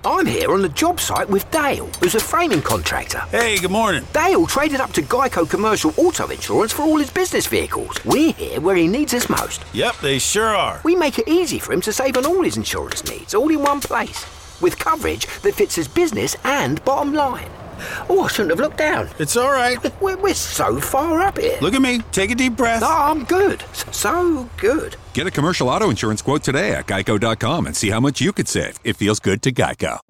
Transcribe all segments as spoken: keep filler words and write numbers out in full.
I'm here on the job site with Dale, who's a framing contractor. Hey, good morning. Dale traded up to Geico Commercial Auto Insurance for all his business vehicles. We're here where he needs us most. Yep, they sure are. We make it easy for him to save on all his insurance needs, all in one place, with coverage that fits his business and bottom line. Oh, I shouldn't have looked down. It's all right. We're, we're so far up here. Look at me. Take a deep breath. No, I'm good. So good. Get a commercial auto insurance quote today at geico dot com and see how much you could save. It feels good to Geico.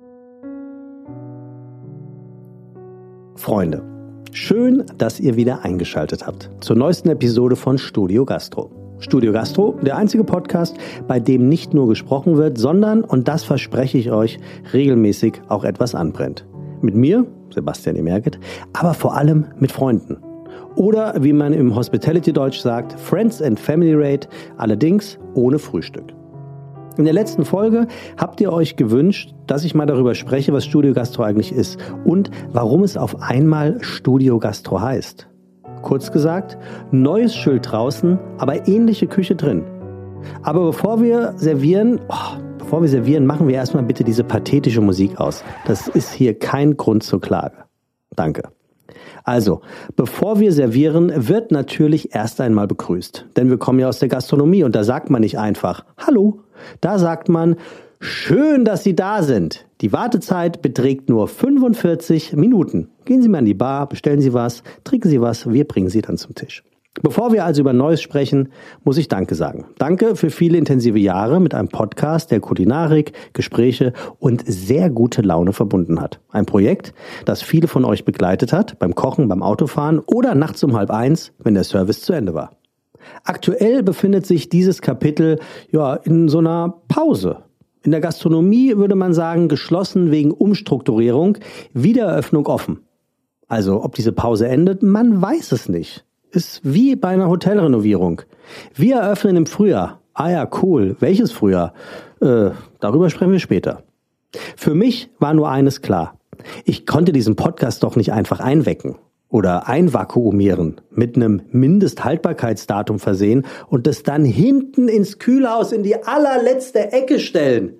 Freunde, schön, dass ihr wieder eingeschaltet habt zur neuesten Episode von Studio Gastro. Studio Gastro, der einzige Podcast, bei dem nicht nur gesprochen wird, sondern, und das verspreche ich euch, regelmäßig auch etwas anbrennt. Mit mir, Sebastian Emerget, aber vor allem mit Freunden. Oder wie man im Hospitality-Deutsch sagt, Friends and Family Rate, allerdings ohne Frühstück. In der letzten Folge habt ihr euch gewünscht, dass ich mal darüber spreche, was Studio Gastro eigentlich ist und warum es auf einmal Studio Gastro heißt. Kurz gesagt, neues Schild draußen, aber ähnliche Küche drin. Aber bevor wir servieren... Oh, Bevor wir servieren, machen wir erstmal bitte diese pathetische Musik aus. Das ist hier kein Grund zur Klage. Danke. Also, bevor wir servieren, wird natürlich erst einmal begrüßt. Denn wir kommen ja aus der Gastronomie und da sagt man nicht einfach Hallo. Da sagt man, schön, dass Sie da sind. Die Wartezeit beträgt nur fünfundvierzig Minuten. Gehen Sie mal in die Bar, bestellen Sie was, trinken Sie was, wir bringen Sie dann zum Tisch. Bevor wir also über Neues sprechen, muss ich Danke sagen. Danke für viele intensive Jahre mit einem Podcast, der Kulinarik, Gespräche und sehr gute Laune verbunden hat. Ein Projekt, das viele von euch begleitet hat, beim Kochen, beim Autofahren oder nachts um halb eins, wenn der Service zu Ende war. Aktuell befindet sich dieses Kapitel ja in so einer Pause. In der Gastronomie würde man sagen, geschlossen wegen Umstrukturierung, Wiedereröffnung offen. Also ob diese Pause endet, man weiß es nicht. Ist wie bei einer Hotelrenovierung. Wir eröffnen im Frühjahr. Ah ja, cool. Welches Frühjahr? Äh, darüber sprechen wir später. Für mich war nur eines klar. Ich konnte diesen Podcast doch nicht einfach einwecken oder einvakuumieren, mit einem Mindesthaltbarkeitsdatum versehen und das dann hinten ins Kühlhaus in die allerletzte Ecke stellen.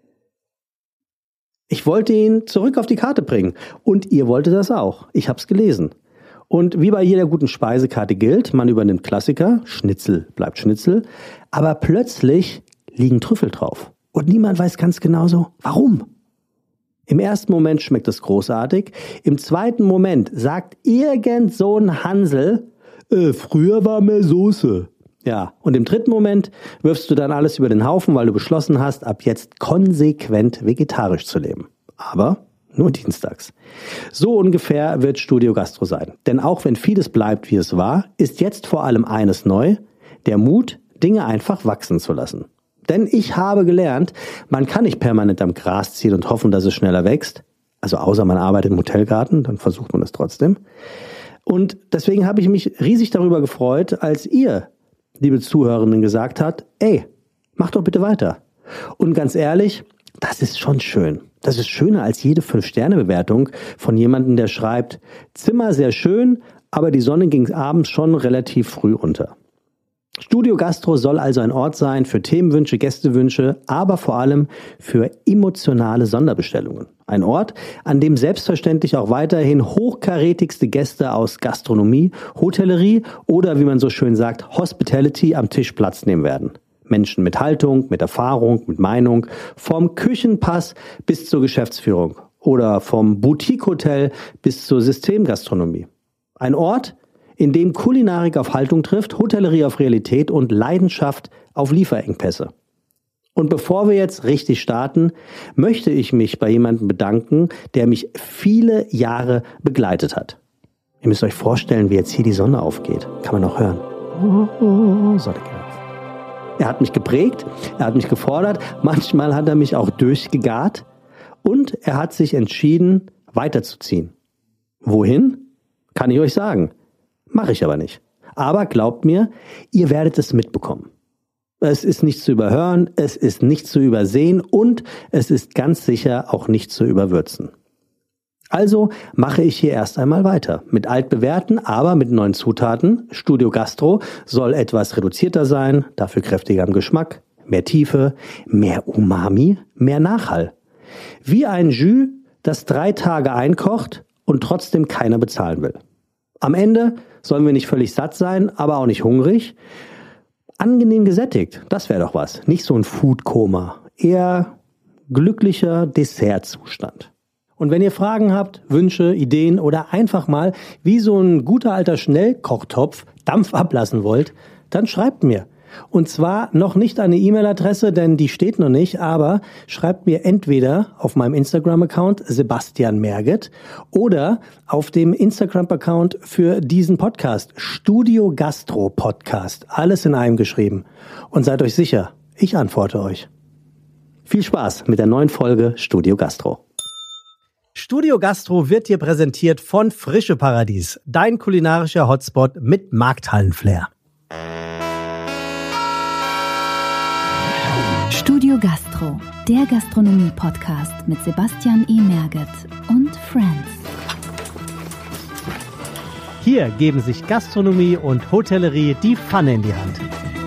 Ich wollte ihn zurück auf die Karte bringen. Und ihr wolltet das auch. Ich hab's gelesen. Und wie bei jeder guten Speisekarte gilt, man übernimmt Klassiker, Schnitzel bleibt Schnitzel, aber plötzlich liegen Trüffel drauf. Und niemand weiß ganz genau so, warum. Im ersten Moment schmeckt es großartig, im zweiten Moment sagt irgend so ein Hansel, äh, früher war mehr Soße. Ja, und im dritten Moment wirfst du dann alles über den Haufen, weil du beschlossen hast, ab jetzt konsequent vegetarisch zu leben. Aber nur dienstags. So ungefähr wird Studio Gastro sein. Denn auch wenn vieles bleibt, wie es war, ist jetzt vor allem eines neu, der Mut, Dinge einfach wachsen zu lassen. Denn ich habe gelernt, man kann nicht permanent am Gras ziehen und hoffen, dass es schneller wächst. Also außer man arbeitet im Hotelgarten, dann versucht man es trotzdem. Und deswegen habe ich mich riesig darüber gefreut, als ihr, liebe Zuhörerinnen, gesagt habt, ey, mach doch bitte weiter. Und ganz ehrlich, das ist schon schön. Das ist schöner als jede fünf Sterne Bewertung von jemandem, der schreibt, Zimmer sehr schön, aber die Sonne ging abends schon relativ früh unter. Studio Gastro soll also ein Ort sein für Themenwünsche, Gästewünsche, aber vor allem für emotionale Sonderbestellungen. Ein Ort, an dem selbstverständlich auch weiterhin hochkarätigste Gäste aus Gastronomie, Hotellerie oder, wie man so schön sagt, Hospitality am Tisch Platz nehmen werden. Menschen mit Haltung, mit Erfahrung, mit Meinung, vom Küchenpass bis zur Geschäftsführung oder vom Boutique-Hotel bis zur Systemgastronomie. Ein Ort, in dem Kulinarik auf Haltung trifft, Hotellerie auf Realität und Leidenschaft auf Lieferengpässe. Und bevor wir jetzt richtig starten, möchte ich mich bei jemandem bedanken, der mich viele Jahre begleitet hat. Ihr müsst euch vorstellen, wie jetzt hier die Sonne aufgeht. Kann man noch hören. Sonne geht auf. Er hat mich geprägt, er hat mich gefordert, manchmal hat er mich auch durchgegart und er hat sich entschieden, weiterzuziehen. Wohin? Kann ich euch sagen. Mache ich aber nicht. Aber glaubt mir, ihr werdet es mitbekommen. Es ist nicht zu überhören, es ist nicht zu übersehen und es ist ganz sicher auch nicht zu überwürzen. Also mache ich hier erst einmal weiter. Mit altbewährten, aber mit neuen Zutaten. Studio Gastro soll etwas reduzierter sein, dafür kräftiger im Geschmack, mehr Tiefe, mehr Umami, mehr Nachhall. Wie ein Jus, das drei Tage einkocht und trotzdem keiner bezahlen will. Am Ende sollen wir nicht völlig satt sein, aber auch nicht hungrig. Angenehm gesättigt, das wäre doch was. Nicht so ein Foodkoma, eher glücklicher Dessertzustand. Und wenn ihr Fragen habt, Wünsche, Ideen oder einfach mal wie so ein guter alter Schnellkochtopf Dampf ablassen wollt, dann schreibt mir. Und zwar noch nicht eine E-Mail-Adresse, denn die steht noch nicht, aber schreibt mir entweder auf meinem Instagram-Account Sebastian Merget oder auf dem Instagram-Account für diesen Podcast, Studio Gastro Podcast. Alles in einem geschrieben. Und seid euch sicher, ich antworte euch. Viel Spaß mit der neuen Folge Studio Gastro. Studio Gastro wird dir präsentiert von Frische Paradies, dein kulinarischer Hotspot mit Markthallen-Flair. Studio Gastro, der Gastronomie-Podcast mit Sebastian E. Merget und Friends. Hier geben sich Gastronomie und Hotellerie die Pfanne in die Hand.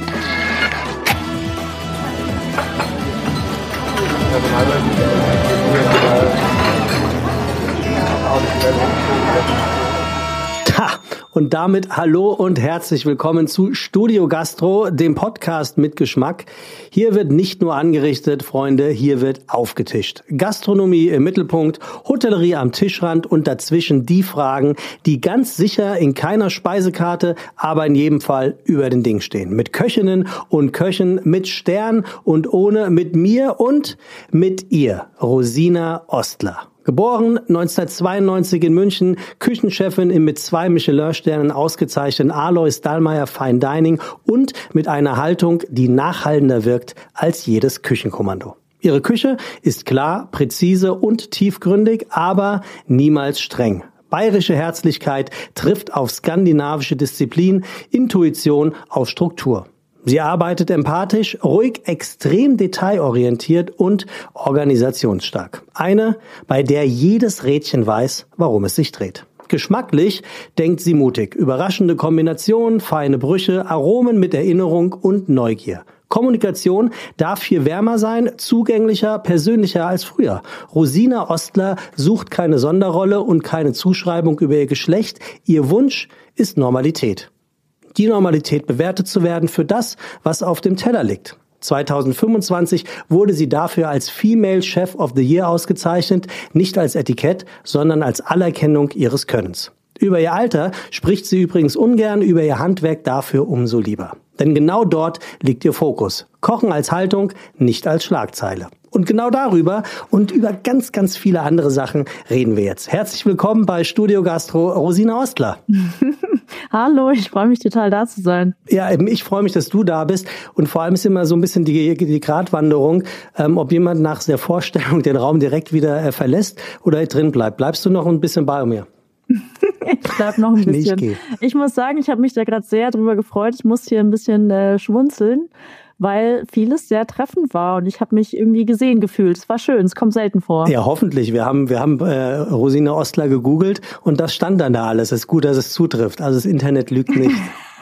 Ta! Und damit hallo und herzlich willkommen zu Studio Gastro, dem Podcast mit Geschmack. Hier wird nicht nur angerichtet, Freunde, hier wird aufgetischt. Gastronomie im Mittelpunkt, Hotellerie am Tischrand und dazwischen die Fragen, die ganz sicher in keiner Speisekarte, aber in jedem Fall über den Ding stehen. Mit Köchinnen und Köchen, mit Stern und ohne, mit mir und mit ihr, Rosina Ostler. Geboren neunzehnhundertzweiundneunzig in München, Küchenchefin im mit zwei Michelin-Sternen ausgezeichneten Alois Dahlmeier Fine Dining und mit einer Haltung, die nachhallender wirkt als jedes Küchenkommando. Ihre Küche ist klar, präzise und tiefgründig, aber niemals streng. Bayerische Herzlichkeit trifft auf skandinavische Disziplin, Intuition auf Struktur. Sie arbeitet empathisch, ruhig, extrem detailorientiert und organisationsstark. Eine, bei der jedes Rädchen weiß, warum es sich dreht. Geschmacklich denkt sie mutig. Überraschende Kombinationen, feine Brüche, Aromen mit Erinnerung und Neugier. Kommunikation darf viel wärmer sein, zugänglicher, persönlicher als früher. Rosina Ostler sucht keine Sonderrolle und keine Zuschreibung über ihr Geschlecht. Ihr Wunsch ist Normalität. Die Normalität bewertet zu werden für das, was auf dem Teller liegt. zweitausendfünfundzwanzig wurde sie dafür als Female Chef of the Year ausgezeichnet, nicht als Etikett, sondern als Anerkennung ihres Könnens. Über ihr Alter spricht sie übrigens ungern, über ihr Handwerk dafür umso lieber. Denn genau dort liegt ihr Fokus. Kochen als Haltung, nicht als Schlagzeile. Und genau darüber und über ganz, ganz viele andere Sachen reden wir jetzt. Herzlich willkommen bei Studio Gastro, Rosina Ostler. Hallo, ich freue mich total, da zu sein. Ja, eben ich freue mich, dass du da bist. Und vor allem ist immer so ein bisschen die, die Gratwanderung, ähm, ob jemand nach der Vorstellung den Raum direkt wieder äh, verlässt oder drin bleibt. Bleibst du noch ein bisschen bei mir? Ich bleib noch ein bisschen. Nee, ich, ich muss sagen, ich habe mich da gerade sehr drüber gefreut. Ich muss hier ein bisschen äh, schmunzeln, weil vieles sehr treffend war und ich habe mich irgendwie gesehen gefühlt. Es war schön, es kommt selten vor. Ja, hoffentlich. Wir haben wir haben äh, Rosina Ostler gegoogelt und das stand dann da alles. Es ist gut, dass es zutrifft. Also das Internet lügt nicht.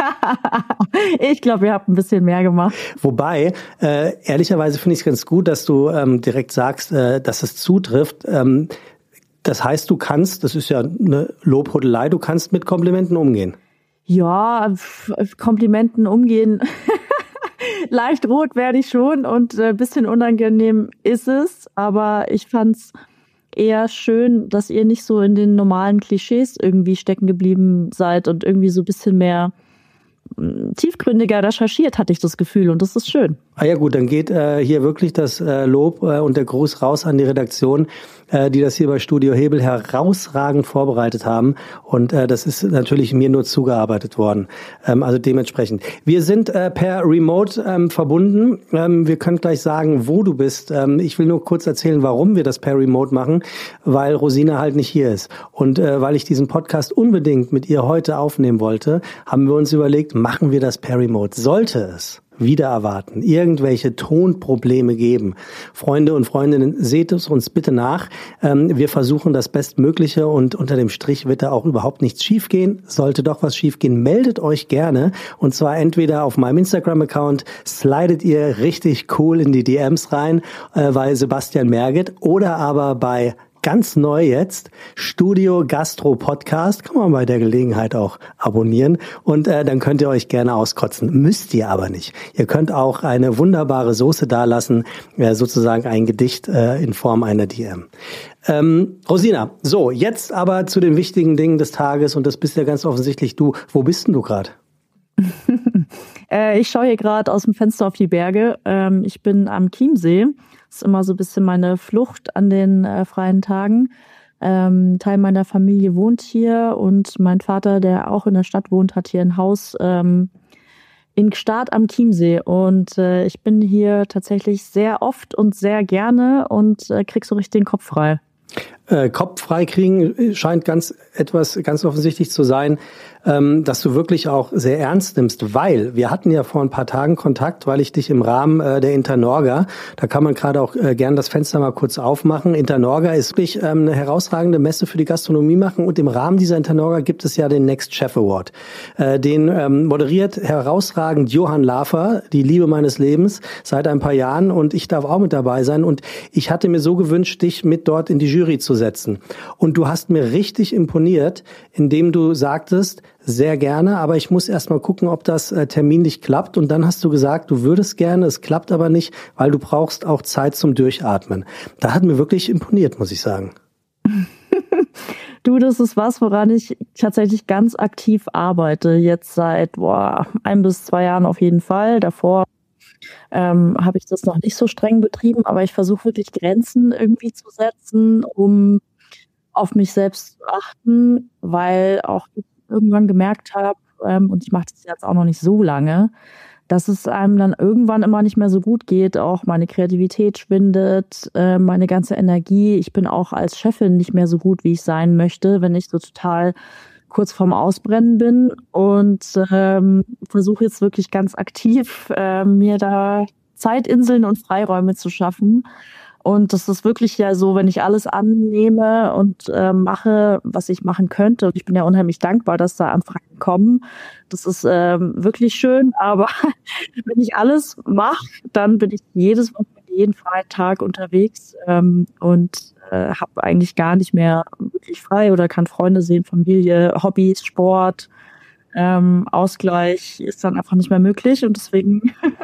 Ich glaube, ihr habt ein bisschen mehr gemacht. Wobei, äh, ehrlicherweise finde ich es ganz gut, dass du ähm, direkt sagst, äh, dass es zutrifft. Ähm, das heißt, du kannst, das ist ja eine Lobhudelei, du kannst mit Komplimenten umgehen. Ja, Komplimenten umgehen. Leicht rot werde ich schon und ein bisschen unangenehm ist es, aber ich fand's eher schön, dass ihr nicht so in den normalen Klischees irgendwie stecken geblieben seid und irgendwie so ein bisschen mehr tiefgründiger recherchiert, hatte ich das Gefühl, und das ist schön. Ah ja gut, dann geht äh, hier wirklich das äh, Lob äh, und der Gruß raus an die Redaktion, äh, die das hier bei Studio Hebel herausragend vorbereitet haben, und äh, das ist natürlich mir nur zugearbeitet worden, ähm, also dementsprechend. Wir sind äh, per Remote ähm, verbunden, ähm, wir können gleich sagen, wo du bist. Ähm, ich will nur kurz erzählen, warum wir das per Remote machen, weil Rosina halt nicht hier ist, und äh, weil ich diesen Podcast unbedingt mit ihr heute aufnehmen wollte, haben wir uns überlegt, machen wir das per Remote. Sollte es wieder erwarten, irgendwelche Tonprobleme geben, Freunde und Freundinnen, seht es uns bitte nach. Ähm, wir versuchen das Bestmögliche und unter dem Strich wird da auch überhaupt nichts schiefgehen. Sollte doch was schiefgehen, meldet euch gerne. Und zwar entweder auf meinem Instagram-Account, slidet ihr richtig cool in die D Ms rein, äh, bei Sebastian Merget, oder aber bei ganz neu jetzt, Studio Gastro Podcast, kann man bei der Gelegenheit auch abonnieren und äh, dann könnt ihr euch gerne auskotzen. Müsst ihr aber nicht. Ihr könnt auch eine wunderbare Soße dalassen, äh, sozusagen ein Gedicht äh, in Form einer D M. Ähm, Rosina, so, jetzt aber zu den wichtigen Dingen des Tages und das bist ja ganz offensichtlich du. Wo bist denn du gerade? äh, ich schaue hier gerade aus dem Fenster auf die Berge. Ähm, ich bin am Chiemsee. Das ist immer so ein bisschen meine Flucht an den äh, freien Tagen. Ähm, Teil meiner Familie wohnt hier und mein Vater, der auch in der Stadt wohnt, hat hier ein Haus ähm, in Gstaad am Chiemsee. Und äh, ich bin hier tatsächlich sehr oft und sehr gerne und äh, krieg so richtig den Kopf frei. Äh, Kopf frei kriegen scheint ganz etwas ganz offensichtlich zu sein, ähm, dass du wirklich auch sehr ernst nimmst, weil wir hatten ja vor ein paar Tagen Kontakt, weil ich dich im Rahmen äh, der Internorga, da kann man gerade auch äh, gern das Fenster mal kurz aufmachen. Internorga ist wirklich ähm, eine herausragende Messe für die Gastronomie machen und im Rahmen dieser Internorga gibt es ja den Next Chef Award. Äh, den ähm, moderiert herausragend Johann Lafer, die Liebe meines Lebens, seit ein paar Jahren und ich darf auch mit dabei sein und ich hatte mir so gewünscht, dich mit dort in die Jury zu setzen. Und du hast mir richtig imponiert, indem du sagtest, sehr gerne, aber ich muss erst mal gucken, ob das äh, terminlich klappt. Und dann hast du gesagt, du würdest gerne, es klappt aber nicht, weil du brauchst auch Zeit zum Durchatmen. Da hat mir wirklich imponiert, muss ich sagen. Du, das ist was, woran ich tatsächlich ganz aktiv arbeite. Jetzt seit boah, ein bis zwei Jahren auf jeden Fall. Davor ähm, habe ich das noch nicht so streng betrieben, aber ich versuche wirklich Grenzen irgendwie zu setzen, um auf mich selbst zu achten, weil auch ich irgendwann gemerkt habe, ähm, und ich mache das jetzt auch noch nicht so lange, dass es einem dann irgendwann immer nicht mehr so gut geht, auch meine Kreativität schwindet, äh, meine ganze Energie. Ich bin auch als Chefin nicht mehr so gut, wie ich sein möchte, wenn ich so total kurz vorm Ausbrennen bin und ähm, versuche jetzt wirklich ganz aktiv, äh, mir da Zeitinseln und Freiräume zu schaffen. Und das ist wirklich ja so, wenn ich alles annehme und äh, mache, was ich machen könnte. Und ich bin ja unheimlich dankbar, dass da Anfragen kommen. Das ist ähm, wirklich schön. Aber wenn ich alles mache, dann bin ich jedes Wochenende, jeden freien Tag unterwegs ähm, und äh, habe eigentlich gar nicht mehr wirklich frei oder kann Freunde sehen, Familie, Hobbys, Sport. Ähm, Ausgleich ist dann einfach nicht mehr möglich. Und deswegen,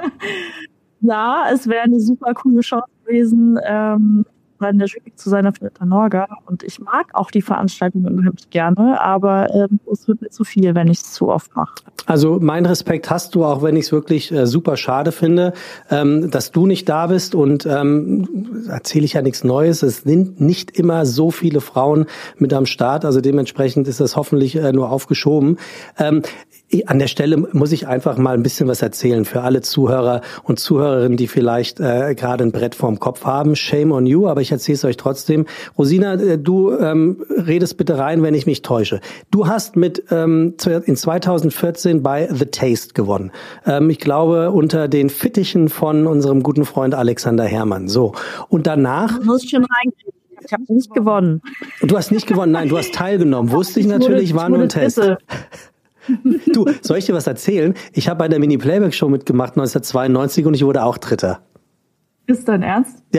ja, es wäre eine super coole Chance gewesen, ähm, in der Jury zu sein auf der Internorga. Und ich mag auch die Veranstaltung unheimlich gerne, aber ähm, es wird mir zu viel, wenn ich es zu oft mache. Also mein Respekt hast du, auch wenn ich es wirklich äh, super schade finde, ähm, dass du nicht da bist. Und ähm, erzähle ich ja nichts Neues. Es sind nicht immer so viele Frauen mit am Start. Also dementsprechend ist das hoffentlich äh, nur aufgeschoben. Ähm, An der Stelle muss ich einfach mal ein bisschen was erzählen für alle Zuhörer und Zuhörerinnen, die vielleicht äh, gerade ein Brett vorm Kopf haben. Shame on you, aber ich erzähle es euch trotzdem. Rosina, du ähm, redest bitte rein, wenn ich mich täusche. Du hast mit ähm, in zweitausendvierzehn bei The Taste gewonnen. Ähm, ich glaube, unter den Fittichen von unserem guten Freund Alexander Herrmann. So. Und danach... Du musst schon reingehen. Ich habe nicht gewonnen. Du hast nicht gewonnen, nein, du hast teilgenommen. Wusste ich natürlich, war nur ein Test. Du, soll ich dir was erzählen? Ich habe bei der Mini-Playback-Show mitgemacht neunzehnhundertzweiundneunzig und ich wurde auch Dritter. Ist dein Ernst? Ja.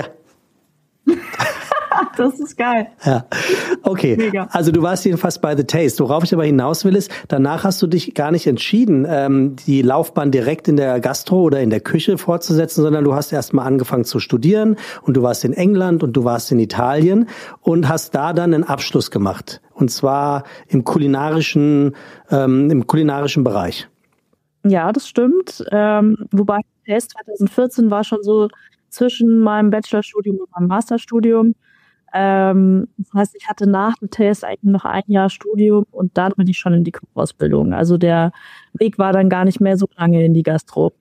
Das ist geil. Ja, okay. Mega. Also du warst jedenfalls bei The Taste. Worauf ich aber hinaus will ist, danach hast du dich gar nicht entschieden, ähm, die Laufbahn direkt in der Gastro oder in der Küche fortzusetzen, sondern du hast erst mal angefangen zu studieren und du warst in England und du warst in Italien und hast da dann einen Abschluss gemacht. Und zwar im kulinarischen, ähm, im kulinarischen Bereich. Ja, das stimmt. Ähm, wobei The Taste zweitausendvierzehn war schon so zwischen meinem Bachelorstudium und meinem Masterstudium. Ähm, das heißt, ich hatte nach The Taste eigentlich noch ein Jahr Studium und dann bin ich schon in die Kochausbildung. Also der Weg war dann gar nicht mehr so lange in die Gastro.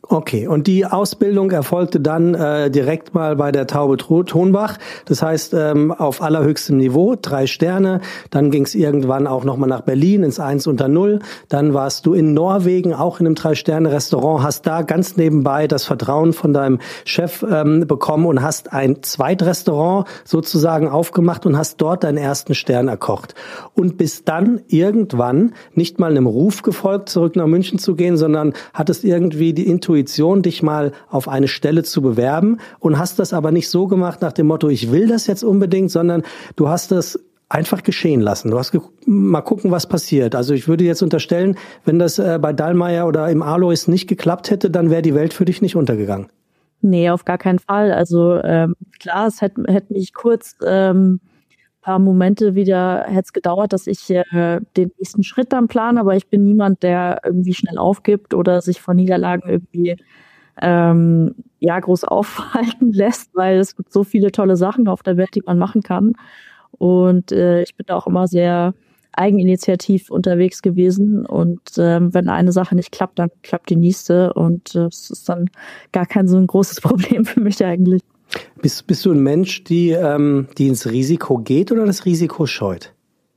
Okay, und die Ausbildung erfolgte dann äh, direkt mal bei der Taube Tonbach. Das heißt, ähm, auf allerhöchstem Niveau, drei Sterne. Dann ging es irgendwann auch nochmal nach Berlin ins Eins unter Null. Dann warst du in Norwegen, auch in einem Drei-Sterne-Restaurant, hast da ganz nebenbei das Vertrauen von deinem Chef ähm, bekommen und hast ein Zweitrestaurant sozusagen aufgemacht und hast dort deinen ersten Stern erkocht. Und bist dann irgendwann nicht mal einem Ruf gefolgt, zurück nach München zu gehen, sondern hattest irgendwie die Intuition, dich mal auf eine Stelle zu bewerben und hast das aber nicht so gemacht nach dem Motto, ich will das jetzt unbedingt, sondern du hast das einfach geschehen lassen. Du hast ge- mal gucken, was passiert. Also ich würde jetzt unterstellen, wenn das äh, bei Dallmayr oder im Alois nicht geklappt hätte, dann wäre die Welt für dich nicht untergegangen. Nee, auf gar keinen Fall. Also ähm, klar, es hätte, hätte mich kurz ähm, paar Momente wieder hätte es gedauert, dass ich äh, den nächsten Schritt dann plane, aber ich bin niemand, der irgendwie schnell aufgibt oder sich von Niederlagen irgendwie ähm, ja groß aufhalten lässt, weil es gibt so viele tolle Sachen auf der Welt, die man machen kann. Und äh, ich bin da auch immer sehr eigeninitiativ unterwegs gewesen. Und ähm, wenn eine Sache nicht klappt, dann klappt die nächste. Und äh, es ist dann gar kein so ein großes Problem für mich eigentlich. Bist, bist du ein Mensch, die, ähm, die ins Risiko geht oder das Risiko scheut?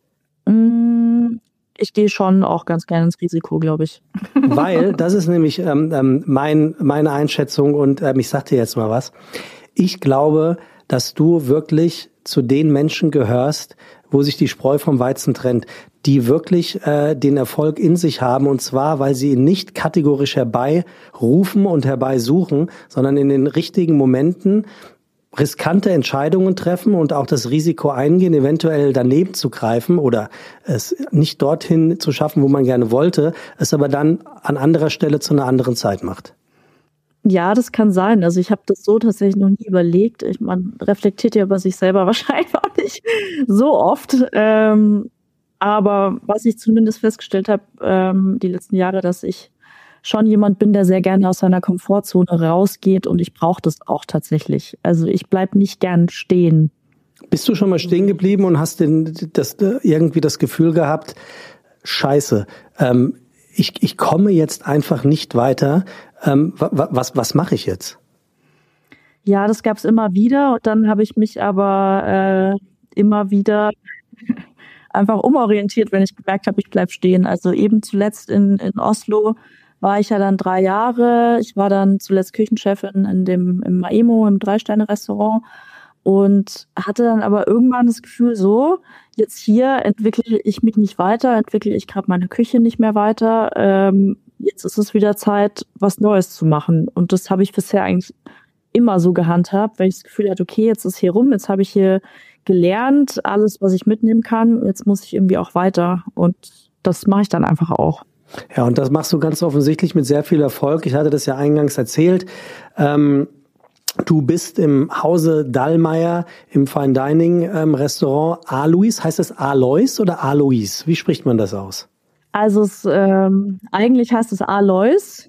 Ich gehe schon auch ganz gerne ins Risiko, glaube ich. Weil, das ist nämlich ähm, mein, meine Einschätzung und ähm, ich sag dir jetzt mal was. Ich glaube, dass du wirklich zu den Menschen gehörst, wo sich die Spreu vom Weizen trennt, die wirklich äh, den Erfolg in sich haben, und zwar, weil sie ihn nicht kategorisch herbeirufen und herbeisuchen, sondern in den richtigen Momenten riskante Entscheidungen treffen und auch das Risiko eingehen, eventuell daneben zu greifen oder es nicht dorthin zu schaffen, wo man gerne wollte, es aber dann an anderer Stelle zu einer anderen Zeit macht. Ja, das kann sein. Also ich habe das so tatsächlich noch nie überlegt. Ich, man reflektiert ja über sich selber wahrscheinlich auch nicht so oft. Ähm, aber was ich zumindest festgestellt habe, ähm, die letzten Jahre, dass ich schon jemand bin, der sehr gerne aus seiner Komfortzone rausgeht, und ich brauche das auch tatsächlich. Also ich bleib nicht gern stehen. Bist du schon mal stehen geblieben und hast den, das, irgendwie das Gefühl gehabt, scheiße, ähm, ich, ich komme jetzt einfach nicht weiter. Ähm, was was mache ich jetzt? Ja, das gab's immer wieder, und dann habe ich mich aber äh, immer wieder einfach umorientiert, wenn ich gemerkt habe, ich bleib stehen. Also eben zuletzt in, in Oslo war ich ja dann drei Jahre. Ich war dann zuletzt Küchenchefin in dem im Maemo, im Drei-Sterne-Restaurant, und hatte dann aber irgendwann das Gefühl, so, jetzt hier entwickle ich mich nicht weiter, entwickle ich gerade meine Küche nicht mehr weiter. Ähm, jetzt ist es wieder Zeit, was Neues zu machen. Und das habe ich bisher eigentlich immer so gehandhabt, weil ich das Gefühl hatte, okay, jetzt ist hier rum, jetzt habe ich hier gelernt, alles, was ich mitnehmen kann, jetzt muss ich irgendwie auch weiter. Und das mache ich dann einfach auch. Ja, und das machst du ganz offensichtlich mit sehr viel Erfolg. Ich hatte das ja eingangs erzählt. Ähm, du bist im Hause Dallmayr im Fine Dining ähm, Restaurant Alois. Heißt das Alois oder Alois? Wie spricht man das aus? Also es, ähm, eigentlich heißt es Alois.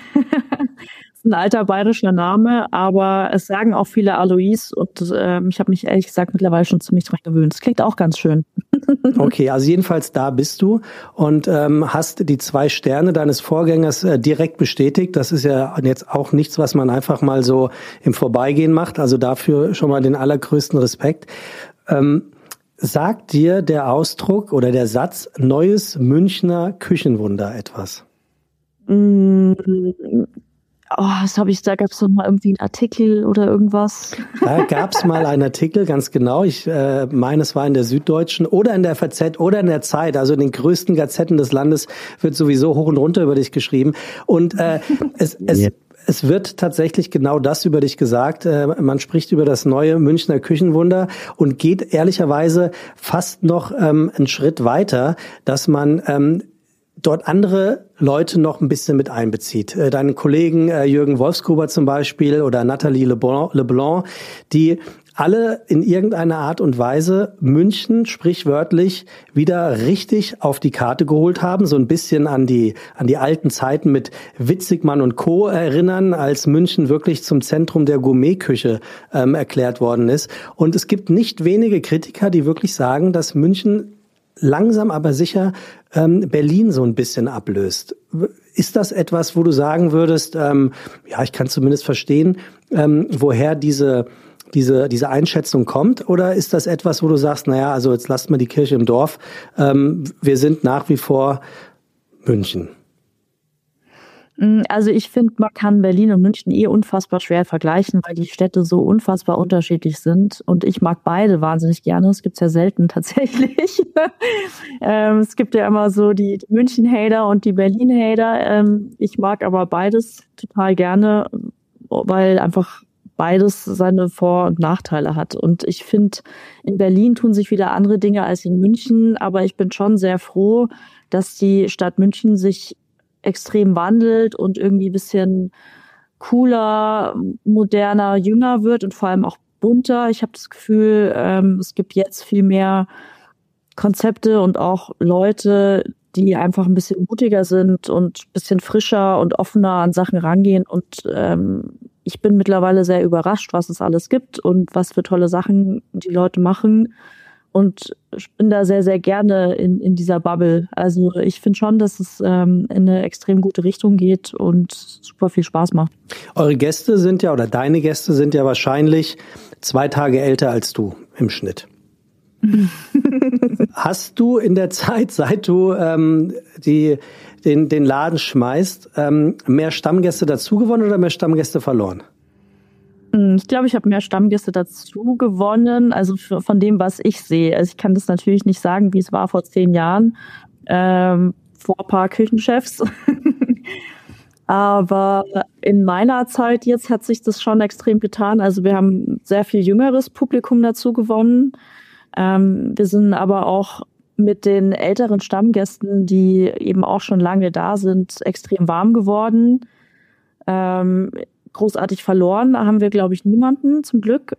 Das ist ein alter bayerischer Name, aber es sagen auch viele Alois, und ähm, ich habe mich ehrlich gesagt mittlerweile schon ziemlich dran gewöhnt. Es klingt auch ganz schön. Okay, also jedenfalls da bist du und ähm, hast die zwei Sterne deines Vorgängers äh, direkt bestätigt. Das ist ja jetzt auch nichts, was man einfach mal so im Vorbeigehen macht. Also dafür schon mal den allergrößten Respekt. Ähm, sagt dir der Ausdruck oder der Satz neues Münchner Küchenwunder etwas? Mm. Oh, das habe ich, da gab es doch mal irgendwie einen Artikel oder irgendwas. Da gab es mal einen Artikel, ganz genau. Ich äh, meine, es war in der Süddeutschen oder in der F A Z oder in der Zeit, also in den größten Gazetten des Landes wird sowieso hoch und runter über dich geschrieben. Und äh, es, es, yeah. es wird tatsächlich genau das über dich gesagt. Äh, man spricht über das neue Münchner Küchenwunder und geht ehrlicherweise fast noch ähm, einen Schritt weiter, dass man ähm, dort andere Leute noch ein bisschen mit einbezieht. Deinen Kollegen äh, Jürgen Wolfsgruber zum Beispiel oder Nathalie Leblanc, Leblanc, die alle in irgendeiner Art und Weise München sprichwörtlich wieder richtig auf die Karte geholt haben, so ein bisschen an die an die alten Zeiten mit Witzigmann und Co. erinnern, als München wirklich zum Zentrum der Gourmetküche ähm, erklärt worden ist. Und es gibt nicht wenige Kritiker, die wirklich sagen, dass München langsam aber sicher ähm, Berlin so ein bisschen ablöst. Ist das etwas, wo du sagen würdest, ähm, ja, ich kann zumindest verstehen, ähm, woher diese diese diese Einschätzung kommt? Oder ist das etwas, wo du sagst, naja, also jetzt lasst mal die Kirche im Dorf, ähm, wir sind nach wie vor München? Also ich finde, man kann Berlin und München eh unfassbar schwer vergleichen, weil die Städte so unfassbar unterschiedlich sind. Und ich mag beide wahnsinnig gerne. Das gibt's ja selten tatsächlich. ähm, es gibt ja immer so die München-Hater und die Berlin-Hater. Ähm, ich mag aber beides total gerne, weil einfach beides seine Vor- und Nachteile hat. Und ich finde, in Berlin tun sich wieder andere Dinge als in München. Aber ich bin schon sehr froh, dass die Stadt München sich extrem wandelt und irgendwie ein bisschen cooler, moderner, jünger wird und vor allem auch bunter. Ich habe das Gefühl, ähm, es gibt jetzt viel mehr Konzepte und auch Leute, die einfach ein bisschen mutiger sind und ein bisschen frischer und offener an Sachen rangehen. Und ähm, ich bin mittlerweile sehr überrascht, was es alles gibt und was für tolle Sachen die Leute machen. Und ich bin da sehr, sehr gerne in, in dieser Bubble. Also ich finde schon, dass es ähm, in eine extrem gute Richtung geht und super viel Spaß macht. Eure Gäste sind ja, oder deine Gäste sind ja wahrscheinlich zwei Tage älter als du im Schnitt. Hast du in der Zeit, seit du ähm, die, den, den Laden schmeißt, ähm, mehr Stammgäste dazugewonnen oder mehr Stammgäste verloren? Ich glaube, ich habe mehr Stammgäste dazu gewonnen, also für, von dem, was ich sehe. Also ich kann das natürlich nicht sagen, wie es war vor zehn Jahren, ähm, vor ein paar Küchenchefs. Aber in meiner Zeit jetzt hat sich das schon extrem getan. Also wir haben sehr viel jüngeres Publikum dazu gewonnen. Ähm, wir sind aber auch mit den älteren Stammgästen, die eben auch schon lange da sind, extrem warm geworden. Ähm, großartig verloren haben wir, glaube ich, niemanden, zum Glück.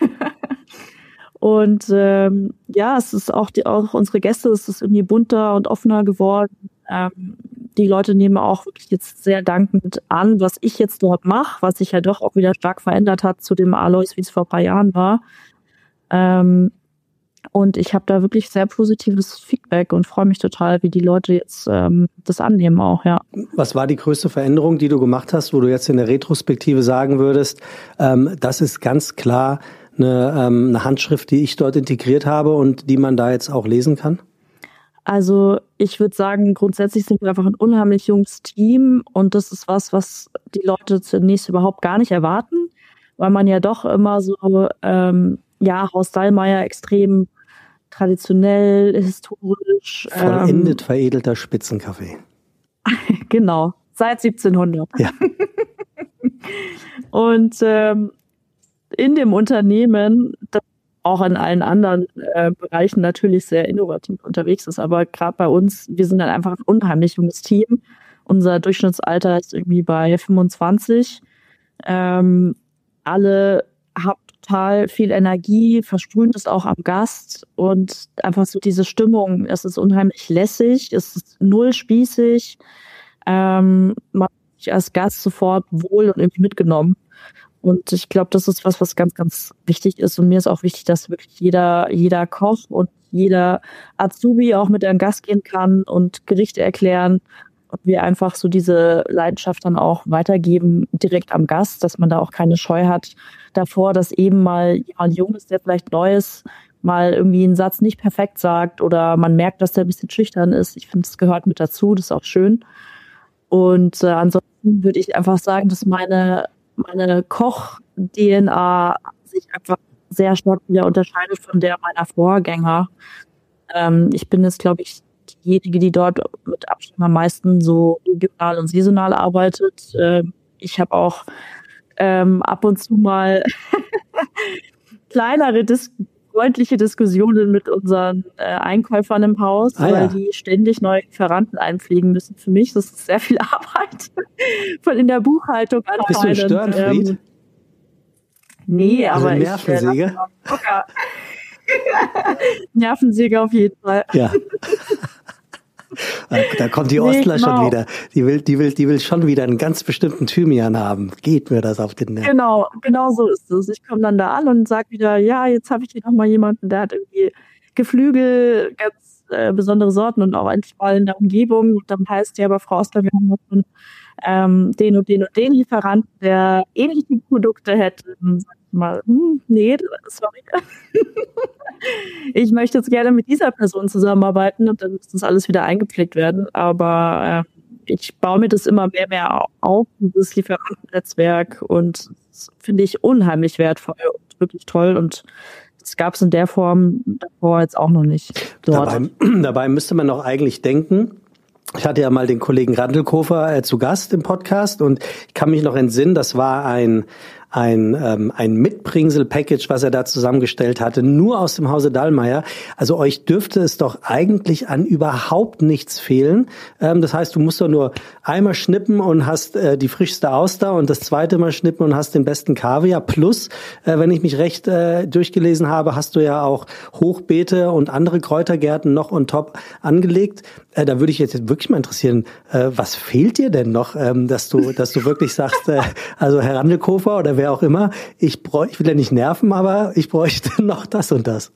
Und ähm, ja, es ist auch, die, auch unsere Gäste, es ist irgendwie bunter und offener geworden. Ähm, die Leute nehmen auch wirklich jetzt sehr dankend an, was ich jetzt dort mache, was sich ja doch auch wieder stark verändert hat zu dem Alois, wie es vor ein paar Jahren war. Ähm, und ich habe da wirklich sehr positives Feedback und freue mich total, wie die Leute jetzt ähm, das annehmen auch, ja. Was war die größte Veränderung, die du gemacht hast, wo du jetzt in der Retrospektive sagen würdest, ähm, das ist ganz klar eine, ähm, eine Handschrift, die ich dort integriert habe und die man da jetzt auch lesen kann? Also ich würde sagen, grundsätzlich sind wir einfach ein unheimlich junges Team und das ist was, was die Leute zunächst überhaupt gar nicht erwarten, weil man ja doch immer so, ähm, ja, Haus Dallmayr extrem traditionell, historisch. Vollendet ähm, veredelter Spitzenkaffee. Genau, seit siebzehnhundert. Ja. Und ähm, in dem Unternehmen, das auch in allen anderen äh, Bereichen natürlich sehr innovativ unterwegs ist, aber gerade bei uns, wir sind dann einfach ein unheimlich junges Team. Unser Durchschnittsalter ist irgendwie bei fünfundzwanzig. Ähm, alle haben total viel Energie, versprühen das auch am Gast und einfach so diese Stimmung, es ist unheimlich lässig, es ist null spießig, ähm, man hat sich als Gast sofort wohl und irgendwie mitgenommen. Und ich glaube, das ist was, was ganz, ganz wichtig ist. Und mir ist auch wichtig, dass wirklich jeder, jeder Koch und jeder Azubi auch mit einem Gast gehen kann und Gerichte erklären. Und wir einfach so diese Leidenschaft dann auch weitergeben, direkt am Gast, dass man da auch keine Scheu hat davor, dass eben mal jemand Junges, der vielleicht neu ist, mal irgendwie einen Satz nicht perfekt sagt oder man merkt, dass der ein bisschen schüchtern ist. Ich finde, das gehört mit dazu, das ist auch schön. Und äh, ansonsten würde ich einfach sagen, dass meine meine Koch-D N A sich einfach sehr stark wieder unterscheidet von der meiner Vorgänger. Ähm, ich bin jetzt, glaube ich, diejenige, die dort mit Abstand am meisten so regional und saisonal arbeitet. Ähm, ich habe auch ähm, ab und zu mal kleinere, dis- freundliche Diskussionen mit unseren äh, Einkäufern im Haus, ah, weil ja. die ständig neue Lieferanten einpflegen müssen. Für mich das ist sehr viel Arbeit von in der Buchhaltung anscheinend. Bist du ein Störenfried? Ähm, nee, Also aber Nervensäge? ich... Äh, Nervensäge auf jeden Fall. Ja. Da kommt die Nee, Ostler genau. schon wieder. Die will, die will, die will schon wieder einen ganz bestimmten Thymian haben. Geht mir das auf den Nerv. Genau, genau so ist es. Ich komme dann da an und sage wieder, ja, jetzt habe ich hier nochmal jemanden, der hat irgendwie Geflügel ganz äh, besondere Sorten und auch endlich mal in der Umgebung. Und dann heißt ja bei Frau Oster, wir haben noch so ähm, den und den und den Lieferanten, der ähnliche Produkte hätte. Und sag ich mal, hm, nee, sorry. Ich möchte jetzt gerne mit dieser Person zusammenarbeiten und dann muss das alles wieder eingepflegt werden. Aber äh, ich baue mir das immer mehr mehr auf, dieses Lieferantennetzwerk, und das finde ich unheimlich wertvoll und wirklich toll, und das gab es in der Form davor jetzt auch noch nicht dort. Dabei, dabei müsste man doch eigentlich denken, ich hatte ja mal den Kollegen Randelkofer äh, zu Gast im Podcast und ich kann mich noch entsinnen, das war ein ein ähm, ein Mitbringsel-Package, was er da zusammengestellt hatte, nur aus dem Hause Dallmayr. Also euch dürfte es doch eigentlich an überhaupt nichts fehlen. Ähm, das heißt, du musst doch nur einmal schnippen und hast äh, die frischste Auster und das zweite Mal schnippen und hast den besten Kaviar. Plus, äh, wenn ich mich recht äh, durchgelesen habe, hast du ja auch Hochbeete und andere Kräutergärten noch on top angelegt. Äh, da würde ich jetzt wirklich mal interessieren, äh, was fehlt dir denn noch, ähm, dass du dass du wirklich sagst, äh, also Herr Randelkofer oder wer auch immer, ich, bräuch, ich will ja nicht nerven, aber ich bräuchte noch das und das.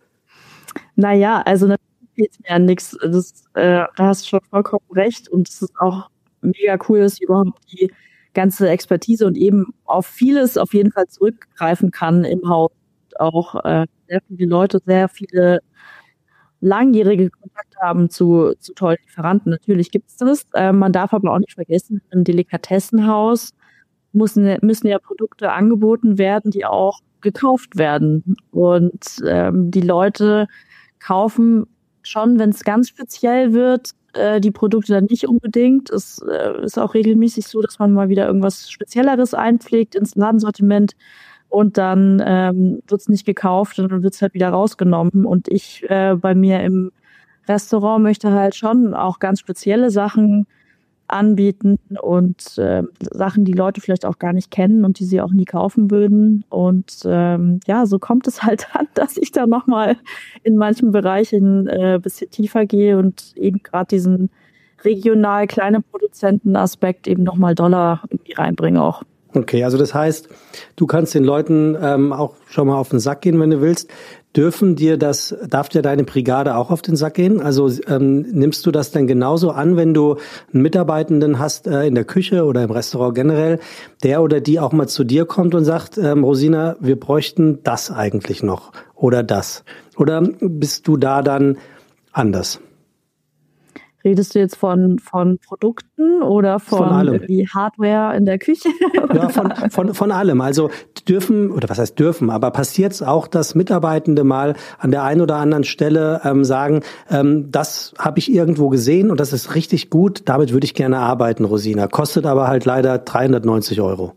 Naja, also natürlich fehlt mir ja nichts. Das, äh, da hast du schon vollkommen recht, und es ist auch mega cool, dass ich überhaupt die ganze Expertise und eben auf vieles auf jeden Fall zurückgreifen kann im Haus. Auch äh, sehr viele Leute, sehr viele langjährige Kontakte haben zu, zu tollen Lieferanten. Natürlich gibt es das. Äh, man darf aber auch nicht vergessen, im Delikatessenhaus müssen, müssen ja Produkte angeboten werden, die auch gekauft werden. Und ähm, die Leute kaufen schon, wenn es ganz speziell wird, äh, die Produkte dann nicht unbedingt. Es äh, ist auch regelmäßig so, dass man mal wieder irgendwas Spezielleres einpflegt ins Ladensortiment. Und dann ähm, wird es nicht gekauft und dann wird es halt wieder rausgenommen. Und ich äh, bei mir im Restaurant möchte halt schon auch ganz spezielle Sachen anbieten und äh, Sachen, die Leute vielleicht auch gar nicht kennen und die sie auch nie kaufen würden. Und ähm, ja, so kommt es halt an, dass ich da nochmal in manchen Bereichen ein äh, bisschen tiefer gehe und eben gerade diesen regional kleinen Produzentenaspekt eben nochmal Dollar irgendwie reinbringe auch. Okay, also das heißt, du kannst den Leuten ähm, auch schon mal auf den Sack gehen, wenn du willst. Dürfen dir das, darf dir deine Brigade auch auf den Sack gehen? Also ähm, nimmst du das denn genauso an, wenn du einen Mitarbeitenden hast äh, in der Küche oder im Restaurant generell, der oder die auch mal zu dir kommt und sagt, ähm, Rosina, wir bräuchten das eigentlich noch oder das? Oder bist du da dann anders? Redest du jetzt von, von Produkten oder von, von allem. Irgendwie Hardware in der Küche? Ja, von, von, von allem. Also dürfen, oder was heißt dürfen, aber passiert es auch, dass Mitarbeitende mal an der einen oder anderen Stelle ähm, sagen, ähm, das habe ich irgendwo gesehen und das ist richtig gut, damit würde ich gerne arbeiten, Rosina. Kostet aber halt leider dreihundertneunzig Euro.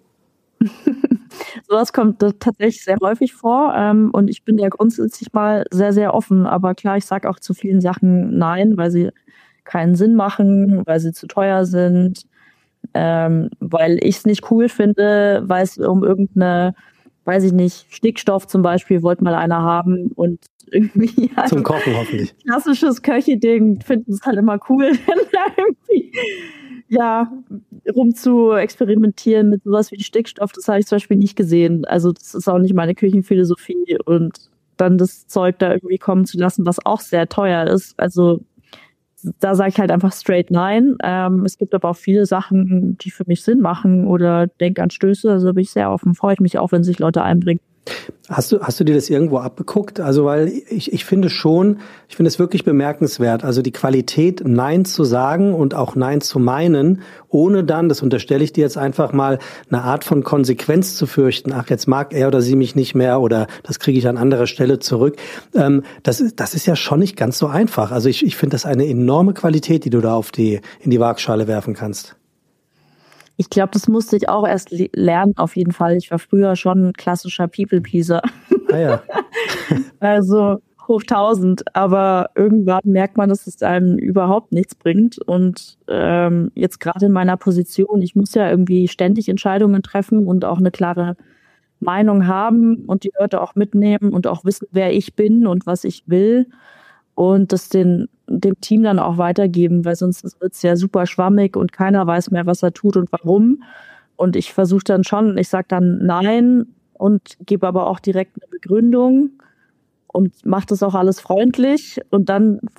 Sowas kommt tatsächlich sehr häufig vor, ähm, und ich bin ja grundsätzlich mal sehr, sehr offen. Aber klar, ich sage auch zu vielen Sachen nein, weil sie keinen Sinn machen, weil sie zu teuer sind, ähm, weil ich es nicht cool finde, weil es um irgendeine, weiß ich nicht, Stickstoff zum Beispiel wollte mal einer haben und irgendwie zum Kochen hoffentlich. Klassisches Köche-Ding finden es halt immer cool, irgendwie ja, rum zu experimentieren mit sowas wie Stickstoff. Das habe ich zum Beispiel nicht gesehen. Also das ist auch nicht meine Küchenphilosophie, und dann das Zeug da irgendwie kommen zu lassen, was auch sehr teuer ist. Also da sage ich halt einfach straight nein. Ähm, es gibt aber auch viele Sachen, die für mich Sinn machen oder Denkanstöße. Also bin ich sehr offen. Freue ich mich auch, wenn sich Leute einbringen. Hast du, hast du dir das irgendwo abgeguckt? Also, weil ich, ich finde schon, ich finde es wirklich bemerkenswert. Also die Qualität, Nein zu sagen und auch Nein zu meinen, ohne dann, das unterstelle ich dir jetzt einfach mal, eine Art von Konsequenz zu fürchten. Ach, jetzt mag er oder sie mich nicht mehr oder das kriege ich an anderer Stelle zurück. Ähm, das ist, das ist ja schon nicht ganz so einfach. Also ich, ich finde das eine enorme Qualität, die du da auf die, in die Waagschale werfen kannst. Ich glaube, das musste ich auch erst lernen, auf jeden Fall. Ich war früher schon ein klassischer People-Pleaser. Ah ja. Also hoch tausend. Aber irgendwann merkt man, dass es einem überhaupt nichts bringt. Und ähm, jetzt gerade in meiner Position, ich muss ja irgendwie ständig Entscheidungen treffen und auch eine klare Meinung haben und die Leute auch mitnehmen und auch wissen, wer ich bin und was ich will. Und das den, dem Team dann auch weitergeben, weil sonst wird es ja super schwammig und keiner weiß mehr, was er tut und warum. Und ich versuche dann schon, ich sage dann nein und gebe aber auch direkt eine Begründung und mache das auch alles freundlich. Und dann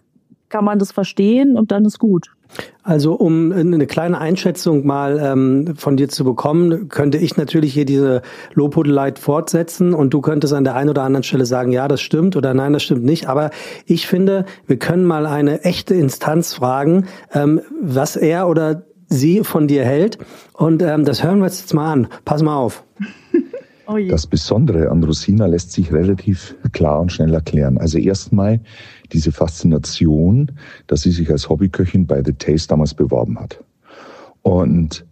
kann man das verstehen und dann ist gut. Also um eine kleine Einschätzung mal ähm, von dir zu bekommen, könnte ich natürlich hier diese Lobhudelei fortsetzen und du könntest an der einen oder anderen Stelle sagen, ja, das stimmt oder nein, das stimmt nicht. Aber ich finde, wir können mal eine echte Instanz fragen, ähm, was er oder sie von dir hält. Und ähm, das hören wir uns jetzt mal an. Pass mal auf. Oh je. Das Besondere an Rosina lässt sich relativ klar und schnell erklären. Also erstmal diese Faszination, dass sie sich als Hobbyköchin bei The Taste damals beworben hat. Und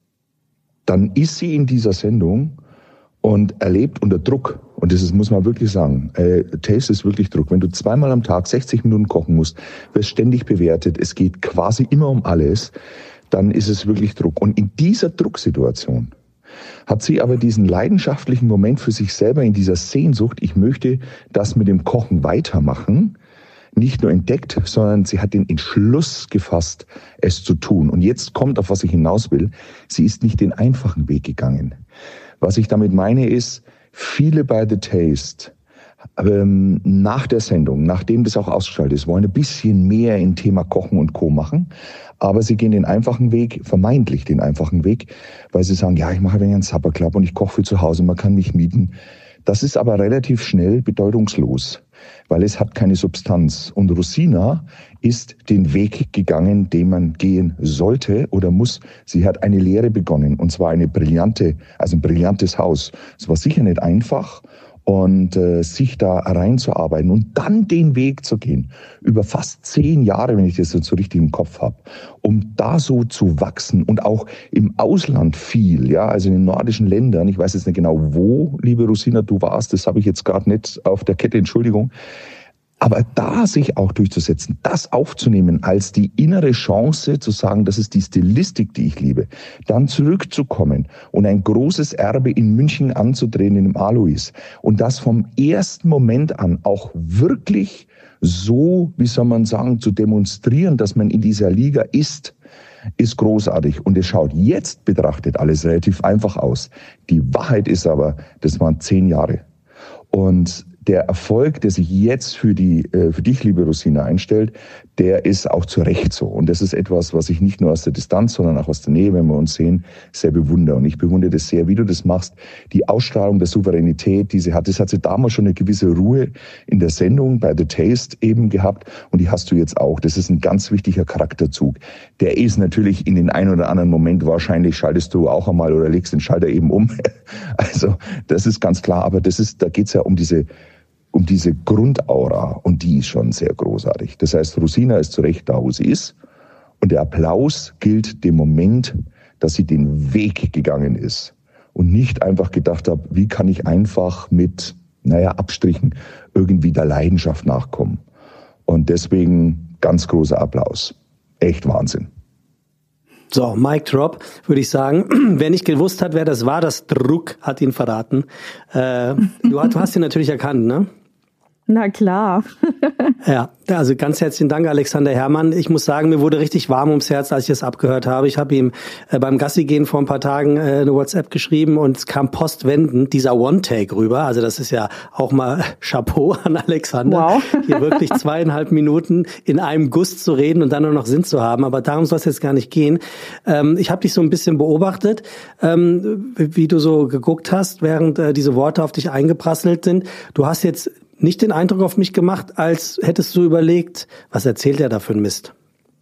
dann ist sie in dieser Sendung und erlebt unter Druck. Und das ist, muss man wirklich sagen, äh, Taste ist wirklich Druck. Wenn du zweimal am Tag sechzig Minuten kochen musst, wirst ständig bewertet, es geht quasi immer um alles, dann ist es wirklich Druck. Und in dieser Drucksituation hat sie aber diesen leidenschaftlichen Moment für sich selber in dieser Sehnsucht, ich möchte das mit dem Kochen weitermachen, nicht nur entdeckt, sondern sie hat den Entschluss gefasst, es zu tun. Und jetzt kommt, auf was ich hinaus will, sie ist nicht den einfachen Weg gegangen. Was ich damit meine ist, viele bei The Taste ähm, nach der Sendung, nachdem das auch ausgestrahlt ist, wollen ein bisschen mehr im Thema Kochen und Co. machen. Aber sie gehen den einfachen Weg, vermeintlich den einfachen Weg, weil sie sagen, ja, ich mache ein wenig einen Supper Club und ich koche für zu Hause, man kann mich mieten. Das ist aber relativ schnell bedeutungslos, weil es hat keine Substanz. Und Rosina ist den Weg gegangen, den man gehen sollte oder muss. Sie hat eine Lehre begonnen, und zwar eine brillante, also ein brillantes Haus. Es war sicher nicht einfach. Und äh, sich da reinzuarbeiten und dann den Weg zu gehen, über fast zehn Jahre, wenn ich das jetzt so richtig im Kopf habe, um da so zu wachsen und auch im Ausland viel, ja, also in den nordischen Ländern, ich weiß jetzt nicht genau, wo, liebe Rosina, du warst, das habe ich jetzt gerade nicht auf der Kette, Entschuldigung, aber da sich auch durchzusetzen, das aufzunehmen als die innere Chance zu sagen, das ist die Stilistik, die ich liebe, dann zurückzukommen und ein großes Erbe in München anzudrehen, in dem Alois, und das vom ersten Moment an auch wirklich so, wie soll man sagen, zu demonstrieren, dass man in dieser Liga ist, ist großartig. Und es schaut jetzt betrachtet alles relativ einfach aus. Die Wahrheit ist aber, das waren zehn Jahre. Und der Erfolg, der sich jetzt für die, für dich, liebe Rosina, einstellt, der ist auch zu Recht so. Und das ist etwas, was ich nicht nur aus der Distanz, sondern auch aus der Nähe, wenn wir uns sehen, sehr bewundere. Und ich bewundere das sehr, wie du das machst. Die Ausstrahlung der Souveränität, die sie hat, das hat sie damals schon eine gewisse Ruhe in der Sendung bei The Taste eben gehabt. Und die hast du jetzt auch. Das ist ein ganz wichtiger Charakterzug. Der ist natürlich in den einen oder anderen Moment wahrscheinlich, schaltest du auch einmal oder legst den Schalter eben um. Also, das ist ganz klar. Aber das ist, da geht's ja um diese, um diese Grundaura, und die ist schon sehr großartig. Das heißt, Rosina ist zu Recht da, wo sie ist, und der Applaus gilt dem Moment, dass sie den Weg gegangen ist und nicht einfach gedacht hat, wie kann ich einfach mit, naja, Abstrichen irgendwie der Leidenschaft nachkommen. Und deswegen ganz großer Applaus. Echt Wahnsinn. So, Mic Drop, würde ich sagen. Wer nicht gewusst hat, wer das war, das Druck hat ihn verraten. Äh, du, du hast ihn natürlich erkannt, ne? Na klar. Ja, also ganz herzlichen Dank, Alexander Herrmann. Ich muss sagen, mir wurde richtig warm ums Herz, als ich das abgehört habe. Ich habe ihm äh, beim Gassi-Gehen vor ein paar Tagen äh, eine WhatsApp geschrieben und es kam postwendend dieser One-Take rüber. Also das ist ja auch mal Chapeau an Alexander. Wow. Hier wirklich zweieinhalb Minuten in einem Guss zu reden und dann nur noch Sinn zu haben. Aber darum soll es jetzt gar nicht gehen. Ähm, ich habe dich so ein bisschen beobachtet, ähm, wie du so geguckt hast, während äh, diese Worte auf dich eingeprasselt sind. Du hast jetzt nicht den Eindruck auf mich gemacht, als hättest du überlegt, was erzählt er da für ein Mist?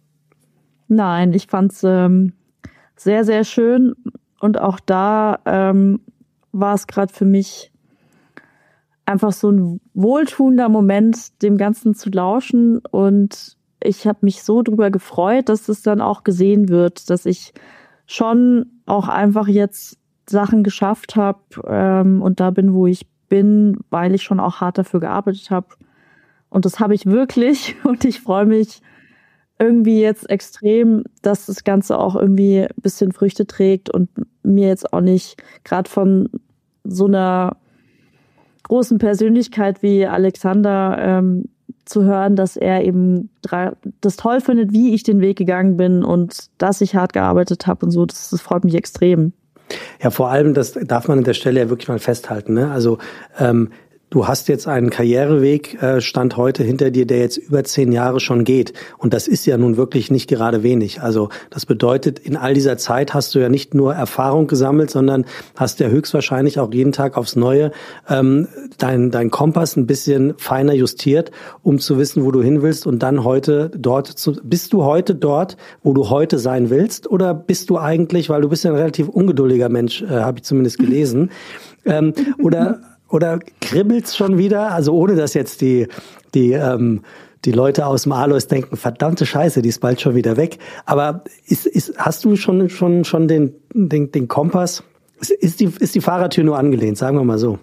Nein, ich fand's ähm, sehr, sehr schön. Und auch da ähm, war es gerade für mich einfach so ein wohltuender Moment, dem Ganzen zu lauschen. Und ich habe mich so drüber gefreut, dass es dann auch gesehen wird, dass ich schon auch einfach jetzt Sachen geschafft habe ähm, und da bin, wo ich bin, weil ich schon auch hart dafür gearbeitet habe. Und das habe ich wirklich. Und ich freue mich irgendwie jetzt extrem, dass das Ganze auch irgendwie ein bisschen Früchte trägt und mir jetzt auch nicht gerade von so einer großen Persönlichkeit wie Alexander ähm, zu hören, dass er eben das toll findet, wie ich den Weg gegangen bin und dass ich hart gearbeitet habe und so. Das, das freut mich extrem. Ja, vor allem, das darf man an der Stelle ja wirklich mal festhalten, ne? Also ähm, Du hast jetzt einen Karriereweg, äh, Stand heute hinter dir, der jetzt über zehn Jahre schon geht. Und das ist ja nun wirklich nicht gerade wenig. Also das bedeutet, in all dieser Zeit hast du ja nicht nur Erfahrung gesammelt, sondern hast ja höchstwahrscheinlich auch jeden Tag aufs Neue ähm, dein, dein Kompass ein bisschen feiner justiert, um zu wissen, wo du hin willst und dann heute dort zu... Bist du heute dort, wo du heute sein willst? Oder bist du eigentlich, weil du bist ja ein relativ ungeduldiger Mensch, äh, habe ich zumindest gelesen, ähm, oder... Oder kribbelt's schon wieder? Also ohne, dass jetzt die die ähm, die Leute aus dem Alois denken, verdammte Scheiße, die ist bald schon wieder weg. Aber ist, ist, hast du schon schon schon den den, den Kompass? Ist, ist die ist die Fahrertür nur angelehnt? Sagen wir mal so.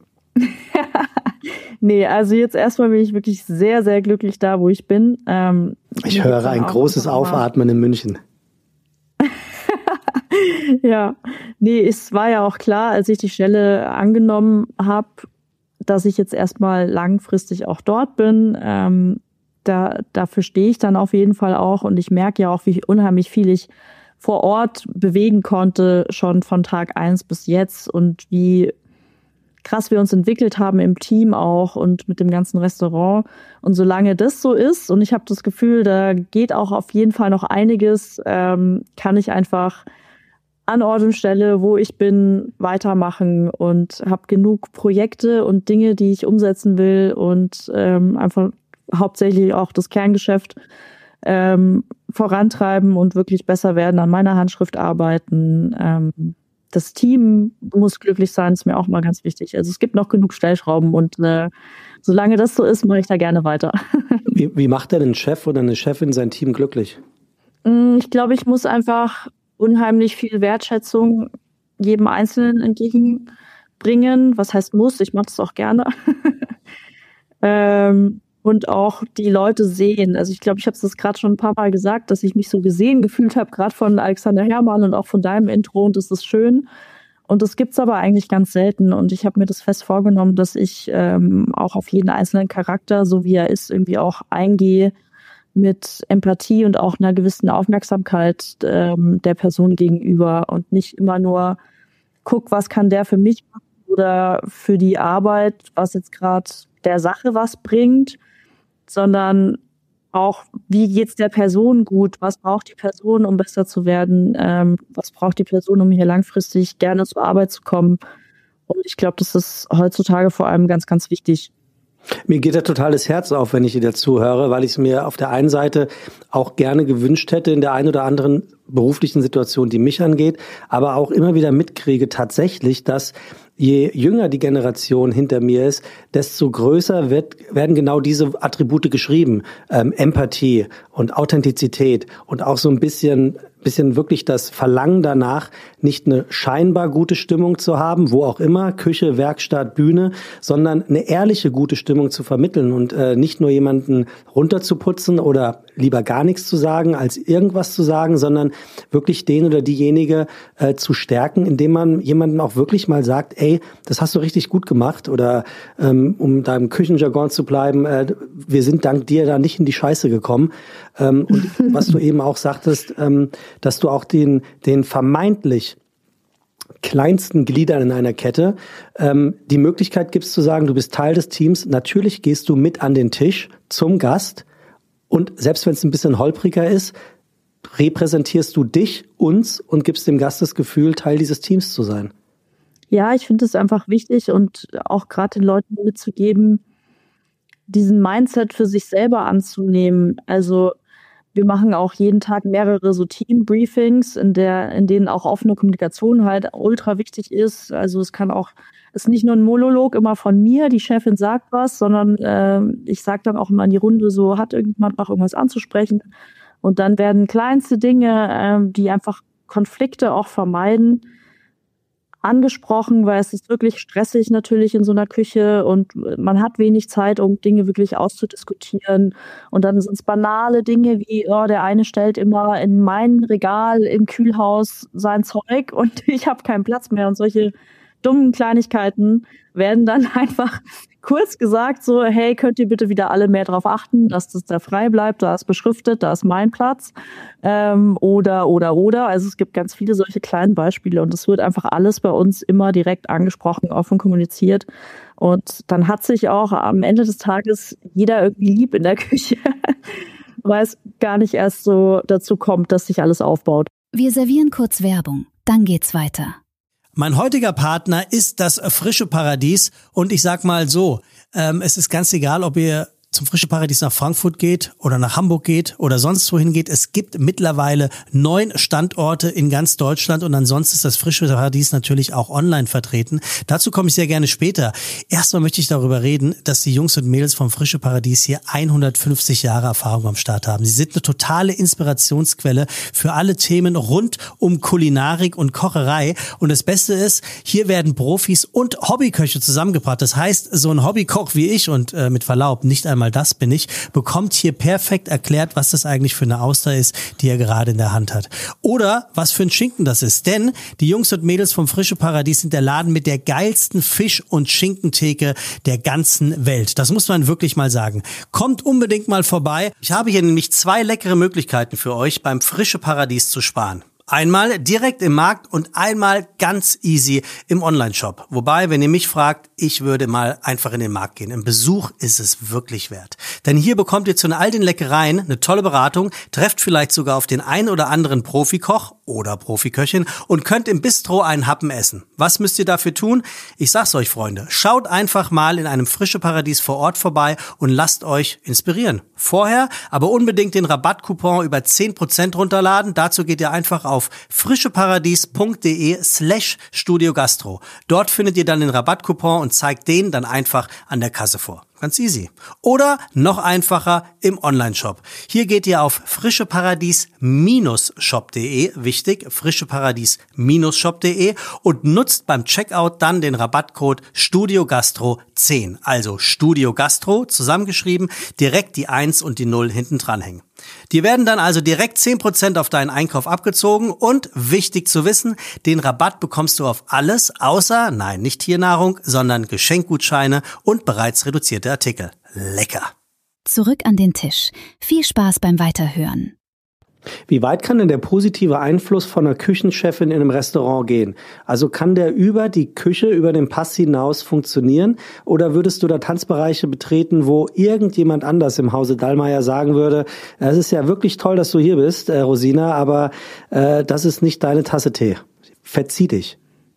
Nee, also jetzt erstmal bin ich wirklich sehr sehr glücklich da, wo ich bin. Ähm, ich höre ein großes Aufatmen in München. Ja, nee, es war ja auch klar, als ich die Stelle angenommen habe, dass ich jetzt erstmal langfristig auch dort bin. Ähm, da, dafür stehe ich dann auf jeden Fall auch und ich merke ja auch, wie unheimlich viel ich vor Ort bewegen konnte, schon von Tag eins bis jetzt und wie krass wir uns entwickelt haben im Team auch und mit dem ganzen Restaurant. Und solange das so ist und ich habe das Gefühl, da geht auch auf jeden Fall noch einiges, ähm, kann ich einfach an Ort und Stelle, wo ich bin, weitermachen und habe genug Projekte und Dinge, die ich umsetzen will und ähm, einfach hauptsächlich auch das Kerngeschäft ähm, vorantreiben und wirklich besser werden, an meiner Handschrift arbeiten. Ähm, das Team muss glücklich sein, ist mir auch mal ganz wichtig. Also es gibt noch genug Stellschrauben und äh, solange das so ist, mache ich da gerne weiter. Wie, wie macht denn ein Chef oder eine Chefin sein Team glücklich? Ich glaube, ich muss einfach unheimlich viel Wertschätzung jedem Einzelnen entgegenbringen. Was heißt muss? Ich mache das auch gerne. ähm, und auch die Leute sehen. Also ich glaube, ich habe es gerade schon ein paar Mal gesagt, dass ich mich so gesehen gefühlt habe, gerade von Alexander Herrmann und auch von deinem Intro. Und das ist schön. Und das gibt's aber eigentlich ganz selten. Und ich habe mir das fest vorgenommen, dass ich ähm, auch auf jeden einzelnen Charakter, so wie er ist, irgendwie auch eingehe, mit Empathie und auch einer gewissen Aufmerksamkeit ähm, der Person gegenüber und nicht immer nur guck, was kann der für mich machen oder für die Arbeit, was jetzt gerade der Sache was bringt, sondern auch, wie geht's der Person gut, was braucht die Person, um besser zu werden, ähm, was braucht die Person, um hier langfristig gerne zur Arbeit zu kommen. Und ich glaube, das ist heutzutage vor allem ganz, ganz wichtig. Mir geht da total das Herz auf, wenn ich dir dazu höre, weil ich es mir auf der einen Seite auch gerne gewünscht hätte in der einen oder anderen beruflichen Situation, die mich angeht, aber auch immer wieder mitkriege tatsächlich, dass je jünger die Generation hinter mir ist, desto größer wird, werden genau diese Attribute geschrieben. Ähm, Empathie und Authentizität und auch so ein bisschen bisschen wirklich das Verlangen danach, nicht eine scheinbar gute Stimmung zu haben, wo auch immer, Küche, Werkstatt, Bühne, sondern eine ehrliche gute Stimmung zu vermitteln und äh, nicht nur jemanden runterzuputzen oder lieber gar nichts zu sagen, als irgendwas zu sagen, sondern wirklich den oder diejenige äh, zu stärken, indem man jemandem auch wirklich mal sagt, ey, das hast du richtig gut gemacht oder ähm, um da im Küchenjargon zu bleiben, äh, wir sind dank dir da nicht in die Scheiße gekommen. Ähm, und was du eben auch sagtest, ähm, dass du auch den, den vermeintlich kleinsten Gliedern in einer Kette ähm, die Möglichkeit gibst zu sagen, du bist Teil des Teams, natürlich gehst du mit an den Tisch zum Gast und selbst wenn es ein bisschen holpriger ist, repräsentierst du dich, uns und gibst dem Gast das Gefühl, Teil dieses Teams zu sein. Ja, ich finde es einfach wichtig und auch gerade den Leuten mitzugeben, diesen Mindset für sich selber anzunehmen. Also wir machen auch jeden Tag mehrere so Team-Briefings, in der, in denen auch offene Kommunikation halt ultra wichtig ist. Also es kann auch, es ist nicht nur ein Monolog immer von mir, die Chefin sagt was, sondern äh, ich sage dann auch immer in die Runde so, hat irgendjemand noch irgendwas anzusprechen? Und dann werden kleinste Dinge, äh, die einfach Konflikte auch vermeiden, angesprochen, weil es ist wirklich stressig natürlich in so einer Küche und man hat wenig Zeit, um Dinge wirklich auszudiskutieren. Und dann sind es banale Dinge wie, oh, der eine stellt immer in mein Regal im Kühlhaus sein Zeug und ich habe keinen Platz mehr. Und solche dummen Kleinigkeiten werden dann einfach kurz gesagt so, hey, könnt ihr bitte wieder alle mehr darauf achten, dass das da frei bleibt, da ist beschriftet, da ist mein Platz ähm, oder, oder, oder. Also es gibt ganz viele solche kleinen Beispiele und es wird einfach alles bei uns immer direkt angesprochen, offen kommuniziert und dann hat sich auch am Ende des Tages jeder irgendwie lieb in der Küche, weil es gar nicht erst so dazu kommt, dass sich alles aufbaut. Wir servieren kurz Werbung, dann geht's weiter. Mein heutiger Partner ist das Frische Paradies und ich sag mal so, ähm, es ist ganz egal, ob ihr zum Frische Paradies nach Frankfurt geht oder nach Hamburg geht oder sonst wohin geht. Es gibt mittlerweile neun Standorte in ganz Deutschland und ansonsten ist das Frische Paradies natürlich auch online vertreten. Dazu komme ich sehr gerne später. Erstmal möchte ich darüber reden, dass die Jungs und Mädels vom Frische Paradies hier hundertfünfzig Jahre Erfahrung am Start haben. Sie sind eine totale Inspirationsquelle für alle Themen rund um Kulinarik und Kocherei. Und das Beste ist, hier werden Profis und Hobbyköche zusammengebracht. Das heißt, so ein Hobbykoch wie ich und äh, mit Verlaub nicht einmal mal das bin ich, bekommt hier perfekt erklärt, was das eigentlich für eine Auster ist, die er gerade in der Hand hat. Oder was für ein Schinken das ist. Denn die Jungs und Mädels vom Frische Paradies sind der Laden mit der geilsten Fisch- und Schinkentheke der ganzen Welt. Das muss man wirklich mal sagen. Kommt unbedingt mal vorbei. Ich habe hier nämlich zwei leckere Möglichkeiten für euch, beim Frische Paradies zu sparen. Einmal direkt im Markt und einmal ganz easy im Onlineshop. Wobei, wenn ihr mich fragt, ich würde mal einfach in den Markt gehen. Ein Besuch ist es wirklich wert. Denn hier bekommt ihr zu all den Leckereien eine tolle Beratung, trefft vielleicht sogar auf den ein oder anderen Profikoch oder Profiköchin und könnt im Bistro einen Happen essen. Was müsst ihr dafür tun? Ich sag's euch, Freunde. Schaut einfach mal in einem Frische Paradies vor Ort vorbei und lasst euch inspirieren. Vorher aber unbedingt den Rabattcoupon über zehn Prozent runterladen. Dazu geht ihr einfach auf frischeparadies.de slash Studio Gastro. Dort findet ihr dann den Rabattcoupon und zeigt den dann einfach an der Kasse vor. Ganz easy. Oder noch einfacher im Onlineshop. Hier geht ihr auf frischeparadies Shop punkt de, wichtig, frischeparadies Shop punkt de und nutzt beim Checkout dann den Rabattcode Studio Gastro zehn. Also Studio Gastro zusammengeschrieben, direkt die eins und die null hinten dranhängen. Die werden dann also direkt zehn Prozent auf deinen Einkauf abgezogen und wichtig zu wissen, den Rabatt bekommst du auf alles außer, nein, nicht Tiernahrung, sondern Geschenkgutscheine und bereits reduzierte Artikel. Lecker! Zurück an den Tisch. Viel Spaß beim Weiterhören. Wie weit kann denn der positive Einfluss von einer Küchenchefin in einem Restaurant gehen? Also kann der über die Küche, über den Pass hinaus funktionieren? Oder würdest du da Tanzbereiche betreten, wo irgendjemand anders im Hause Dallmayr sagen würde, es ist ja wirklich toll, dass du hier bist, äh, Rosina, aber äh, das ist nicht deine Tasse Tee. Verzieh dich.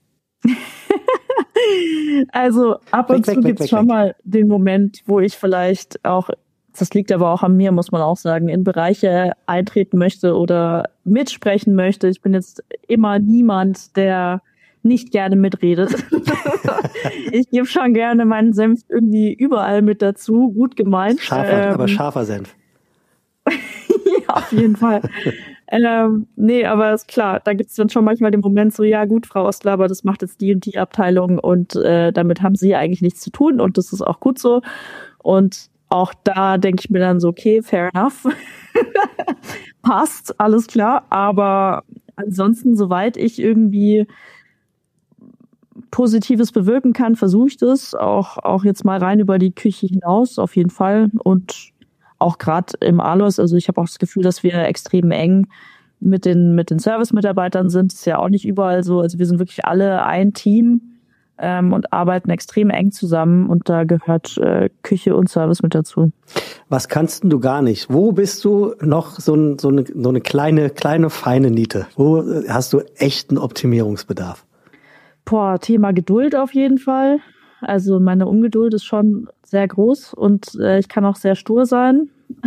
Also ab und weg, zu gibt es schon weg. mal den Moment, wo ich vielleicht auch, das liegt aber auch an mir, muss man auch sagen, in Bereiche eintreten möchte oder mitsprechen möchte. Ich bin jetzt immer niemand, der nicht gerne mitredet. Ich gebe schon gerne meinen Senf irgendwie überall mit dazu, gut gemeint. Scharfer, ähm, aber scharfer Senf. Ja, auf jeden Fall. ähm, nee, aber ist klar, da gibt es dann schon manchmal den Moment so, ja gut, Frau Ostler, aber das macht jetzt die und die Abteilung und äh, damit haben Sie eigentlich nichts zu tun und das ist auch gut so. Und auch da denke ich mir dann so, okay, fair enough. Passt, alles klar. Aber ansonsten, soweit ich irgendwie Positives bewirken kann, versuche ich das. Auch, auch jetzt mal rein über die Küche hinaus, auf jeden Fall. Und auch gerade im Alois, also ich habe auch das Gefühl, dass wir extrem eng mit den, mit den Service-Mitarbeitern sind. Das ist ja auch nicht überall so. Also wir sind wirklich alle ein Team. Ähm, und arbeiten extrem eng zusammen und da gehört äh, Küche und Service mit dazu. Was kannst du gar nicht? Wo bist du noch so, ein, so, eine, so eine kleine, kleine, feine Niete? Wo hast du echten Optimierungsbedarf? Boah, Thema Geduld auf jeden Fall. Also meine Ungeduld ist schon sehr groß und äh, ich kann auch sehr stur sein.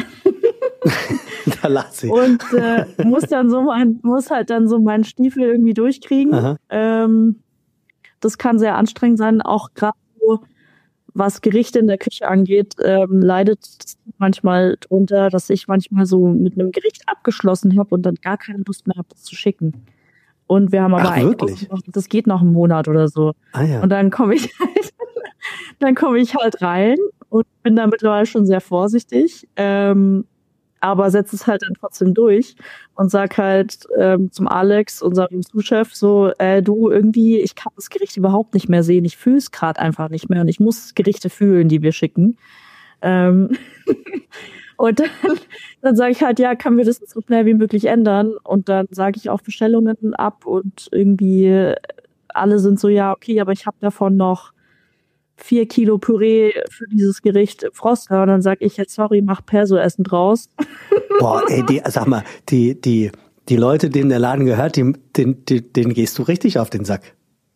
Da lass ich. Und äh, muss dann so mein, muss halt dann so meinen Stiefel irgendwie durchkriegen. Ähm, Das kann sehr anstrengend sein, auch gerade so, was Gerichte in der Küche angeht, ähm, leidet manchmal drunter, dass ich manchmal so mit einem Gericht abgeschlossen habe und dann gar keine Lust mehr habe, das zu schicken. Und wir haben aber Ach, eigentlich noch, das geht noch einen Monat oder so. Ah, ja. Und dann komme ich halt, dann komme ich halt rein und bin da mittlerweile schon sehr vorsichtig. Ähm, aber setze es halt dann trotzdem durch und sag halt ähm, zum Alex, unserem Sous-Chef, so, äh, du, irgendwie, ich kann das Gericht überhaupt nicht mehr sehen, ich fühle es gerade einfach nicht mehr und ich muss Gerichte fühlen, die wir schicken. Ähm und dann, dann sage ich halt, ja, können wir das so schnell wie möglich ändern? Und dann sage ich auch Bestellungen ab und irgendwie alle sind so, ja, okay, aber ich habe davon noch vier Kilo Püree für dieses Gericht im Froster. Und dann sage ich jetzt, sorry, mach Perso-Essen draus. Boah, ey, die, sag mal, die, die, die Leute, denen der Laden gehört, die, den, die, denen gehst du richtig auf den Sack.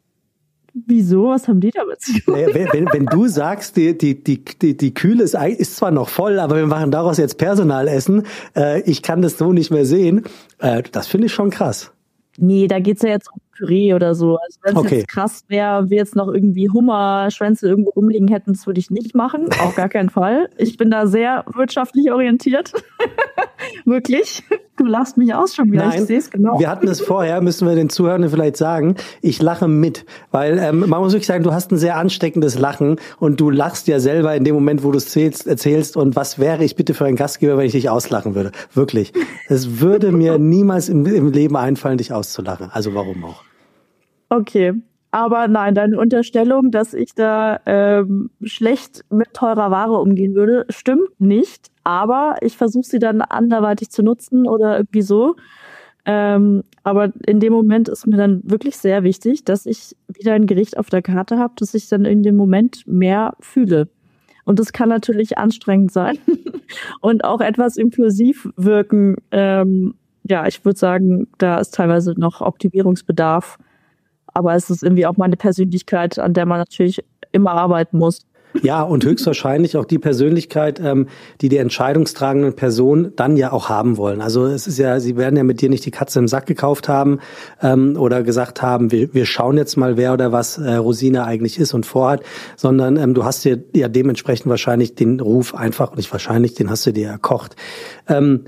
Wieso? Was haben die damit zu tun? Naja, wenn, wenn, wenn du sagst, die, die, die, die, die Kühle ist, ist zwar noch voll, aber wir machen daraus jetzt Personalessen, äh, ich kann das so nicht mehr sehen, äh, das finde ich schon krass. Nee, da geht's ja jetzt um Püree oder so. Also wenn es Okay. jetzt krass wäre, wir jetzt noch irgendwie Hummerschwänze irgendwo rumliegen hätten, das würde ich nicht machen. Auf gar keinen Fall. Ich bin da sehr wirtschaftlich orientiert. Wirklich. Du lachst mich aus schon wieder. Nein, Ich sehe es genau. wir hatten es vorher, müssen wir den Zuhörern vielleicht sagen, ich lache mit, weil ähm, man muss wirklich sagen, du hast ein sehr ansteckendes Lachen und du lachst ja selber in dem Moment, wo du es erzählst, erzählst und was wäre ich bitte für ein Gastgeber, wenn ich dich auslachen würde? Wirklich. Es würde mir niemals im, im Leben einfallen, dich auszulachen. Also warum auch? Okay. Aber nein, deine Unterstellung, dass ich da ähm, schlecht mit teurer Ware umgehen würde, stimmt nicht. Aber ich versuche sie dann anderweitig zu nutzen oder irgendwie so. Ähm, aber in dem Moment ist mir dann wirklich sehr wichtig, dass ich wieder ein Gericht auf der Karte habe, dass ich dann in dem Moment mehr fühle. Und das kann natürlich anstrengend sein und auch etwas impulsiv wirken. Ähm, ja, ich würde sagen, da ist teilweise noch Optimierungsbedarf. Aber es ist irgendwie auch meine Persönlichkeit, an der man natürlich immer arbeiten muss. Ja, und höchstwahrscheinlich auch die Persönlichkeit, ähm, die die entscheidungstragenden Personen dann ja auch haben wollen. Also es ist ja, sie werden ja mit dir nicht die Katze im Sack gekauft haben ähm, oder gesagt haben, wir, wir schauen jetzt mal, wer oder was äh, Rosina eigentlich ist und vorhat, sondern ähm, du hast dir ja dementsprechend wahrscheinlich den Ruf einfach, nicht wahrscheinlich, den hast du dir erkocht. Ähm,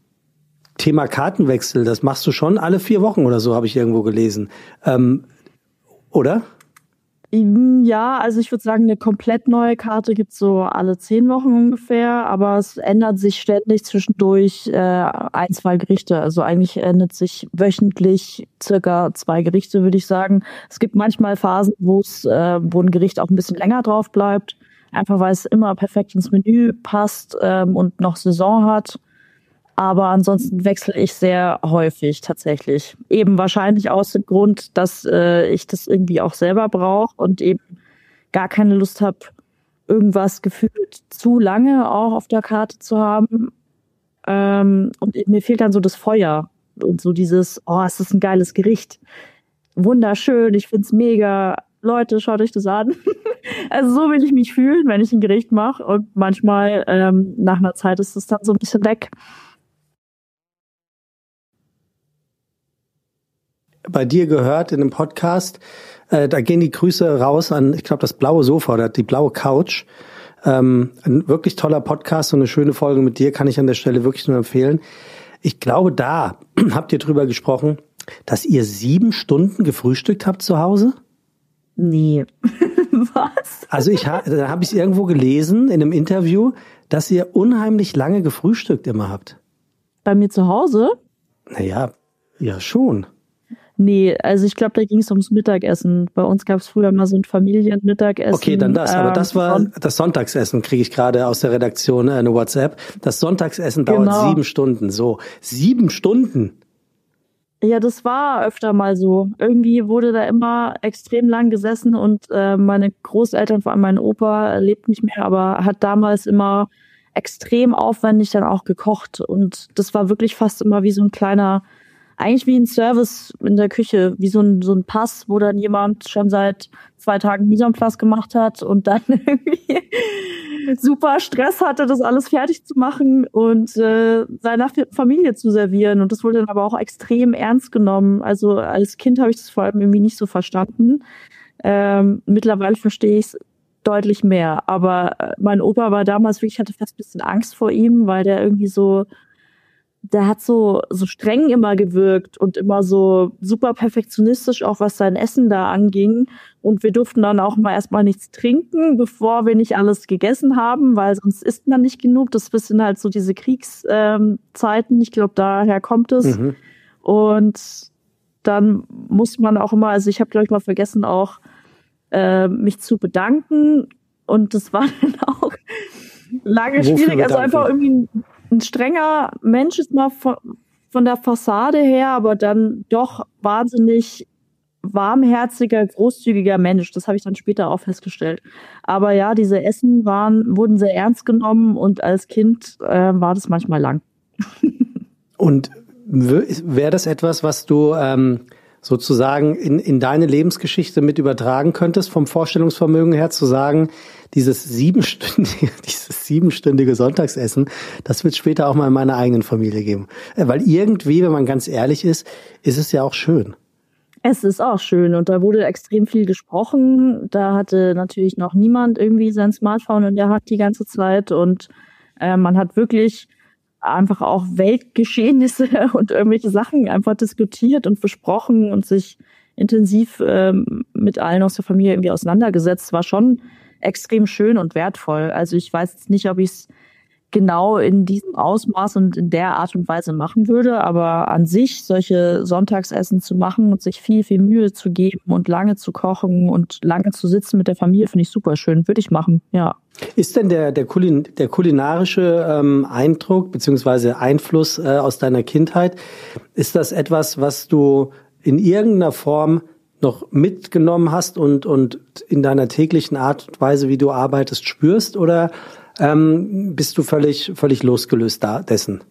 Thema Kartenwechsel, das machst du schon alle vier Wochen oder so, habe ich irgendwo gelesen. Ähm, oder? Ja, also ich würde sagen, eine komplett neue Karte gibt's so alle zehn Wochen ungefähr, aber es ändert sich ständig zwischendurch äh, ein, zwei Gerichte. Also eigentlich ändert sich wöchentlich circa zwei Gerichte, würde ich sagen. Es gibt manchmal Phasen, wo es, äh, wo ein Gericht auch ein bisschen länger drauf bleibt, einfach weil es immer perfekt ins Menü passt ähm, und noch Saison hat. Aber ansonsten wechsle ich sehr häufig tatsächlich. Eben wahrscheinlich aus dem Grund, dass äh, ich das irgendwie auch selber brauche und eben gar keine Lust habe, irgendwas gefühlt zu lange auch auf der Karte zu haben. Ähm, und mir fehlt dann so das Feuer und so dieses, oh, es ist ein geiles Gericht. Wunderschön, ich find's mega. Leute, schaut euch das an. Also so will ich mich fühlen, wenn ich ein Gericht mache. Und manchmal ähm, nach einer Zeit ist es dann so ein bisschen weg. Bei dir gehört in dem Podcast, äh, da gehen die Grüße raus an, ich glaube, das blaue Sofa oder die blaue Couch. Ähm, ein wirklich toller Podcast und eine schöne Folge mit dir kann ich an der Stelle wirklich nur empfehlen. Ich glaube, da habt ihr drüber gesprochen, dass ihr sieben Stunden gefrühstückt habt zu Hause? Nee. Was? Also ich ha- da habe ich irgendwo gelesen in einem Interview, dass ihr unheimlich lange gefrühstückt immer habt. Bei mir zu Hause? Naja, ja schon. Nee, also ich glaube, da ging es ums Mittagessen. Bei uns gab es früher mal so ein Familienmittagessen. Okay, dann das. Aber ähm, das war Son- das Sonntagsessen, kriege ich gerade aus der Redaktion äh, eine WhatsApp. Das Sonntagsessen dauert Genau. sieben Stunden. So, sieben Stunden. Ja, das war öfter mal so. Irgendwie wurde da immer extrem lang gesessen und äh, meine Großeltern, vor allem mein Opa, lebt nicht mehr, aber hat damals immer extrem aufwendig dann auch gekocht. Und das war wirklich fast immer wie so ein kleiner, eigentlich wie ein Service in der Küche, wie so ein, so ein Pass, wo dann jemand schon seit zwei Tagen Mise en place gemacht hat und dann irgendwie super Stress hatte, das alles fertig zu machen und äh, seiner Familie zu servieren. Und das wurde dann aber auch extrem ernst genommen. Also als Kind habe ich das vor allem irgendwie nicht so verstanden. Ähm, mittlerweile verstehe ich es deutlich mehr. Aber äh, mein Opa war damals wirklich, ich hatte fast ein bisschen Angst vor ihm, weil der irgendwie so der hat so, so streng immer gewirkt und immer so super perfektionistisch, auch was sein Essen da anging. Und wir durften dann auch mal erstmal nichts trinken, bevor wir nicht alles gegessen haben, weil sonst isst man nicht genug. Das sind halt so diese Kriegszeiten. Ähm, ich glaube, daher kommt es. Mhm. Und dann muss man auch immer, also ich habe, glaube ich, mal vergessen, auch äh, mich zu bedanken. Und das war dann auch lange Wofür schwierig. bedanken? Also einfach irgendwie ein, ein strenger Mensch ist mal von, von der Fassade her, aber dann doch wahnsinnig warmherziger, großzügiger Mensch. Das habe ich dann später auch festgestellt. Aber ja, diese Essen waren, wurden sehr ernst genommen und als Kind äh, war das manchmal lang. Und wäre das etwas, was du ähm, sozusagen in, in deine Lebensgeschichte mit übertragen könntest, vom Vorstellungsvermögen her, zu sagen, dieses siebenstündige, dieses siebenstündige Sonntagsessen, das wird später auch mal in meiner eigenen Familie geben. Weil irgendwie, wenn man ganz ehrlich ist, ist es ja auch schön. Es ist auch schön und da wurde extrem viel gesprochen. Da hatte natürlich noch niemand irgendwie sein Smartphone in der Hand die ganze Zeit und äh, man hat wirklich einfach auch Weltgeschehnisse und irgendwelche Sachen einfach diskutiert und besprochen und sich intensiv ähm, mit allen aus der Familie irgendwie auseinandergesetzt. War schon extrem schön und wertvoll. Also ich weiß jetzt nicht, ob ich es genau in diesem Ausmaß und in der Art und Weise machen würde, aber an sich solche Sonntagsessen zu machen und sich viel, viel Mühe zu geben und lange zu kochen und lange zu sitzen mit der Familie, finde ich super schön. Würde ich machen, ja. Ist denn der, der, Kulin, der kulinarische ähm, Eindruck bzw. Einfluss äh, aus deiner Kindheit, ist das etwas, was du in irgendeiner Form noch mitgenommen hast und, und in deiner täglichen Art und Weise, wie du arbeitest, spürst, oder ähm, bist du völlig, völlig losgelöst da, dessen?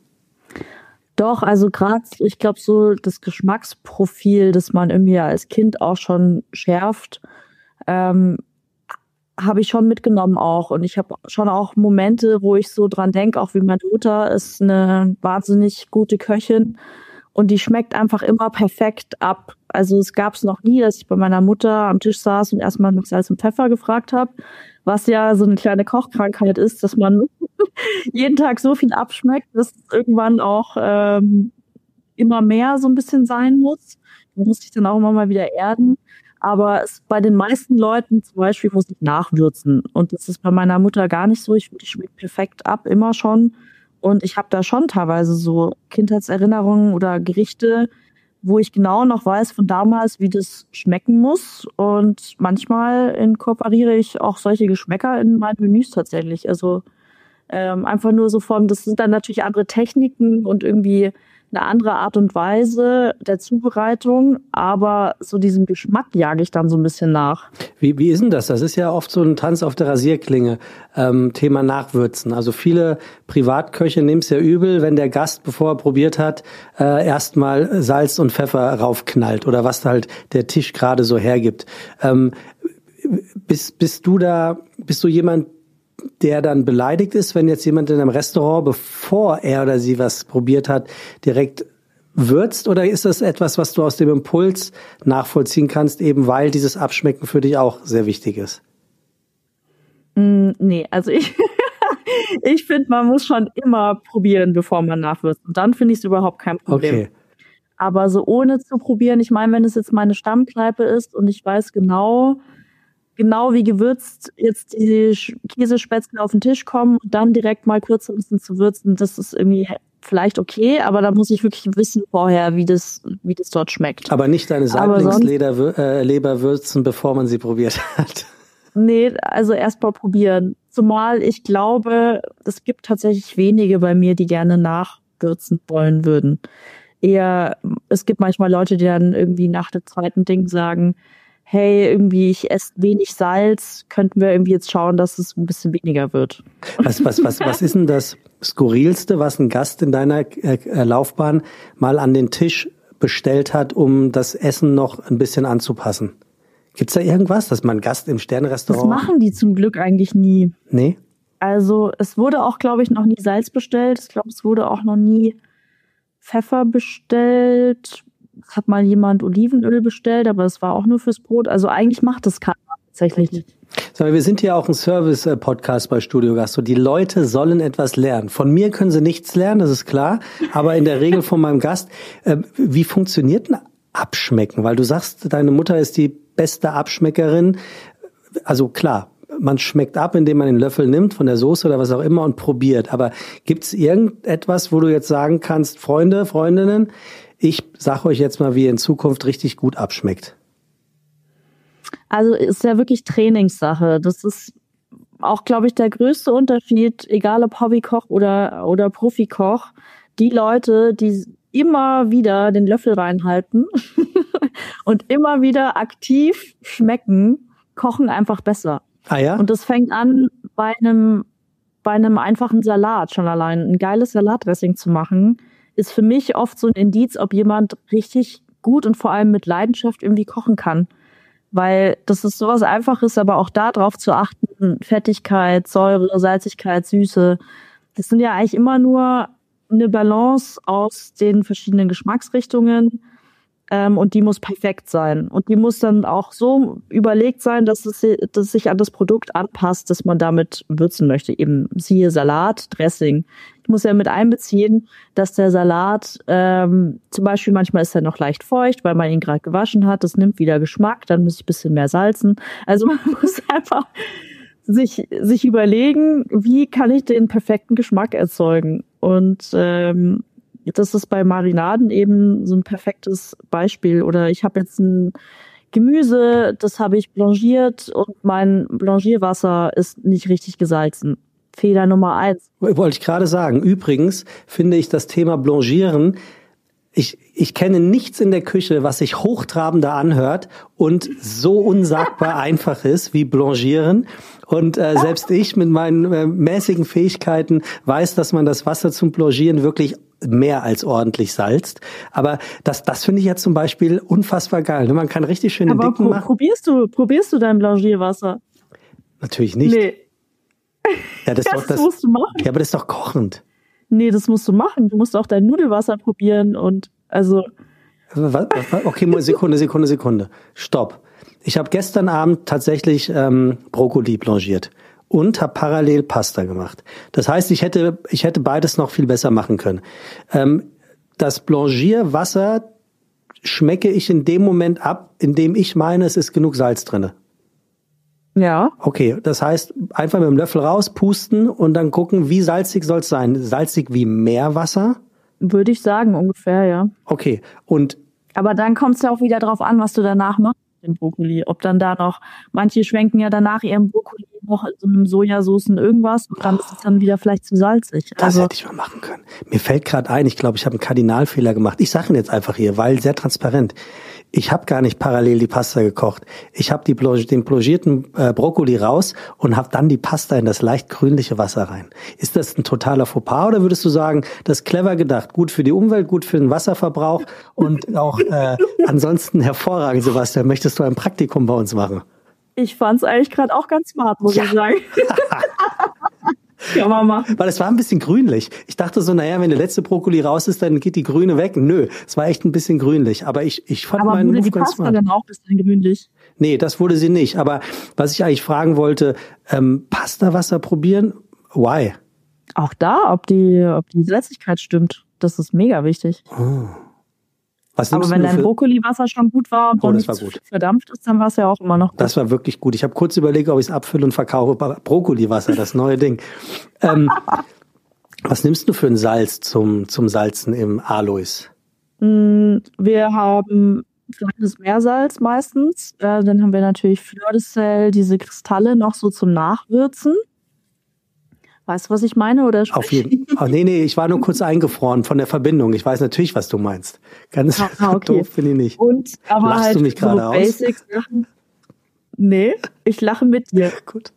Doch, also gerade, ich glaube, so das Geschmacksprofil, das man irgendwie als Kind auch schon schärft, ähm, habe ich schon mitgenommen auch. Und ich habe schon auch Momente, wo ich so dran denke, auch wie meine Mutter ist eine wahnsinnig gute Köchin und die schmeckt einfach immer perfekt ab. Also es gab es noch nie, dass ich bei meiner Mutter am Tisch saß und erstmal nach Salz und Pfeffer gefragt habe, was ja so eine kleine Kochkrankheit ist, dass man jeden Tag so viel abschmeckt, dass es irgendwann auch ähm, immer mehr so ein bisschen sein muss. Da muss ich dann auch immer mal wieder erden. Aber es, bei den meisten Leuten zum Beispiel muss ich nachwürzen. Und das ist bei meiner Mutter gar nicht so. Ich finde, die schmeckt perfekt ab, immer schon. Und ich habe da schon teilweise so Kindheitserinnerungen oder Gerichte, wo ich genau noch weiß von damals, wie das schmecken muss. Und manchmal inkorporiere ich auch solche Geschmäcker in meine Menüs tatsächlich. Also ähm, einfach nur so von, das sind dann natürlich andere Techniken und irgendwie eine andere Art und Weise der Zubereitung, aber so diesen Geschmack jage ich dann so ein bisschen nach. Wie, wie ist denn das? Das ist ja oft so ein Tanz auf der Rasierklinge, ähm, Thema Nachwürzen. Also viele Privatköche nehmen es ja übel, wenn der Gast, bevor er probiert hat, äh, erstmal Salz und Pfeffer raufknallt oder was halt der Tisch gerade so hergibt. Ähm, bist, bist du da, bist du jemand, der dann beleidigt ist, wenn jetzt jemand in einem Restaurant, bevor er oder sie was probiert hat, direkt würzt? Oder ist das etwas, was du aus dem Impuls nachvollziehen kannst, eben weil dieses Abschmecken für dich auch sehr wichtig ist? Mm, nee, also ich, ich finde, man muss schon immer probieren, bevor man nachwürzt. Und dann finde ich es überhaupt kein Problem. Okay. Aber so ohne zu probieren, ich meine, wenn es jetzt meine Stammkneipe ist und ich weiß genau, genau wie gewürzt jetzt die Käsespätzle auf den Tisch kommen und dann direkt mal kurz ein bisschen zu würzen, das ist irgendwie vielleicht okay, aber da muss ich wirklich wissen vorher, wie das, wie das dort schmeckt. Aber nicht deine Saiblingsleber würzen, bevor man sie probiert hat. Nee, also erst mal probieren. Zumal ich glaube, es gibt tatsächlich wenige bei mir, die gerne nachwürzen wollen würden. Eher, es gibt manchmal Leute, die dann irgendwie nach dem zweiten Ding sagen, hey, irgendwie, ich esse wenig Salz, könnten wir irgendwie jetzt schauen, dass es ein bisschen weniger wird. Was, was, was, was ist denn das Skurrilste, was ein Gast in deiner äh, Laufbahn mal an den Tisch bestellt hat, um das Essen noch ein bisschen anzupassen? Gibt's da irgendwas, dass man Gast im Sternenrestaurant... Das machen die zum Glück eigentlich nie. Nee? Also es wurde auch, glaube ich, noch nie Salz bestellt. Ich glaube, es wurde auch noch nie Pfeffer bestellt. Es hat mal jemand Olivenöl bestellt, aber es war auch nur fürs Brot. Also eigentlich macht das keiner. tatsächlich nicht. Sag mal, wir sind hier auch ein Service-Podcast bei Studio Gastro. Die Leute sollen etwas lernen. Von mir können sie nichts lernen, das ist klar. Aber in der Regel von meinem Gast. Äh, wie funktioniert ein Abschmecken? Weil du sagst, deine Mutter ist die beste Abschmeckerin. Also klar, man schmeckt ab, indem man den Löffel nimmt von der Soße oder was auch immer und probiert. Aber gibt es irgendetwas, wo du jetzt sagen kannst, Freunde, Freundinnen, ich sag euch jetzt mal, wie ihr in Zukunft richtig gut abschmeckt? Also ist ja wirklich Trainingssache. Das ist auch, glaube ich, der größte Unterschied, egal ob Hobbykoch oder, oder Profikoch. Die Leute, die immer wieder den Löffel reinhalten und immer wieder aktiv schmecken, kochen einfach besser. Ah ja? Und das fängt an bei einem, bei einem einfachen Salat schon allein. Ein geiles Salatdressing zu machen, ist für mich oft so ein Indiz, ob jemand richtig gut und vor allem mit Leidenschaft irgendwie kochen kann. Weil das ist sowas Einfaches, aber auch da drauf zu achten, Fettigkeit, Säure, Salzigkeit, Süße. Das sind ja eigentlich immer nur eine Balance aus den verschiedenen Geschmacksrichtungen. Ähm, und die muss perfekt sein. Und die muss dann auch so überlegt sein, dass es, dass es sich an das Produkt anpasst, das man damit würzen möchte. Eben siehe Salat, Dressing. Ich muss ja mit einbeziehen, dass der Salat ähm, zum Beispiel manchmal ist er noch leicht feucht, weil man ihn gerade gewaschen hat. Das nimmt wieder Geschmack, dann muss ich ein bisschen mehr salzen. Also man muss einfach sich, sich überlegen, wie kann ich den perfekten Geschmack erzeugen. Und ähm, das ist bei Marinaden eben so ein perfektes Beispiel. Oder ich habe jetzt ein Gemüse, das habe ich blanchiert und mein Blanchierwasser ist nicht richtig gesalzen. Fehler Nummer eins. Wollte ich gerade sagen. Übrigens finde ich das Thema Blanchieren, ich, ich kenne nichts in der Küche, was sich hochtrabender anhört und so unsagbar einfach ist wie Blanchieren. Und äh, selbst ich mit meinen äh, mäßigen Fähigkeiten weiß, dass man das Wasser zum Blanchieren wirklich mehr als ordentlich salzt. Aber das, das finde ich ja zum Beispiel unfassbar geil. Man kann richtig schön den Aber Dicken pro- machen. probierst du, probierst du dein Blanchierwasser? Natürlich nicht. Nee. Ja, das, ist Das doch, das, musst du machen. ja, aber das ist doch kochend. Nee, das musst du machen. Du musst auch dein Nudelwasser probieren und also. Was, was, okay, Sekunde, Sekunde, Sekunde. Stopp. Ich habe gestern Abend tatsächlich ähm, Brokkoli blanchiert und habe parallel Pasta gemacht. Das heißt, ich hätte ich hätte beides noch viel besser machen können. Ähm, das Blanchierwasser schmecke ich in dem Moment ab, in dem ich meine, es ist genug Salz drinne. Ja. Okay, das heißt, einfach mit dem Löffel rauspusten und dann gucken, wie salzig soll es sein. Salzig wie Meerwasser? Würde ich sagen, ungefähr, ja. Okay, und Aber dann kommt es ja auch wieder drauf an, was du danach machst mit dem Brokkoli. Ob dann da noch, manche schwenken ja danach ihren Brokkoli noch in so einem Sojasoßen irgendwas und dann ist es dann wieder vielleicht zu salzig. das Also hätte ich mal machen können. Mir fällt gerade ein, ich glaube, ich habe einen Kardinalfehler gemacht. Ich sage ihn jetzt einfach hier, weil sehr transparent. Ich habe gar nicht parallel die Pasta gekocht. Ich habe die Blanch- den blanchierten äh, Brokkoli raus und habe dann die Pasta in das leicht grünliche Wasser rein. Ist das ein totaler Fauxpas oder würdest du sagen, das ist clever gedacht, gut für die Umwelt, gut für den Wasserverbrauch und auch äh, ansonsten hervorragend, Sebastian. Möchtest du ein Praktikum bei uns machen? ich fand es eigentlich gerade auch ganz smart, muss Ja. ich sagen. Kann man machen. Weil es war ein bisschen grünlich. Ich dachte so, naja, wenn der letzte Brokkoli raus ist, dann geht die Grüne weg. Nö, es war echt ein bisschen grünlich. Aber ich, ich fand Aber meinen wurde Move die ganz Pasta smart. dann auch ein bisschen gewöhnlich? Nee, das wurde sie nicht. Aber was ich eigentlich fragen wollte, ähm, Pastawasser probieren? Why? Auch da, ob die, ob die Salzigkeit stimmt. Das ist mega wichtig. Was Aber nimmst wenn du dein für... Brokkoliwasser schon gut war und Oh, noch das nicht war zu gut. viel verdampft ist, dann war es ja auch immer noch gut. Das war wirklich gut. Ich habe kurz überlegt, ob ich es abfülle und verkaufe. Aber Brokkoliwasser, das neue Ding. Ähm, was nimmst du für ein Salz zum, zum Salzen im Alois? Wir haben kleines Meersalz meistens. Äh, dann haben wir natürlich Fleur de Sel, diese Kristalle noch so zum Nachwürzen. Weißt du, was ich meine? Oder Auf jeden Fall. Oh, nee, nee, ich war nur kurz eingefroren von der Verbindung. Ich weiß natürlich, was du meinst. Ganz Ah, okay. doof bin ich nicht. Und aber Lachst halt du mich gerade so aus? Basic Sachen. Nee, ich lache mit dir. Gut.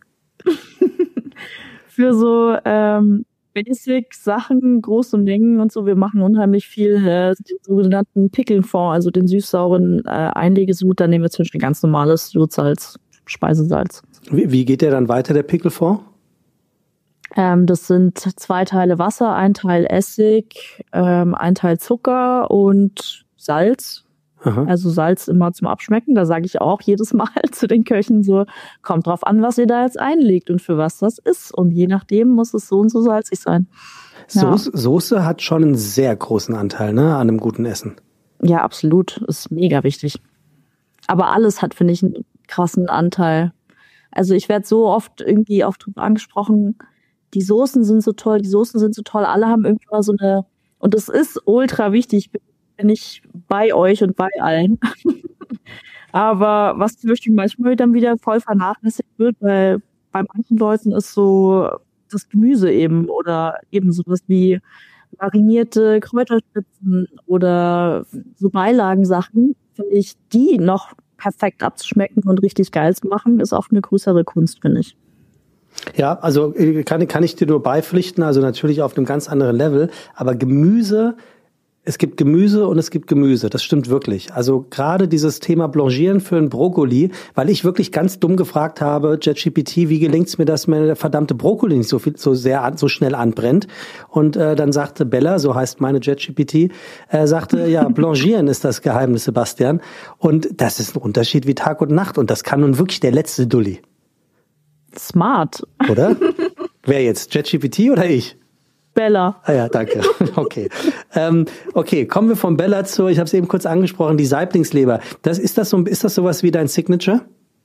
Für so ähm, Basic Sachen, große Mengen und so. Wir machen unheimlich viel äh, den sogenannten Pickelfond, also den süß-sauren äh, Einlegesud. Da nehmen wir zum Beispiel ganz normales Würzsalz, Speisesalz. Wie, wie geht der dann weiter, der Pickelfond? Ähm, das sind zwei Teile Wasser, ein Teil Essig, ähm, ein Teil Zucker und Salz. Aha. Also Salz immer zum Abschmecken. Da sage ich auch jedes Mal zu den Köchen so, kommt drauf an, was ihr da jetzt einlegt und für was das ist. Und je nachdem muss es so und so salzig sein. Ja. Soße, Soße hat schon einen sehr großen Anteil, ne, an einem guten Essen. Ja, absolut. Ist mega wichtig. Aber alles hat, finde ich, einen krassen Anteil. Also ich werde so oft irgendwie auch drüber angesprochen, die Soßen sind so toll, die Soßen sind so toll, alle haben irgendwie mal so eine, und das ist ultra wichtig, bin ich bei euch und bei allen. Aber was zum Beispiel manchmal dann wieder voll vernachlässigt wird, weil bei manchen Leuten ist so das Gemüse eben oder eben sowas wie marinierte Kräuterspitzen oder so Beilagensachen, finde ich, die noch perfekt abzuschmecken und richtig geil zu machen, ist oft eine größere Kunst, finde ich. Ja, also kann, kann ich dir nur beipflichten, also natürlich auf einem ganz anderen Level, aber Gemüse, es gibt Gemüse und es gibt Gemüse, das stimmt wirklich. Also gerade dieses Thema Blanchieren für einen Brokkoli, weil ich wirklich ganz dumm gefragt habe, ChatGPT, wie gelingt es mir, dass mir der verdammte Brokkoli nicht so viel, so sehr, so schnell anbrennt? Und äh, dann sagte Bella, so heißt meine ChatGPT, äh, sagte, ja, Blanchieren ist das Geheimnis, Sebastian. Und das ist ein Unterschied wie Tag und Nacht und das kann nun wirklich der letzte Dulli. Smart. Oder? Wer jetzt? ChatGPT oder ich? Bella. Ah ja, danke. Okay. ähm, okay, kommen wir von Bella zu, ich habe es eben kurz angesprochen, die Saiblingsleber. Das, ist, das so, ist das sowas wie dein Signature?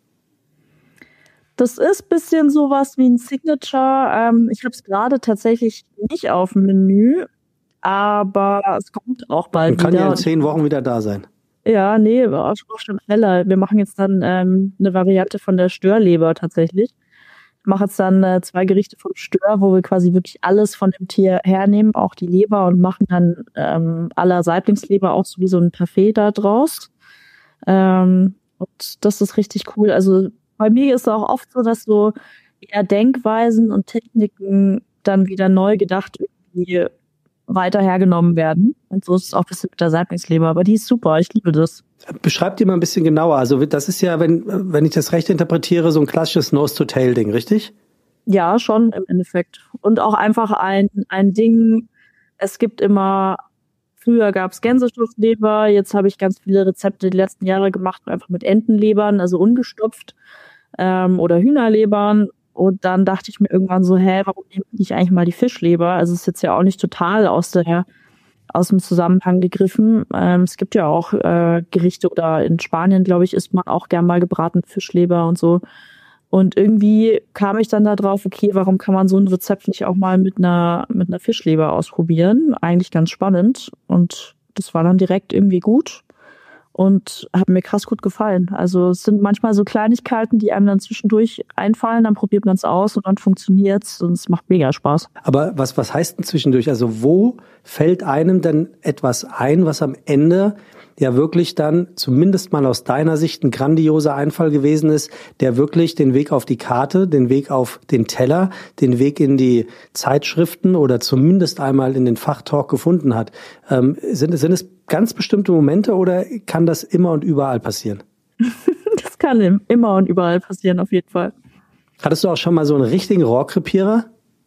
Das ist ein bisschen sowas wie ein Signature. Ähm, ich habe es gerade tatsächlich nicht auf dem Menü, aber es kommt auch bald wieder. Kann wieder. ja in zehn Wochen wieder da sein. Ja, nee, auch schon schneller. Wir machen jetzt dann ähm, eine Variante von der Störleber tatsächlich. Ich mache jetzt dann äh, zwei Gerichte vom Stör, wo wir quasi wirklich alles von dem Tier hernehmen, auch die Leber, und machen dann ähm, aller Saiblingsleber auch so wie so ein Parfait da draus. Ähm, und das ist richtig cool. Also bei mir ist es auch oft so, dass so eher Denkweisen und Techniken dann wieder neu gedacht irgendwie weiter hergenommen werden. Und so ist es auch ein bisschen mit der Saiblingsleber. Aber die ist super, ich liebe das. Beschreib die mal ein bisschen genauer. Also das ist ja, wenn, wenn ich das recht interpretiere, so ein klassisches Nose-to-Tail-Ding, richtig? Ja, schon im Endeffekt. Und auch einfach ein, ein Ding, es gibt immer, früher gab es Gänsestoffleber, jetzt habe ich ganz viele Rezepte die letzten Jahre gemacht, einfach mit Entenlebern, also ungestopft, ähm, oder Hühnerlebern. Und dann dachte ich mir irgendwann so, hä, warum nehme ich nicht eigentlich mal die Fischleber? Also es ist jetzt ja auch nicht total aus der aus dem Zusammenhang gegriffen. Ähm, es gibt ja auch äh, Gerichte, oder in Spanien, glaube ich, isst man auch gern mal gebratene Fischleber und so. Und irgendwie kam ich dann da drauf, okay, warum kann man so ein Rezept nicht auch mal mit einer mit einer Fischleber ausprobieren? Eigentlich ganz spannend. Und das war dann direkt irgendwie gut und hat mir krass gut gefallen. Also es sind manchmal so Kleinigkeiten, die einem dann zwischendurch einfallen, dann probiert man es aus und dann funktioniert's und es macht mega Spaß. Aber was, was heißt denn zwischendurch? Also wo fällt einem denn etwas ein, was am Ende ja wirklich dann, zumindest mal aus deiner Sicht, ein grandioser Einfall gewesen ist, der wirklich den Weg auf die Karte, den Weg auf den Teller, den Weg in die Zeitschriften oder zumindest einmal in den Fachtalk gefunden hat? Ähm, sind, sind es ganz bestimmte Momente oder kann das immer und überall passieren? Das kann immer und überall passieren, auf jeden Fall. Hattest du auch schon mal so einen richtigen Rohrkrepierer?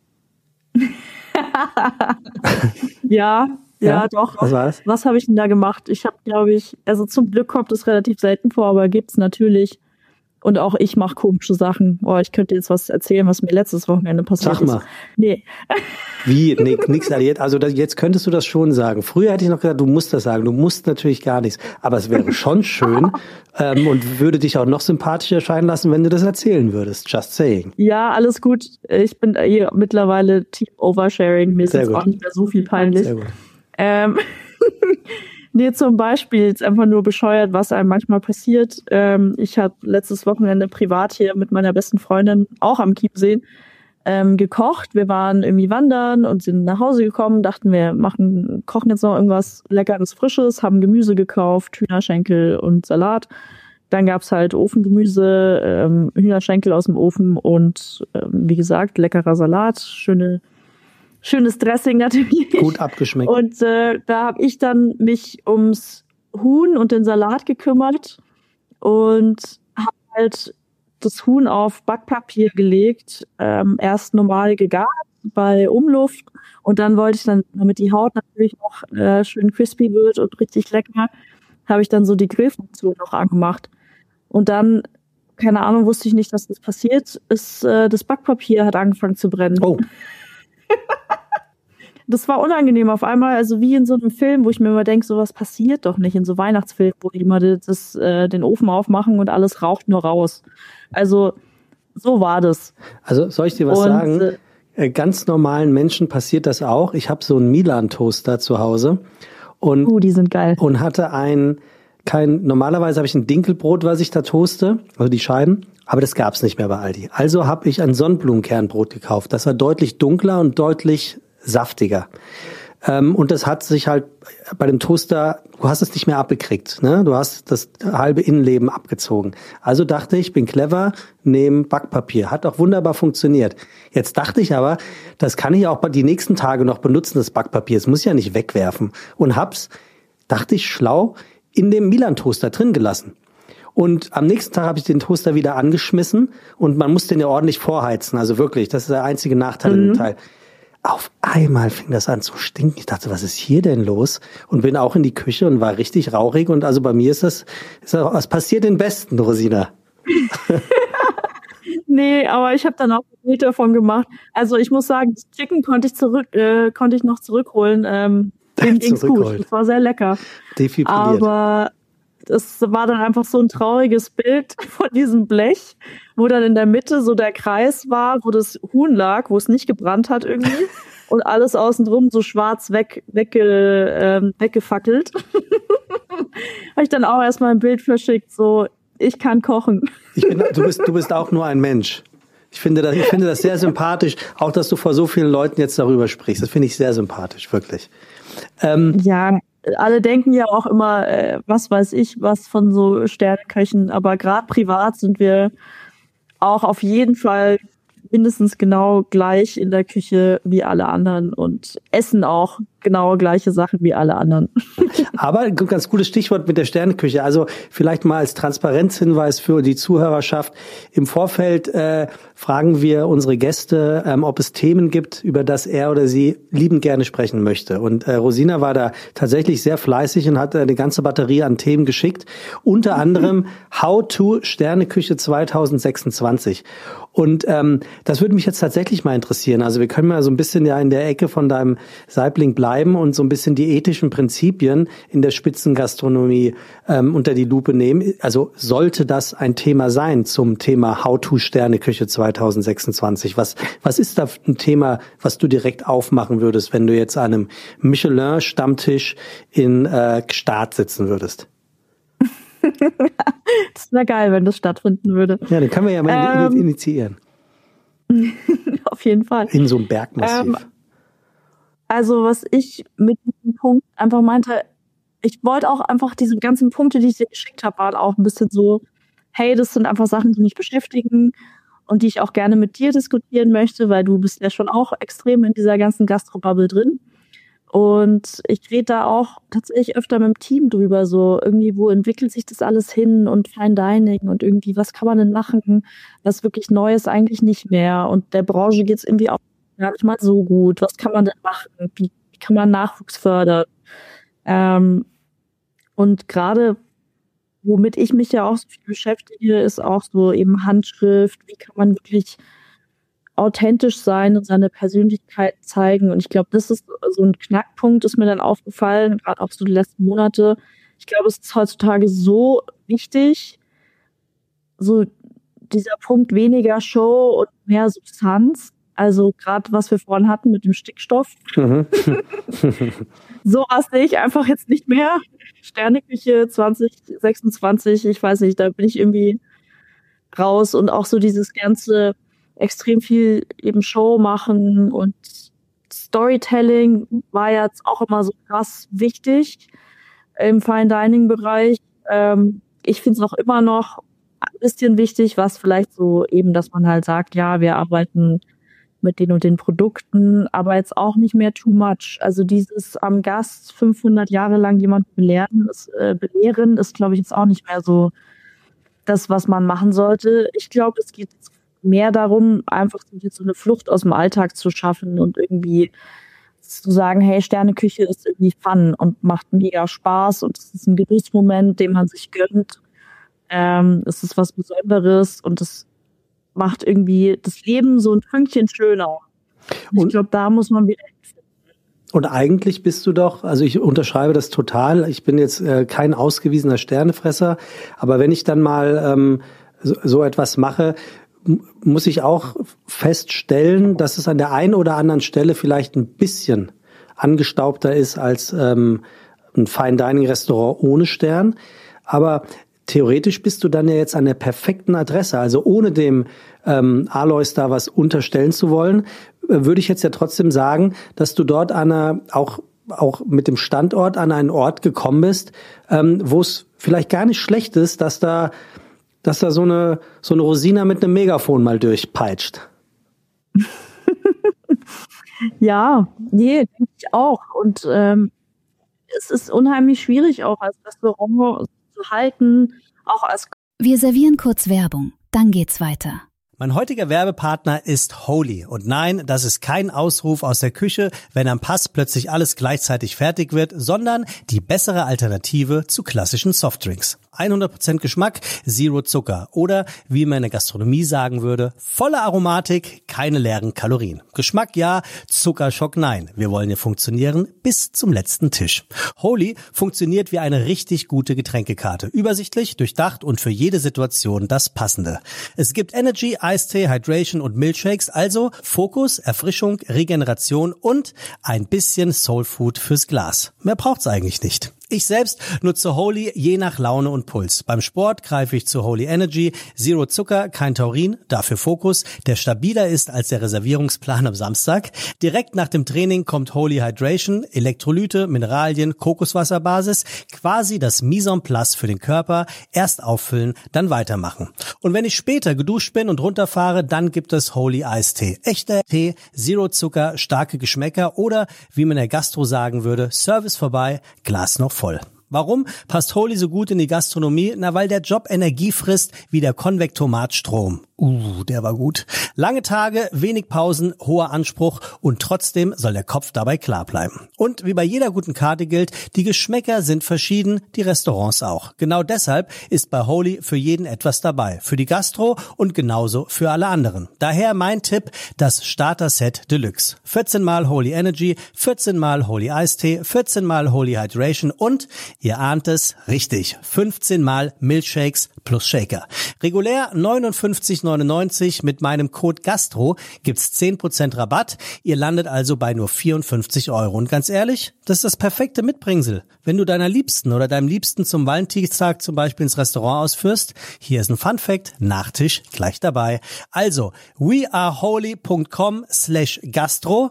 Ja, ja, ja, doch. Was war das? Was habe ich denn da gemacht? Ich habe, glaube ich, also zum Glück kommt es relativ selten vor, aber gibt's natürlich. Und auch ich mache komische Sachen. Oh, ich könnte jetzt was erzählen, was mir letztes Wochenende passiert ist. Sag mal. Ist. Nee. Wie? Nee, nix. Also das, jetzt könntest du das schon sagen. Früher hätte ich noch gesagt, du musst das sagen. Du musst natürlich gar nichts. Aber es wäre schon schön ähm, und würde dich auch noch sympathischer erscheinen lassen, wenn du das erzählen würdest. Just saying. Ja, alles gut. Ich bin hier mittlerweile Team Oversharing. Mir ist jetzt auch nicht mehr so viel peinlich. Sehr gut. Ähm, nee, zum Beispiel jetzt einfach nur bescheuert, was einem manchmal passiert. Ähm, ich habe letztes Wochenende privat hier mit meiner besten Freundin auch am Chiemsee ähm, gekocht. Wir waren irgendwie wandern und sind nach Hause gekommen, dachten wir machen, kochen jetzt noch irgendwas Leckeres, Frisches, haben Gemüse gekauft, Hühnerschenkel und Salat. Dann gab's halt Ofengemüse, ähm, Hühnerschenkel aus dem Ofen und ähm, wie gesagt, leckerer Salat, schöne Schönes Dressing natürlich. Gut abgeschmeckt. Und äh, da habe ich dann mich ums Huhn und den Salat gekümmert und habe halt das Huhn auf Backpapier gelegt, ähm, erst normal gegart bei Umluft und dann wollte ich dann, damit die Haut natürlich auch äh, schön crispy wird und richtig lecker, habe ich dann so die Grillfunktion noch angemacht. Und dann, keine Ahnung, wusste ich nicht, dass das passiert, ist, äh, das Backpapier hat angefangen zu brennen. Oh. Das war unangenehm auf einmal, also wie in so einem Film, wo ich mir immer denke, sowas passiert doch nicht, in so Weihnachtsfilmen, wo die immer das, äh, den Ofen aufmachen und alles raucht nur raus. Also so war das. Also soll ich dir was und, sagen? Äh, ganz normalen Menschen passiert das auch. Ich habe so einen Milan-Toaster zu Hause und, uh, die sind geil. und hatte ein, kein, normalerweise habe ich ein Dinkelbrot, was ich da toaste, also die Scheiben, aber das gab's nicht mehr bei Aldi. Also habe ich ein Sonnenblumenkernbrot gekauft. Das war deutlich dunkler und deutlich saftiger. Ähm, und das hat sich halt bei dem Toaster, du hast es nicht mehr abgekriegt, ne? Du hast das halbe Innenleben abgezogen. Also dachte ich, bin clever, nehme Backpapier. Hat auch wunderbar funktioniert. Jetzt dachte ich aber, das kann ich auch die nächsten Tage noch benutzen, das Backpapier. Das muss ich ja nicht wegwerfen. Und hab's, dachte ich, schlau, in dem Milan-Toaster drin gelassen. Und am nächsten Tag habe ich den Toaster wieder angeschmissen und man muss den ja ordentlich vorheizen. Also wirklich, das ist der einzige Nachteil mhm. in dem Teil. Auf einmal fing das an zu stinken. Ich dachte, was ist hier denn los? Und bin auch in die Küche und war richtig rauchig. Und also bei mir ist das, ist das was passiert den Besten, Rosina? Nee, aber ich habe dann auch ein Bild davon gemacht. Also ich muss sagen, das Chicken konnte ich zurück, äh, konnte ich noch zurückholen. Ähm, dem ging's gut. Das war sehr lecker. Defibrilliert. Aber es war dann einfach so ein trauriges Bild von diesem Blech, wo dann in der Mitte so der Kreis war, wo das Huhn lag, wo es nicht gebrannt hat irgendwie und alles außenrum so schwarz weg, wegge, ähm, weggefackelt. Habe ich dann auch erstmal ein Bild verschickt, so, ich kann kochen. Ich bin, du bist, du bist auch nur ein Mensch. Ich finde das, ich finde das sehr sympathisch, auch dass du vor so vielen Leuten jetzt darüber sprichst. Das finde ich sehr sympathisch, wirklich. Ähm, ja, alle denken ja auch immer, äh, was weiß ich, was von so Sterneköchen, aber gerade privat sind wir auch auf jeden Fall mindestens genau gleich in der Küche wie alle anderen und essen auch genau gleiche Sachen wie alle anderen. Aber ein ganz cooles Stichwort mit der Sterneküche. Also vielleicht mal als Transparenzhinweis für die Zuhörerschaft. Im Vorfeld äh, fragen wir unsere Gäste, ähm, ob es Themen gibt, über das er oder sie liebend gerne sprechen möchte. Und äh, Rosina war da tatsächlich sehr fleißig und hat eine ganze Batterie an Themen geschickt. Unter anderem How to Sterneküche zwanzig sechsundzwanzig. Und ähm, das würde mich jetzt tatsächlich mal interessieren. Also wir können mal so ein bisschen ja in der Ecke von deinem Saibling bleiben und so ein bisschen die ethischen Prinzipien in der Spitzengastronomie ähm, unter die Lupe nehmen. Also sollte das ein Thema sein zum Thema How to Sterneküche zwanzig sechsundzwanzig? Was, was ist da ein Thema, was du direkt aufmachen würdest, wenn du jetzt an einem Michelin-Stammtisch in äh, Gstaad sitzen würdest? Das wäre geil, wenn das stattfinden würde. Ja, dann können wir ja mal ähm, initiieren. Auf jeden Fall. In so einem Bergmassiv. Ähm, also was ich mit diesem Punkt einfach meinte, ich wollte auch einfach diese ganzen Punkte, die ich dir geschickt habe, waren auch ein bisschen so, hey, das sind einfach Sachen, die mich beschäftigen und die ich auch gerne mit dir diskutieren möchte, weil du bist ja schon auch extrem in dieser ganzen Gastro-Bubble drin. Und ich rede da auch tatsächlich öfter mit dem Team drüber, so irgendwie, wo entwickelt sich das alles hin und Fine Dining und irgendwie, was kann man denn machen, was wirklich Neues eigentlich nicht mehr. Und der Branche geht's irgendwie auch gar nicht mal so gut. Was kann man denn machen? Wie kann man Nachwuchs fördern? Ähm, und gerade, womit ich mich ja auch so viel beschäftige, ist auch so eben Handschrift. Wie kann man wirklich authentisch sein und seine Persönlichkeit zeigen? Und ich glaube, das ist so ein Knackpunkt, ist mir dann aufgefallen, gerade auch so die letzten Monate. Ich glaube, es ist heutzutage so wichtig, so dieser Punkt weniger Show und mehr Substanz. Also gerade, was wir vorhin hatten mit dem Stickstoff. Mhm. Sowas sehe ich einfach jetzt nicht mehr. Sterneküche zwanzig sechsundzwanzig, ich weiß nicht, da bin ich irgendwie raus. Und auch so dieses ganze extrem viel eben Show machen und Storytelling war jetzt auch immer so krass wichtig im Fine-Dining-Bereich. Ähm, ich finde es auch immer noch ein bisschen wichtig, was vielleicht so eben, dass man halt sagt, ja, wir arbeiten mit den und den Produkten, aber jetzt auch nicht mehr too much. Also dieses am Gast fünfhundert Jahre lang jemand belehren, ist, äh, belehren, ist, glaube ich, jetzt auch nicht mehr so das, was man machen sollte. Ich glaube, es geht mehr darum, einfach so eine Flucht aus dem Alltag zu schaffen und irgendwie zu sagen, hey, Sterneküche ist irgendwie Fun und macht mega Spaß und es ist ein Genussmoment, den man sich gönnt. Ähm, es ist was Besonderes und es macht irgendwie das Leben so ein Fünkchen schöner. Und ich glaube, da muss man wieder hinfinden. Und eigentlich bist du doch, also ich unterschreibe das total, ich bin jetzt äh, kein ausgewiesener Sternefresser, aber wenn ich dann mal ähm, so, so etwas mache, m- muss ich auch feststellen, dass es an der einen oder anderen Stelle vielleicht ein bisschen angestaubter ist als ähm, ein Fine-Dining-Restaurant ohne Stern. Aber theoretisch bist du dann ja jetzt an der perfekten Adresse. Also ohne dem ähm, Alois da was unterstellen zu wollen, äh, würde ich jetzt ja trotzdem sagen, dass du dort an einer, auch auch mit dem Standort an einen Ort gekommen bist, ähm, wo es vielleicht gar nicht schlecht ist, dass da dass da so eine so eine Rosina mit einem Megafon mal durchpeitscht. Ja, nee, denke ich auch. Und ähm, es ist unheimlich schwierig auch als Restaurant zu halten, auch als Wir servieren kurz Werbung, dann geht's weiter. Mein heutiger Werbepartner ist Holy. Und nein, das ist kein Ausruf aus der Küche, wenn am Pass plötzlich alles gleichzeitig fertig wird, sondern die bessere Alternative zu klassischen Softdrinks. hundert Prozent Geschmack, Zero Zucker oder, wie man in der Gastronomie sagen würde, volle Aromatik, keine leeren Kalorien. Geschmack ja, Zuckerschock nein. Wir wollen hier funktionieren bis zum letzten Tisch. Holy funktioniert wie eine richtig gute Getränkekarte. Übersichtlich, durchdacht und für jede Situation das Passende. Es gibt Energy, Eistee, Hydration und Milkshakes, also Fokus, Erfrischung, Regeneration und ein bisschen Soulfood fürs Glas. Mehr braucht's eigentlich nicht. Ich selbst nutze Holy je nach Laune und Puls. Beim Sport greife ich zu Holy Energy. Zero Zucker, kein Taurin, dafür Fokus, der stabiler ist als der Reservierungsplan am Samstag. Direkt nach dem Training kommt Holy Hydration, Elektrolyte, Mineralien, Kokoswasserbasis, quasi das Mise en place für den Körper. Erst auffüllen, dann weitermachen. Und wenn ich später geduscht bin und runterfahre, dann gibt es Holy Eistee. Echter Tee, Zero Zucker, starke Geschmäcker oder, wie man in der Gastro sagen würde, Service vorbei, Glas noch voll. Warum passt Holy so gut in die Gastronomie? Na, weil der Job Energie frisst wie der Konvektomatstrom. Uh, der war gut. Lange Tage, wenig Pausen, hoher Anspruch und trotzdem soll der Kopf dabei klar bleiben. Und wie bei jeder guten Karte gilt, die Geschmäcker sind verschieden, die Restaurants auch. Genau deshalb ist bei Holy für jeden etwas dabei. Für die Gastro und genauso für alle anderen. Daher mein Tipp, das Starter-Set Deluxe. vierzehn Mal Holy Energy, vierzehn Mal Holy Eistee, vierzehn Mal Holy Hydration und, ihr ahnt es, richtig, fünfzehn Mal Milkshakes plus Shaker. Regulär neunundfünfzig neunundneunzig, mit meinem Code GASTRO gibt's zehn Prozent Rabatt. Ihr landet also bei nur vierundfünfzig Euro. Und ganz ehrlich, das ist das perfekte Mitbringsel. Wenn du deiner Liebsten oder deinem Liebsten zum Valentinstag zum Beispiel ins Restaurant ausführst, hier ist ein Funfact, Nachtisch gleich dabei. Also, weareholy.com slash gastro,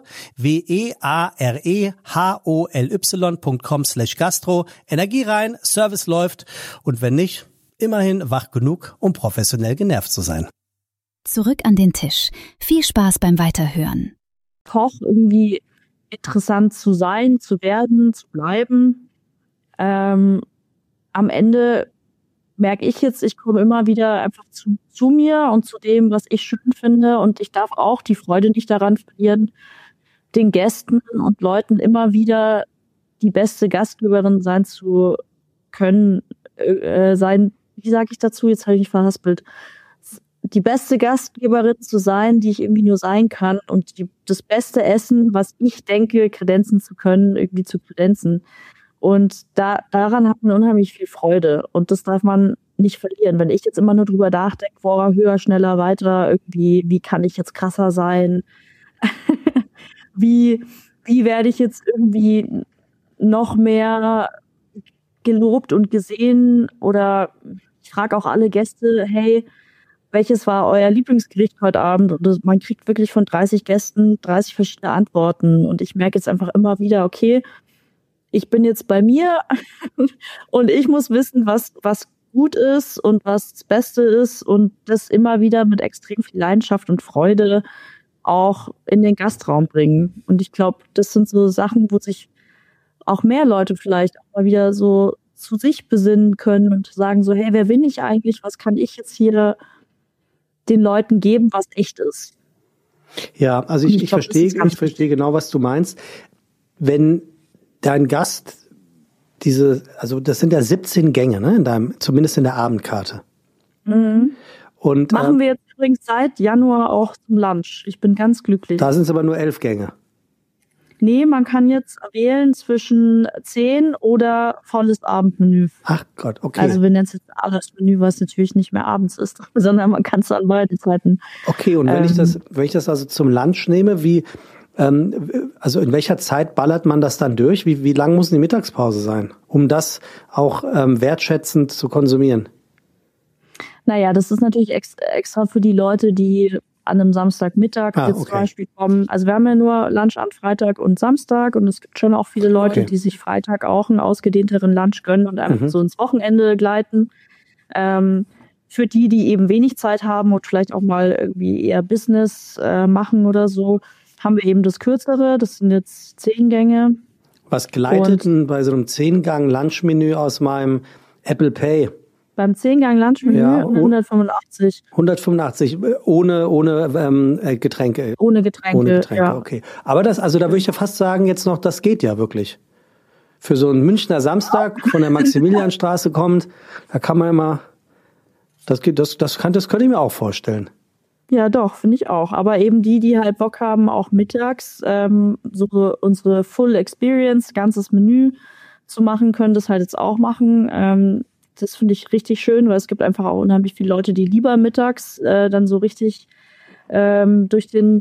w-e-a-r-e-h-o-l-y.com slash gastro, Energie rein, Service läuft und wenn nicht, immerhin wach genug, um professionell genervt zu sein. Zurück an den Tisch. Viel Spaß beim Weiterhören. Koch irgendwie interessant zu sein, zu werden, zu bleiben. Ähm, am Ende merke ich jetzt, ich komme immer wieder einfach zu, zu mir und zu dem, was ich schön finde und ich darf auch die Freude nicht daran verlieren, den Gästen und Leuten immer wieder die beste Gastgeberin sein zu können, äh, sein, wie sage ich dazu, jetzt habe ich mich verhaspelt, die beste Gastgeberin zu sein, die ich irgendwie nur sein kann und die, das beste Essen, was ich denke, kredenzen zu können, irgendwie zu kredenzen. Und da, daran hat man unheimlich viel Freude und das darf man nicht verlieren. Wenn ich jetzt immer nur drüber nachdenke, boah, höher, schneller, weiter, irgendwie, wie kann ich jetzt krasser sein? wie, wie werde ich jetzt irgendwie noch mehr gelobt und gesehen? Oder ich frage auch alle Gäste, hey, welches war euer Lieblingsgericht heute Abend? Und das, man kriegt wirklich von dreißig Gästen dreißig verschiedene Antworten. Und ich merke jetzt einfach immer wieder, okay, ich bin jetzt bei mir und ich muss wissen, was, was gut ist und was das Beste ist und das immer wieder mit extrem viel Leidenschaft und Freude auch in den Gastraum bringen. Und ich glaube, das sind so Sachen, wo sich auch mehr Leute vielleicht auch mal wieder so zu sich besinnen können und sagen so, hey, wer bin ich eigentlich? Was kann ich jetzt hier den Leuten geben, was echt ist? Ja, also ich, ich, ich verstehe, ich verstehe genau, was du meinst. wenn dein Gast diese, also das sind ja siebzehn Gänge, ne, in deinem, zumindest in der Abendkarte. Mhm. Und, Machen äh, wir jetzt übrigens seit Januar auch zum Lunch. Ich bin ganz glücklich. Da sind es aber nur elf Gänge. Nee, man kann jetzt wählen zwischen zehn oder volles Abendmenü. Ach Gott, okay. Also wir nennen es jetzt alles Menü, was natürlich nicht mehr abends ist, sondern man kann es an beiden Zeiten. Okay, und wenn ähm, ich das, wenn ich das also zum Lunch nehme, wie, ähm, also in welcher Zeit ballert man das dann durch? Wie, wie lang muss die Mittagspause sein, um das auch ähm, wertschätzend zu konsumieren? Naja, das ist natürlich ex extra für die Leute, die an einem Samstagmittag Ah, jetzt okay. zum Beispiel kommen. Also wir haben ja nur Lunch an Freitag und Samstag und es gibt schon auch viele Leute, Okay. die sich Freitag auch einen ausgedehnteren Lunch gönnen und einfach Mhm. so ins Wochenende gleiten. Ähm, für die, die eben wenig Zeit haben und vielleicht auch mal irgendwie eher Business äh, machen oder so, haben wir eben das Kürzere. Das sind jetzt zehn Gänge. Was gleitet denn bei so einem zehn-Gang-Lunchmenü aus meinem Apple Pay? Beim zehn-Gang-Lunchmenü Ja, und- hundertfünfundachtzig hundertfünfundachtzig ohne, ohne ähm, äh, Getränke. ohne Getränke. Ohne Getränke, ja. okay. Aber das, also da würde ich ja fast sagen, jetzt noch, das geht ja wirklich. Für so einen Münchner Samstag von der Maximilianstraße kommt, da kann man immer, das geht, das, das kann, das könnte ich mir auch vorstellen. Ja, doch, finde ich auch. Aber eben die, die halt Bock haben, auch mittags ähm, so unsere Full Experience, ganzes Menü zu machen, können das halt jetzt auch machen. Ähm, das finde ich richtig schön, weil es gibt einfach auch unheimlich viele Leute, die lieber mittags äh, dann so richtig ähm, durch den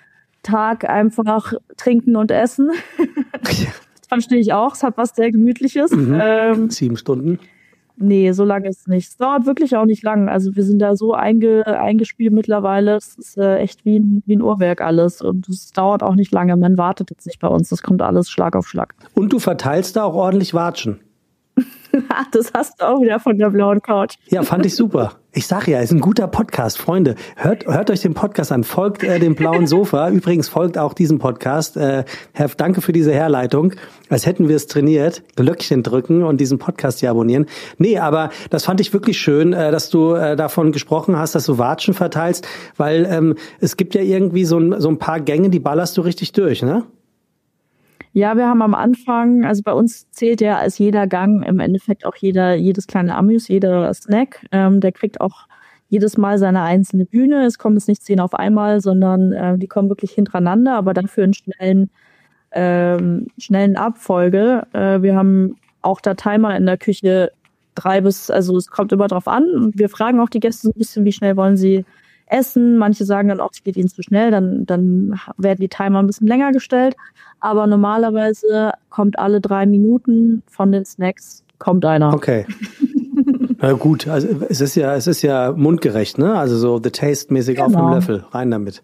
Tag einfach trinken und essen. Das verstehe ich auch. Es hat was sehr Gemütliches. Mhm. Ähm, Sieben Stunden. Nee, so lange ist es nicht. Es dauert wirklich auch nicht lang. Also wir sind da so einge, eingespielt mittlerweile. Es ist äh, echt wie ein, wie ein Uhrwerk alles. Und es dauert auch nicht lange. Man wartet jetzt nicht bei uns. Das kommt alles Schlag auf Schlag. Und du verteilst da auch ordentlich Watschen. Das hast du auch wieder von der blauen Couch. Ja, fand ich super. Ich sag ja, ist ein guter Podcast, Freunde. Hört, hört euch den Podcast an, folgt äh, dem blauen Sofa. Übrigens folgt auch diesem Podcast. Äh, Herr, danke für diese Herleitung. Als hätten wir es trainiert. Glöckchen drücken und diesen Podcast hier abonnieren. Nee, aber das fand ich wirklich schön, äh, dass du äh, davon gesprochen hast, dass du Watschen verteilst, weil ähm, es gibt ja irgendwie so ein, so ein paar Gänge, die ballerst du richtig durch, ne? Ja, wir haben am Anfang, also bei uns zählt ja als jeder Gang im Endeffekt auch jeder, jedes kleine Amüs, jeder Snack. Ähm, der kriegt auch jedes Mal seine einzelne Bühne. Es kommen jetzt nicht zehn auf einmal, sondern äh, die kommen wirklich hintereinander, aber dafür in schnellen, ähm, schnellen Abfolge. Äh, wir haben auch da Timer in der Küche, drei bis, also es kommt immer drauf an. Und wir fragen auch die Gäste so ein bisschen, wie schnell wollen sie essen. Manche sagen dann auch, es geht ihnen zu schnell, dann, dann werden die Timer ein bisschen länger gestellt. Aber normalerweise kommt alle drei Minuten von den Snacks kommt einer. Okay. Na gut, also es ist ja, es ist ja mundgerecht, ne? Also so The Taste-mäßig auf Genau. dem Löffel, rein damit.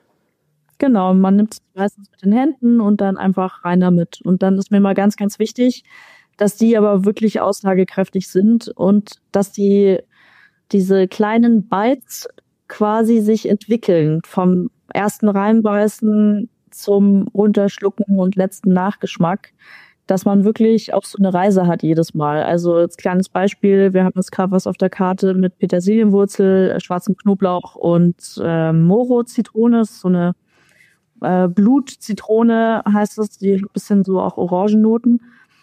Genau, man nimmt es meistens mit den Händen und dann einfach rein damit. Und dann ist mir mal ganz, ganz wichtig, dass die aber wirklich aussagekräftig sind und dass die diese kleinen Bites quasi sich entwickeln vom ersten Reinbeißen zum Runterschlucken und letzten Nachgeschmack, dass man wirklich auch so eine Reise hat jedes Mal. Also als kleines Beispiel, wir haben das Covers auf der Karte mit Petersilienwurzel, schwarzem Knoblauch und äh, Moro-Zitrone, das ist so eine äh, Blutzitrone heißt es, die ein bisschen so auch Orangennoten.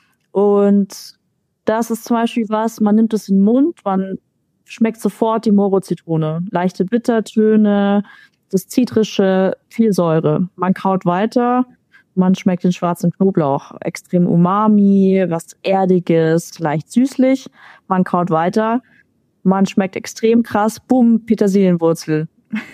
Und das ist zum Beispiel was, man nimmt es in den Mund, man schmeckt sofort die Moro-Zitrone. Leichte Bittertöne, das Zitrische, viel Säure. Man kaut weiter, man schmeckt den schwarzen Knoblauch. Extrem Umami, was Erdiges, leicht süßlich. Man kaut weiter, man schmeckt extrem krass, bumm, Petersilienwurzel.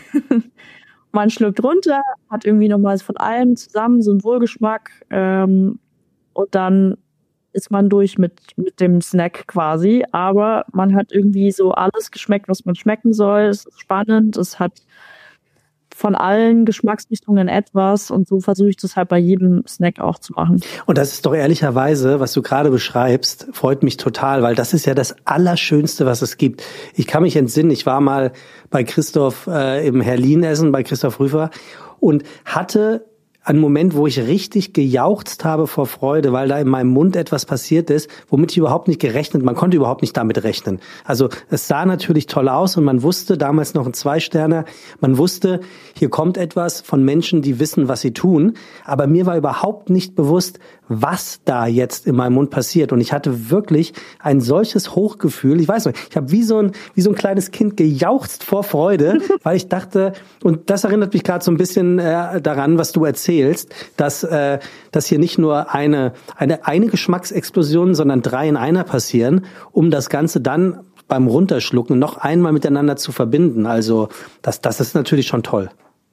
Man schluckt runter, hat irgendwie nochmal von allem zusammen so einen Wohlgeschmack. Ähm, und dann ist man durch mit, mit dem Snack quasi. Aber man hat irgendwie so alles geschmeckt, was man schmecken soll. Es ist spannend, es hat von allen Geschmacksrichtungen etwas und so versuche ich das halt bei jedem Snack auch zu machen. Und das ist doch ehrlicherweise, was du gerade beschreibst, freut mich total, weil das ist ja das Allerschönste, was es gibt. Ich kann mich entsinnen, ich war mal bei Christoph äh, im Herlin essen, bei Christoph Rüfer und hatte ein Moment, wo ich richtig gejauchzt habe vor Freude, weil da in meinem Mund etwas passiert ist, womit ich überhaupt nicht gerechnet, man konnte überhaupt nicht damit rechnen. Also es sah natürlich toll aus und man wusste, damals noch ein Zwei-Sterner, man wusste, hier kommt etwas von Menschen, die wissen, was sie tun, aber mir war überhaupt nicht bewusst, was da jetzt in meinem Mund passiert. Und ich hatte wirklich ein solches Hochgefühl. Ich weiß nicht, ich habe wie so ein wie so ein kleines Kind gejauchzt vor Freude, weil ich dachte, und das erinnert mich gerade so ein bisschen äh, daran, was du erzählst, dass äh, dass hier nicht nur eine eine eine Geschmacksexplosion, sondern drei in einer passieren, um das Ganze dann beim Runterschlucken noch einmal miteinander zu verbinden. Also das das ist natürlich schon toll.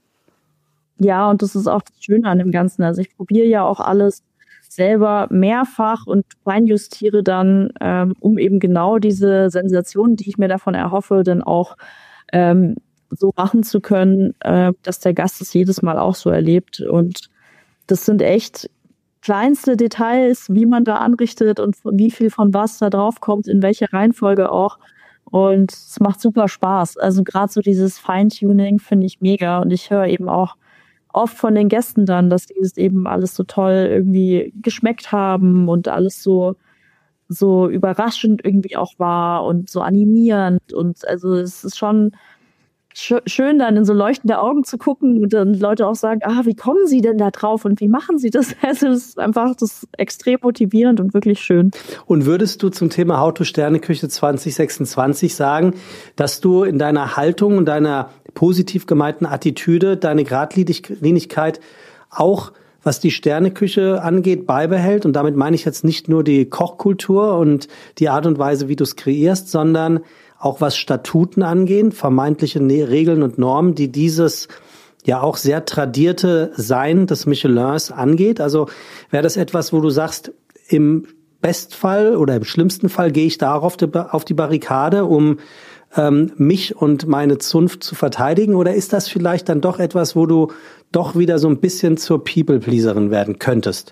Ja, und das ist auch das Schöne an dem Ganzen. Also ich probiere ja auch alles selber mehrfach und feinjustiere dann, ähm, um eben genau diese Sensationen, die ich mir davon erhoffe, dann auch ähm, so machen zu können, äh, dass der Gast es jedes Mal auch so erlebt. Und das sind echt kleinste Details, wie man da anrichtet und wie viel von was da drauf kommt, in welcher Reihenfolge auch. Und es macht super Spaß. Also gerade so dieses Feintuning finde ich mega. Und ich höre eben auch oft von den Gästen dann, dass die es eben alles so toll irgendwie geschmeckt haben und alles so so überraschend irgendwie auch war und so animierend. Und also es ist schon sch- schön, dann in so leuchtende Augen zu gucken und dann Leute auch sagen, ah, wie kommen sie denn da drauf und wie machen sie das? Also es ist einfach das ist extrem motivierend und wirklich schön. Und würdest du zum Thema How to Sterneküche zwanzig sechsundzwanzig sagen, dass du in deiner Haltung und deiner positiv gemeinten Attitüde deine Geradlinigkeit auch, was die Sterneküche angeht, beibehält? Und damit meine ich jetzt nicht nur die Kochkultur und die Art und Weise, wie du es kreierst, sondern auch was Statuten angeht, vermeintliche Regeln und Normen, die dieses ja auch sehr tradierte Sein des Michelins angeht. Also wäre das etwas, wo du sagst, im Bestfall oder im schlimmsten Fall gehe ich darauf auf die Barrikade, um ähm, mich und meine Zunft zu verteidigen? Oder ist das vielleicht dann doch etwas, wo du doch wieder so ein bisschen zur People-Pleaserin werden könntest?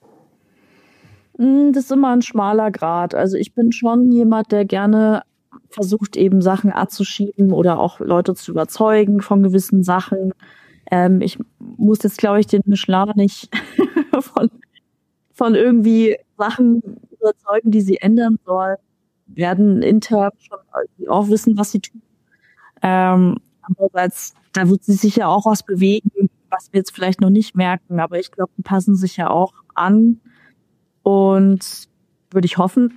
Das ist immer ein schmaler Grat. Also ich bin schon jemand, der gerne versucht, eben Sachen abzuschieben oder auch Leute zu überzeugen von gewissen Sachen. Ähm, ich muss jetzt, glaube ich, den Michelin nicht von, von irgendwie Sachen überzeugen, die sie ändern sollen. Werden intern schon auch wissen, was sie tun. Ähm, andererseits, da wird sie sich ja auch was bewegen, was wir jetzt vielleicht noch nicht merken, aber ich glaube, die passen sich ja auch an und würde ich hoffen.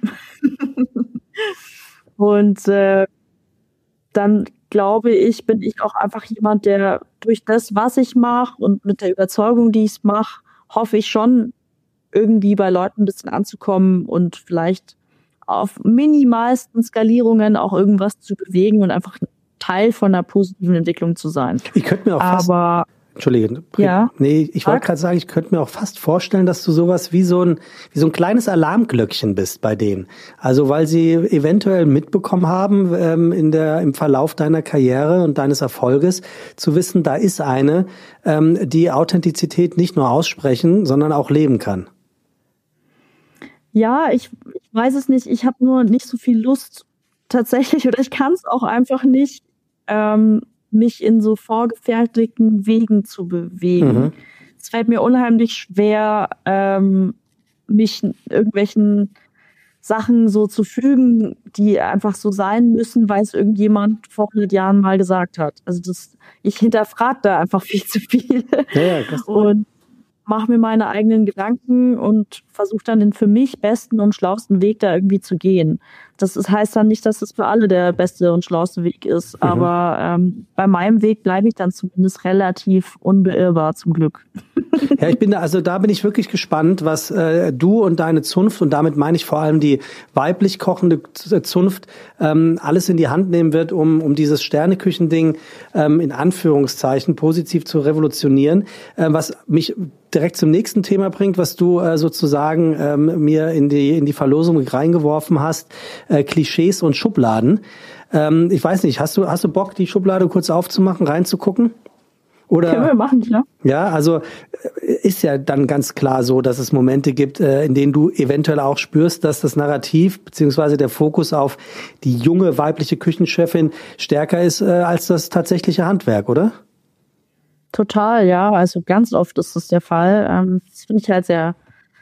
Und äh, dann glaube ich, bin ich auch einfach jemand, der durch das, was ich mache und mit der Überzeugung, die ich mache, hoffe ich schon, irgendwie bei Leuten ein bisschen anzukommen und vielleicht auf minimalsten Skalierungen auch irgendwas zu bewegen und einfach Teil von einer positiven Entwicklung zu sein. Ich könnte mir auch fast, Aber Entschuldige, ja, nee, ich wollte gerade sagen, ich könnte mir auch fast vorstellen, dass du sowas wie so ein wie so ein kleines Alarmglöckchen bist bei denen. Also weil sie eventuell mitbekommen haben ähm, in der im Verlauf deiner Karriere und deines Erfolges zu wissen, da ist eine, ähm, die Authentizität nicht nur aussprechen, sondern auch leben kann. Ja, ich, ich weiß es nicht. Ich habe nur nicht so viel Lust tatsächlich oder ich kann es auch einfach nicht, ähm, mich in so vorgefertigten Wegen zu bewegen. Mhm. Es fällt mir unheimlich schwer, ähm, mich irgendwelchen Sachen so zu fügen, die einfach so sein müssen, weil es irgendjemand vor hundert Jahren mal gesagt hat. Also das, ich hinterfrage da einfach viel zu viel. Ja, ja, das und mache mir meine eigenen Gedanken und versuche dann den für mich besten und schlausten Weg da irgendwie zu gehen. Das ist, heißt dann nicht, dass es für alle der beste und schlauste Weg ist, mhm. aber ähm, bei meinem Weg bleibe ich dann zumindest relativ unbeirrbar, zum Glück. Ja, ich bin da, also da bin ich wirklich gespannt, was äh, du und deine Zunft, und damit meine ich vor allem die weiblich kochende Zunft, ähm, alles in die Hand nehmen wird, um um dieses Sterneküchending ähm, in Anführungszeichen positiv zu revolutionieren, äh, was mich direkt zum nächsten Thema bringt, was du äh, sozusagen ähm, mir in die in die Verlosung reingeworfen hast, äh, Klischees und Schubladen. Ähm, ich weiß nicht, hast du hast du Bock, die Schublade kurz aufzumachen, reinzugucken? Oder, können wir machen, ja. Ja, also ist ja dann ganz klar so, dass es Momente gibt, äh, in denen du eventuell auch spürst, dass das Narrativ beziehungsweise der Fokus auf die junge weibliche Küchenchefin stärker ist äh, als das tatsächliche Handwerk, oder? Total, ja. Also ganz oft ist das der Fall. Ähm, das finde ich halt sehr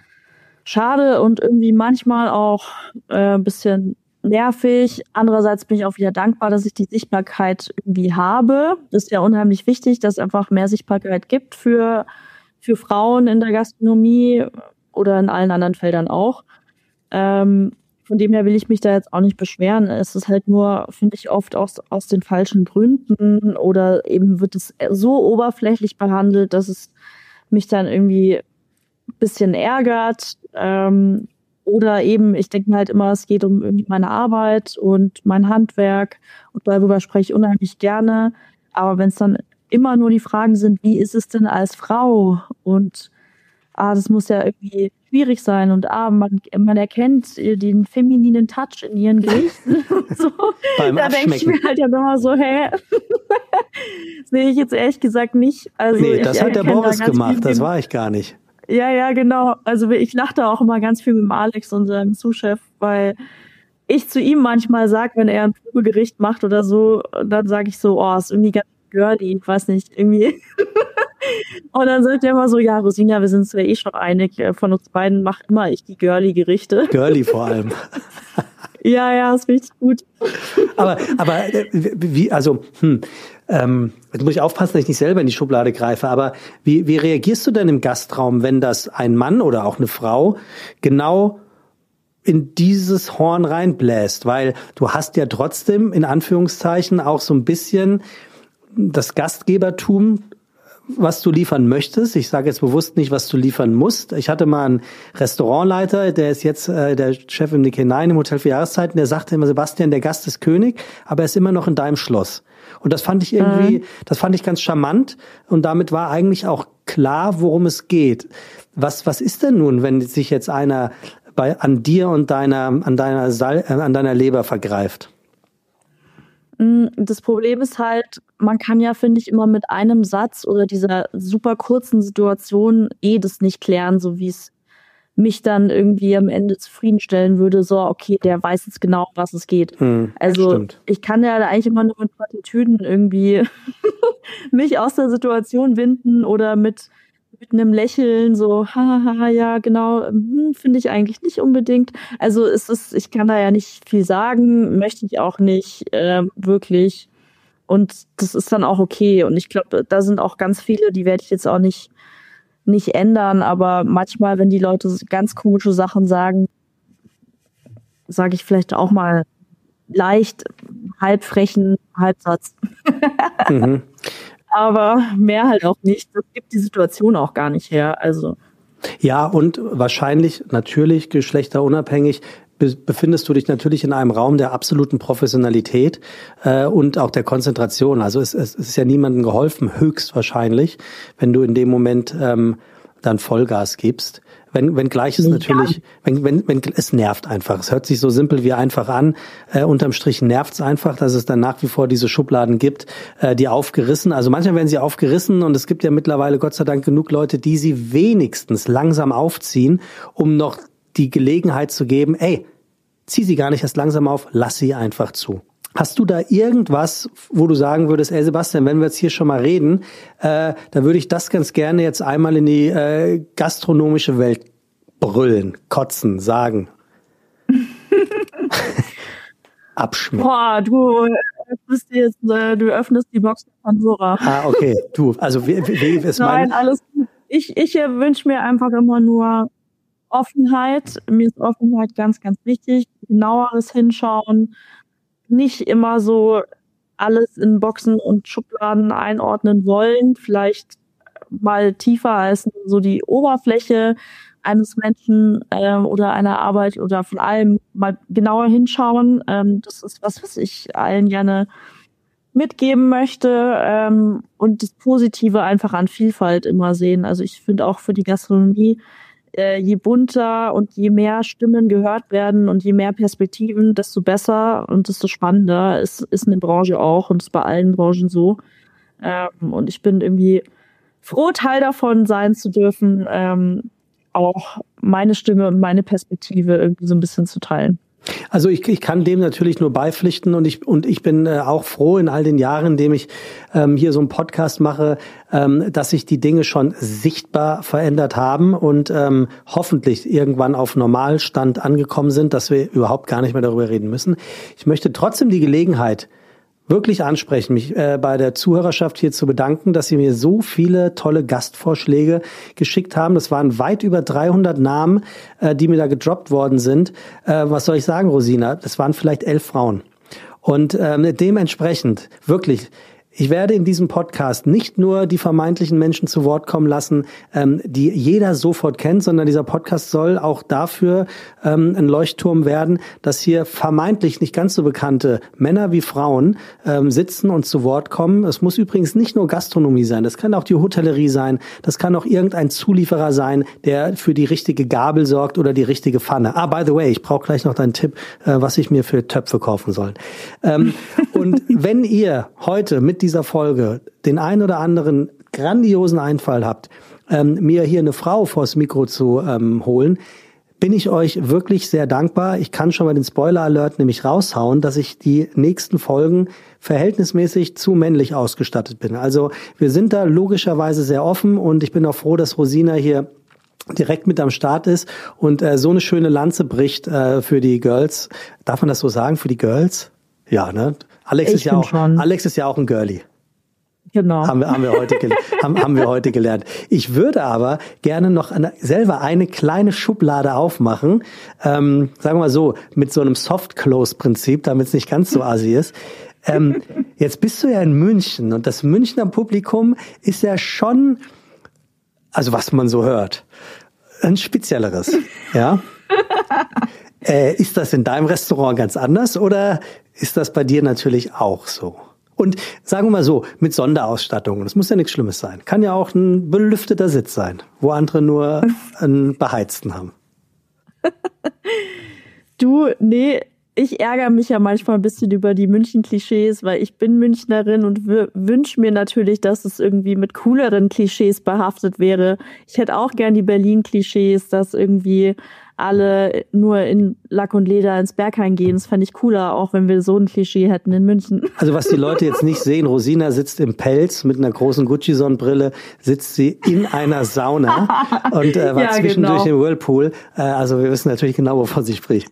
schade und irgendwie manchmal auch äh, ein bisschen nervig. Andererseits bin ich auch wieder dankbar, dass ich die Sichtbarkeit irgendwie habe. Das ist ja unheimlich wichtig, dass es einfach mehr Sichtbarkeit gibt für, für Frauen in der Gastronomie oder in allen anderen Feldern auch. Ähm, von dem her will ich mich da jetzt auch nicht beschweren. Es ist halt nur, finde ich, oft aus, aus den falschen Gründen oder eben wird es so oberflächlich behandelt, dass es mich dann irgendwie ein bisschen ärgert. Ähm, Oder eben, ich denke mir halt immer, es geht um irgendwie meine Arbeit und mein Handwerk und darüber spreche ich unheimlich gerne. Aber wenn es dann immer nur die Fragen sind, wie ist es denn als Frau? Und ah, das muss ja irgendwie schwierig sein und ah, man, man erkennt den femininen Touch in ihren Gerichten. So. Beim Da denke ich mir halt ja immer so, hä? Sehe ich jetzt ehrlich gesagt nicht. Also Nee, das ich hat der erkenne da Boris ganz gemacht, viel das dem- war ich gar nicht. Ja, ja, genau. Also ich lache da auch immer ganz viel mit dem Alex, unserem Sous-Chef, weil ich zu ihm manchmal sage, wenn er ein Probegericht macht oder so, dann sage ich so, oh, ist irgendwie ganz girly, ich weiß nicht, irgendwie. Und dann sagt er immer so, ja, Rosina, wir sind uns ja eh schon einig, von uns beiden mache immer ich die girly Gerichte. Girly vor allem. Ja, ja, ist richtig gut. Aber, aber äh, wie, also, hm, ähm, jetzt muss ich aufpassen, dass ich nicht selber in die Schublade greife, aber wie, wie reagierst du denn im Gastraum, wenn das ein Mann oder auch eine Frau genau in dieses Horn reinbläst? Weil du hast ja trotzdem, in Anführungszeichen, auch so ein bisschen das Gastgebertum, was du liefern möchtest. Ich sage jetzt bewusst nicht, was du liefern musst. Ich hatte mal einen Restaurantleiter, der ist jetzt äh, der Chef im Nikkei neun im Hotel für Jahreszeiten, der sagte immer, Sebastian, der Gast ist König, aber er ist immer noch in deinem Schloss. Und das fand ich irgendwie, mhm. das fand ich ganz charmant und damit war eigentlich auch klar, worum es geht. Was, was ist denn nun, wenn sich jetzt einer bei, an dir und deiner, an deiner Sal, äh, an deiner Leber vergreift? Das Problem ist halt, man kann ja, finde ich, immer mit einem Satz oder dieser super kurzen Situation eh das nicht klären, so wie es mich dann irgendwie am Ende zufriedenstellen würde, so, okay, der weiß jetzt genau, was es geht. Hm, also stimmt. Ich kann ja eigentlich immer nur mit Plattitüden irgendwie mich aus der Situation winden oder mit mit einem Lächeln so, haha, ja, genau, hm, finde ich eigentlich nicht unbedingt. Also es ist, ich kann da ja nicht viel sagen, möchte ich auch nicht äh, wirklich. Und das ist dann auch okay. Und ich glaube, da sind auch ganz viele, die werde ich jetzt auch nicht, nicht ändern. Aber manchmal, wenn die Leute ganz komische Sachen sagen, sage ich vielleicht auch mal leicht halb frechen Halbsatz. Mhm. Aber mehr halt auch nicht. Das gibt die Situation auch gar nicht her. Also ja, und wahrscheinlich, natürlich, geschlechterunabhängig, be- befindest du dich natürlich in einem Raum der absoluten Professionalität äh, und auch der Konzentration. Also es, es, es ist ja niemandem geholfen, höchstwahrscheinlich, wenn du in dem Moment ähm, dann Vollgas gibst. Wenn, wenn gleich ist Ja. natürlich, wenn, wenn, wenn, es nervt einfach. Es hört sich so simpel wie einfach an. Äh, unterm Strich nervt es einfach, dass es dann nach wie vor diese Schubladen gibt, äh, die aufgerissen. Also manchmal werden sie aufgerissen und es gibt ja mittlerweile Gott sei Dank genug Leute, die sie wenigstens langsam aufziehen, um noch die Gelegenheit zu geben, ey, zieh sie gar nicht erst langsam auf, lass sie einfach zu. Hast du da irgendwas, wo du sagen würdest, ey Sebastian, wenn wir jetzt hier schon mal reden, äh, da würde ich das ganz gerne jetzt einmal in die äh, gastronomische Welt brüllen, kotzen, sagen. Abschmecken. boah, du öffnest jetzt, äh, du öffnest die Box von Pandora. Ah, okay, du, also wie, wie, wie ist Nein, mein... alles gut. Ich, ich äh, wünsche mir einfach immer nur Offenheit. Mir ist Offenheit ganz, ganz wichtig. Genaueres Hinschauen. Nicht immer so alles in Boxen und Schubladen einordnen wollen. Vielleicht mal tiefer als so die Oberfläche eines Menschen ähm, oder einer Arbeit oder von allem mal genauer hinschauen. Ähm, das ist was, was ich allen gerne mitgeben möchte ähm, und das Positive einfach an Vielfalt immer sehen. Also ich finde auch für die Gastronomie, äh, je bunter und je mehr Stimmen gehört werden und je mehr Perspektiven, desto besser und desto spannender ist, ist eine Branche auch und ist bei allen Branchen so. Ähm, und ich bin irgendwie froh, Teil davon sein zu dürfen, ähm, auch meine Stimme und meine Perspektive irgendwie so ein bisschen zu teilen. Also ich, ich kann dem natürlich nur beipflichten und ich und ich bin äh, auch froh in all den Jahren, in dem ich ähm, hier so einen Podcast mache, ähm, dass sich die Dinge schon sichtbar verändert haben und ähm, hoffentlich irgendwann auf Normalstand angekommen sind, dass wir überhaupt gar nicht mehr darüber reden müssen. Ich möchte trotzdem die Gelegenheit wirklich ansprechen, mich äh, bei der Zuhörerschaft hier zu bedanken, dass Sie mir so viele tolle Gastvorschläge geschickt haben. Das waren weit über dreihundert Namen, äh, die mir da gedroppt worden sind. Äh, was soll ich sagen, Rosina? Das waren vielleicht elf Frauen. Und ähm, dementsprechend, wirklich, ich werde in diesem Podcast nicht nur die vermeintlichen Menschen zu Wort kommen lassen, ähm, die jeder sofort kennt, sondern dieser Podcast soll auch dafür ähm, ein Leuchtturm werden, dass hier vermeintlich nicht ganz so bekannte Männer wie Frauen ähm, sitzen und zu Wort kommen. Es muss übrigens nicht nur Gastronomie sein, das kann auch die Hotellerie sein, das kann auch irgendein Zulieferer sein, der für die richtige Gabel sorgt oder die richtige Pfanne. Ah, by the way, ich brauche gleich noch deinen Tipp, äh, was ich mir für Töpfe kaufen soll. Ähm, und wenn ihr heute mit dieser Folge den ein oder anderen grandiosen Einfall habt, ähm, mir hier eine Frau vors Mikro zu ähm, holen, bin ich euch wirklich sehr dankbar. Ich kann schon mal den Spoiler-Alert nämlich raushauen, dass ich die nächsten Folgen verhältnismäßig zu männlich ausgestattet bin. Also wir sind da logischerweise sehr offen und ich bin auch froh, dass Rosina hier direkt mit am Start ist und äh, so eine schöne Lanze bricht äh, für die Girls. Darf man das so sagen, für die Girls? Ja, ne? Alex ich ist ja auch schon. Alex ist ja auch ein Girlie. Genau. Haben wir, haben wir heute gel- haben, haben wir heute gelernt. Ich würde aber gerne noch eine, selber eine kleine Schublade aufmachen, ähm, sagen wir mal so, mit so einem Soft-Close-Prinzip, damit es nicht ganz so assi ist. Ähm, jetzt bist du ja in München und das Münchner Publikum ist ja schon, also was man so hört, ein spezielleres, ja. Äh, ist das in deinem Restaurant ganz anders oder ist das bei dir natürlich auch so? Und sagen wir mal so, mit Sonderausstattung, das muss ja nichts Schlimmes sein. Kann ja auch ein belüfteter Sitz sein, wo andere nur einen beheizten haben. Du, nee, ich ärgere mich ja manchmal ein bisschen über die München-Klischees, weil ich bin Münchnerin und w- wünsche mir natürlich, dass es irgendwie mit cooleren Klischees behaftet wäre. Ich hätte auch gern die Berlin-Klischees, dass irgendwie alle nur in Lack und Leder ins Berghain gehen. Das fände ich cooler, auch wenn wir so ein Klischee hätten in München. Also was die Leute jetzt nicht sehen, Rosina sitzt im Pelz mit einer großen Gucci-Sonnenbrille, sitzt sie in einer Sauna und äh, war Ja, zwischendurch genau. im Whirlpool. Äh, also wir wissen natürlich genau, wovon sie spricht.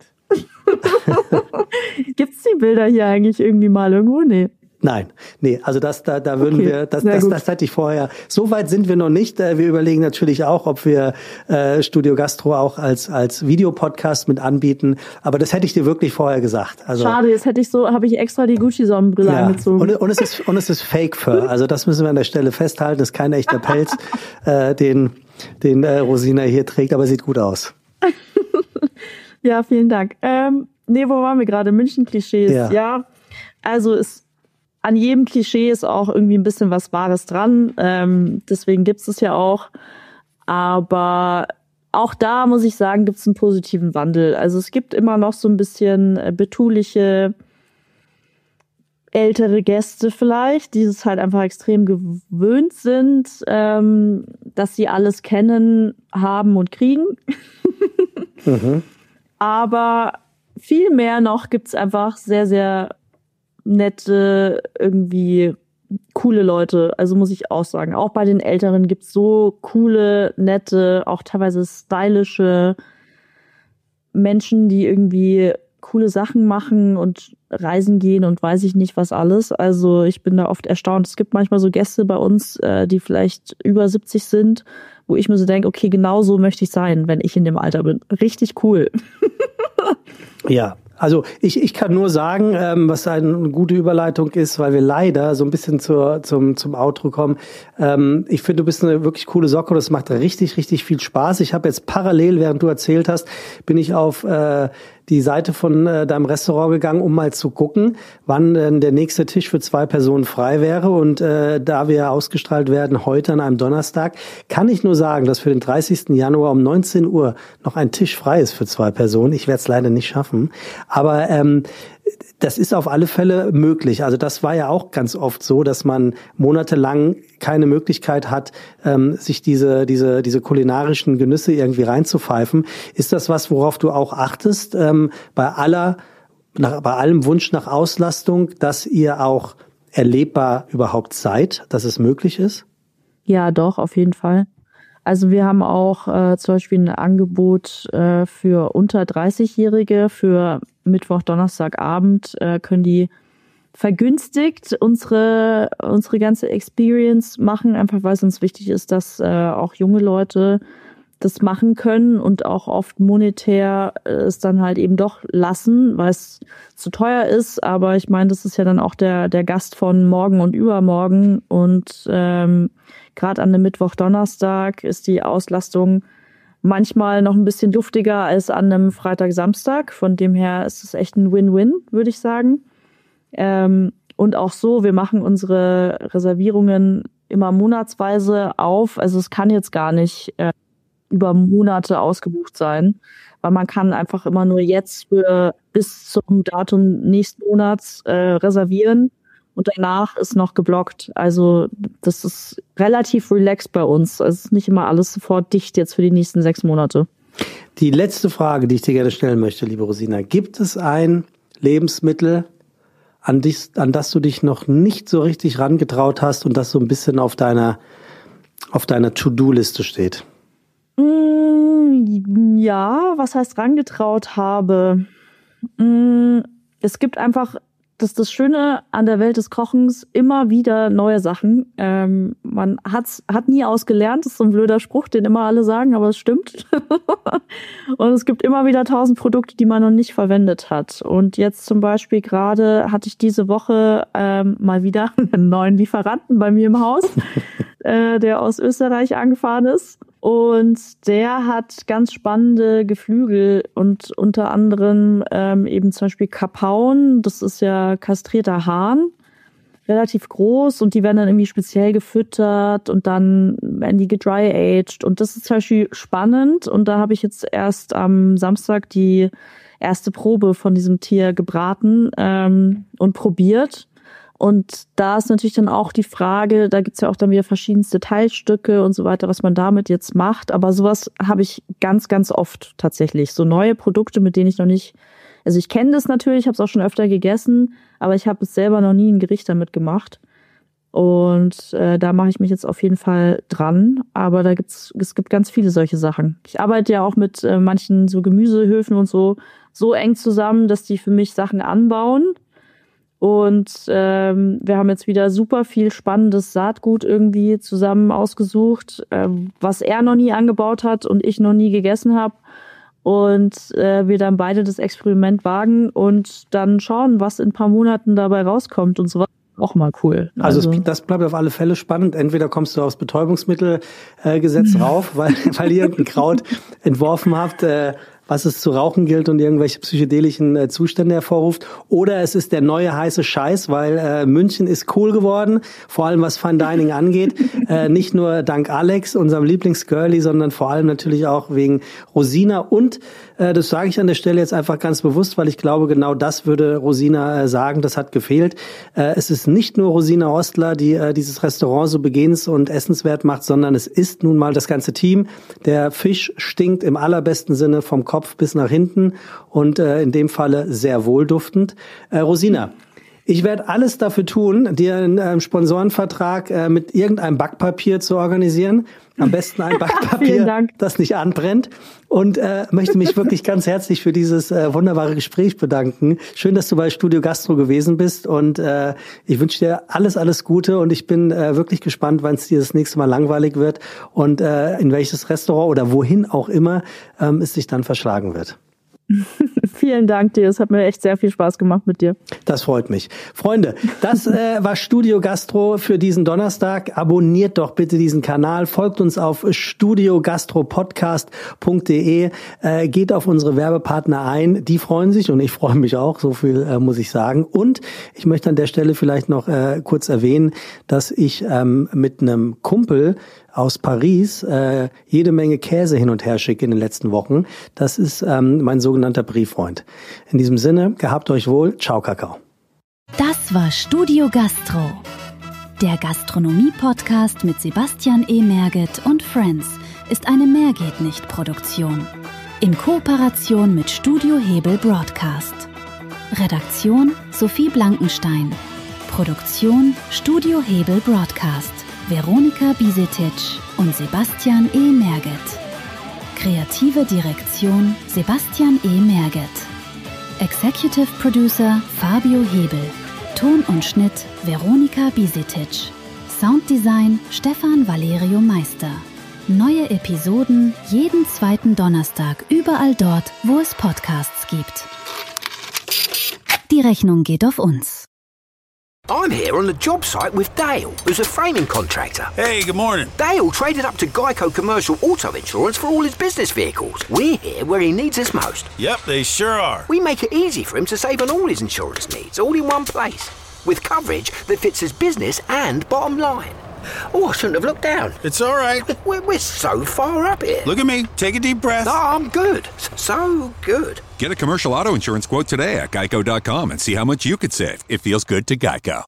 Gibt's die Bilder hier eigentlich irgendwie mal irgendwo? Nee. Nein, nee, also das, da, da würden Okay, wir, das, sehr das, gut. das hätte ich vorher. So weit sind wir noch nicht. Äh, Wir überlegen natürlich auch, ob wir äh, Studio Gastro auch als als Videopodcast mit anbieten. Aber das hätte ich dir wirklich vorher gesagt. Also Schade, jetzt hätte ich so, habe ich extra die Gucci-Sonnenbrille ja. angezogen. Und, und es ist und es ist Fake Fur. Also das müssen wir an der Stelle festhalten. Das ist kein echter Pelz, äh, den den äh, Rosina hier trägt, aber sieht gut aus. Ja, vielen Dank. Ähm, nee, wo waren wir gerade? München-Klischees. Ja. Ja, also ist an jedem Klischee ist auch irgendwie ein bisschen was Wahres dran. Ähm, deswegen gibt's es ja auch. Aber auch da muss ich sagen, gibt's einen positiven Wandel. Also es gibt immer noch so ein bisschen äh, betuliche ältere Gäste vielleicht, die es halt einfach extrem gewöhnt sind, ähm, dass sie alles kennen, haben und kriegen. Mhm. Aber viel mehr noch gibt's einfach sehr, sehr nette, irgendwie coole Leute. Also muss ich auch sagen, auch bei den Älteren gibt's so coole, nette, auch teilweise stylische Menschen, die irgendwie coole Sachen machen und reisen gehen und weiß ich nicht was alles. Also ich bin da oft erstaunt. Es gibt manchmal so Gäste bei uns, äh, die vielleicht über siebzig sind, wo ich mir so denke, okay, genau so möchte ich sein, wenn ich in dem Alter bin. Richtig cool. Ja, also ich, ich kann nur sagen, ähm, was eine gute Überleitung ist, weil wir leider so ein bisschen zur, zum, zum Outro kommen. Ähm, ich finde, du bist eine wirklich coole Socke und das macht richtig, richtig viel Spaß. Ich habe jetzt parallel, während du erzählt hast, bin ich auf äh, die Seite von äh, deinem Restaurant gegangen, um mal zu gucken, wann denn der nächste Tisch für zwei Personen frei wäre. Und äh, da wir ausgestrahlt werden heute an einem Donnerstag, kann ich nur sagen, dass für den dreißigsten Januar um neunzehn Uhr noch ein Tisch frei ist für zwei Personen. Ich werde es leider nicht schaffen. Aber ähm, das ist auf alle Fälle möglich. Also das war ja auch ganz oft so, dass man monatelang keine Möglichkeit hat, ähm, sich diese diese diese kulinarischen Genüsse irgendwie reinzupfeifen. Ist das was, worauf du auch achtest, ähm, bei aller nach, bei allem Wunsch nach Auslastung, dass ihr auch erlebbar überhaupt seid, dass es möglich ist? Ja, doch, auf jeden Fall. Also wir haben auch äh, zum Beispiel ein Angebot äh, für unter dreißig-Jährige. Für Mittwoch, Donnerstagabend äh, können die vergünstigt unsere unsere ganze Experience machen, einfach weil es uns wichtig ist, dass äh, auch junge Leute das machen können und auch oft monetär es dann halt eben doch lassen, weil es zu teuer ist. Aber ich meine, das ist ja dann auch der der Gast von morgen und übermorgen. Und ähm, gerade an einem Mittwoch, Donnerstag ist die Auslastung manchmal noch ein bisschen duftiger als an einem Freitag, Samstag. Von dem her ist es echt ein Win-Win, würde ich sagen. Ähm, und auch so, wir machen unsere Reservierungen immer monatsweise auf. Also es kann jetzt gar nicht äh, über Monate ausgebucht sein, weil man kann einfach immer nur jetzt für bis zum Datum nächsten Monats äh, reservieren und danach ist noch geblockt. Also das ist relativ relaxed bei uns. Es ist nicht immer alles sofort dicht jetzt für die nächsten sechs Monate. Die letzte Frage, die ich dir gerne stellen möchte, liebe Rosina. Gibt es ein Lebensmittel, an, dich, an das du dich noch nicht so richtig rangetraut hast und das so ein bisschen auf deiner, auf deiner To-Do-Liste steht? Ja, was heißt rangetraut habe? Es gibt einfach, das ist das Schöne an der Welt des Kochens, immer wieder neue Sachen. Ähm, man hat's, hat nie ausgelernt, das ist so ein blöder Spruch, den immer alle sagen, aber es stimmt. Und es gibt immer wieder tausend Produkte, die man noch nicht verwendet hat. Und jetzt zum Beispiel gerade hatte ich diese Woche ähm, mal wieder einen neuen Lieferanten bei mir im Haus, äh, der aus Österreich angefahren ist. Und der hat ganz spannende Geflügel und unter anderem ähm, eben zum Beispiel Kapaun. Das ist ja kastrierter Hahn, relativ groß und die werden dann irgendwie speziell gefüttert und dann werden die gedry-aged. Und das ist zum Beispiel spannend und da habe ich jetzt erst am Samstag die erste Probe von diesem Tier gebraten ähm, und probiert. Und da ist natürlich dann auch die Frage, da gibt's ja auch dann wieder verschiedenste Teilstücke und so weiter, was man damit jetzt macht. Aber sowas habe ich ganz, ganz oft tatsächlich. So neue Produkte, mit denen ich noch nicht, also ich kenne das natürlich, habe es auch schon öfter gegessen, aber ich habe es selber noch nie ein Gericht damit gemacht. Und äh, da mache ich mich jetzt auf jeden Fall dran. Aber da gibt's, es gibt ganz viele solche Sachen. Ich arbeite ja auch mit äh, manchen so Gemüsehöfen und so, so eng zusammen, dass die für mich Sachen anbauen. Und ähm, wir haben jetzt wieder super viel spannendes Saatgut irgendwie zusammen ausgesucht, ähm, was er noch nie angebaut hat und ich noch nie gegessen habe. Und äh, wir dann beide das Experiment wagen und dann schauen, was in ein paar Monaten dabei rauskommt und sowas. Auch mal cool. Also, also das bleibt auf alle Fälle spannend. Entweder kommst du aufs Betäubungsmittelgesetz äh, rauf, weil, weil ihr irgendein Kraut entworfen habt, äh, was es zu rauchen gilt und irgendwelche psychedelischen äh, Zustände hervorruft. Oder es ist der neue heiße Scheiß, weil äh, München ist cool geworden, vor allem was Fine Dining angeht. Äh, nicht nur dank Alex, unserem Lieblingsgirlie, sondern vor allem natürlich auch wegen Rosina. Und äh, das sage ich an der Stelle jetzt einfach ganz bewusst, weil ich glaube, genau das würde Rosina äh, sagen, das hat gefehlt. Äh, es ist nicht nur Rosina Ostler, die äh, dieses Restaurant so begehens- und essenswert macht, sondern es ist nun mal das ganze Team. Der Fisch stinkt im allerbesten Sinne vom Kopf bis nach hinten und äh, in dem Falle sehr wohlduftend. Äh, Rosina, ich werde alles dafür tun, dir einen äh, Sponsorenvertrag äh, mit irgendeinem Backpapier zu organisieren. Am besten ein Backpapier, das nicht anbrennt. Und äh, möchte mich wirklich ganz herzlich für dieses äh, wunderbare Gespräch bedanken. Schön, dass du bei Studio Gastro gewesen bist. Und äh, ich wünsche dir alles, alles Gute. Und ich bin äh, wirklich gespannt, wann es dir das nächste Mal langweilig wird und äh, in welches Restaurant oder wohin auch immer ähm, es dich dann verschlagen wird. Vielen Dank dir, es hat mir echt sehr viel Spaß gemacht mit dir. Das freut mich. Freunde, das äh, war Studio Gastro für diesen Donnerstag. Abonniert doch bitte diesen Kanal, folgt uns auf studio gastro podcast punkt de, äh, geht auf unsere Werbepartner ein, die freuen sich und ich freue mich auch, so viel äh, muss ich sagen. Und ich möchte an der Stelle vielleicht noch äh, kurz erwähnen, dass ich ähm, mit einem Kumpel aus Paris äh, jede Menge Käse hin und her schicke in den letzten Wochen. Das ist ähm, mein sogenannter Brieffreund. In diesem Sinne, gehabt euch wohl. Ciao, Kakao. Das war Studio Gastro, der Gastronomie-Podcast mit Sebastian E. Merget und Friends ist eine Mehrgeht-nicht-Produktion. In Kooperation mit Studio Hebel Broadcast. Redaktion Sophie Blankenstein. Produktion Studio Hebel Broadcast. Veronika Bisetic und Sebastian E. Merget. Kreative Direktion Sebastian E. Merget. Executive Producer Fabio Hebel. Ton und Schnitt Veronika Bisetic. Sounddesign Stefan Valerio Meister. Neue Episoden jeden zweiten Donnerstag überall dort, wo es Podcasts gibt. Die Rechnung geht auf uns. I'm here on the job site with Dale, who's a framing contractor. Hey, good morning. Dale traded up to Geico Commercial Auto Insurance for all his business vehicles. We're here where he needs us most. Yep, they sure are. We make it easy for him to save on all his insurance needs, all in one place, with coverage that fits his business and bottom line. Oh, I shouldn't have looked down. It's all right. We're, we're so far up here. Look at me. Take a deep breath. No, I'm good. So good. Get a commercial auto insurance quote today at geico dot com and see how much you could save. It feels good to Geico.